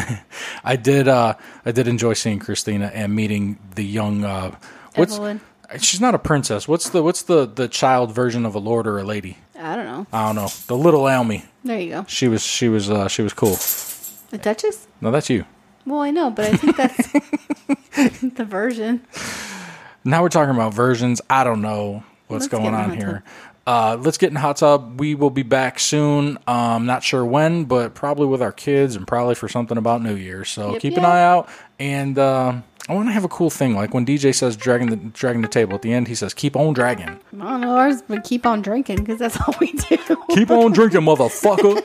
I did enjoy seeing Christina and meeting the young Evelyn. She's not a princess. What's the child version of a lord or a lady? I don't know. The little Almy. There you go. She was cool. The Duchess? No, that's you. Well, I know, but I think that's the version. Now we're talking about versions. I don't know what's going on here. Let's get in the hot tub. We will be back soon. Not sure when, but probably with our kids and probably for something about New Year's. So keep an eye out. And I want to have a cool thing. Like when DJ says dragging the table at the end, he says, keep on dragging. I don't know ours, but keep on drinking because that's all we do. Keep on drinking, motherfucker.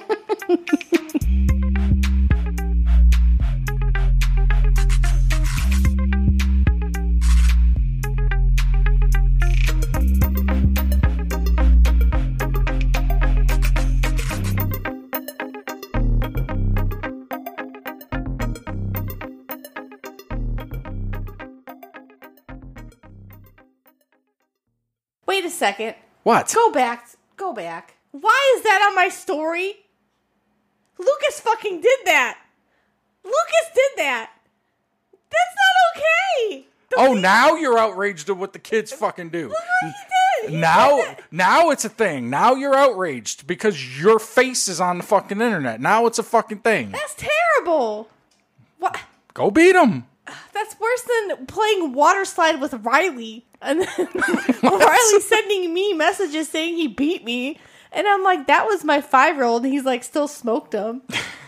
Wait a second. What? Go back. Why is that on my story? Lucas fucking did that. That's not okay. Now you're outraged at what the kids fucking do. Look what he did. Now it's a thing. Now you're outraged because your face is on the fucking internet. Now it's a fucking thing. That's terrible. What? Go beat him. That's worse than playing water slide with Riley. And then Riley sending me messages saying he beat me. And I'm like, that was my 5-year-old. And he's like, still smoked him.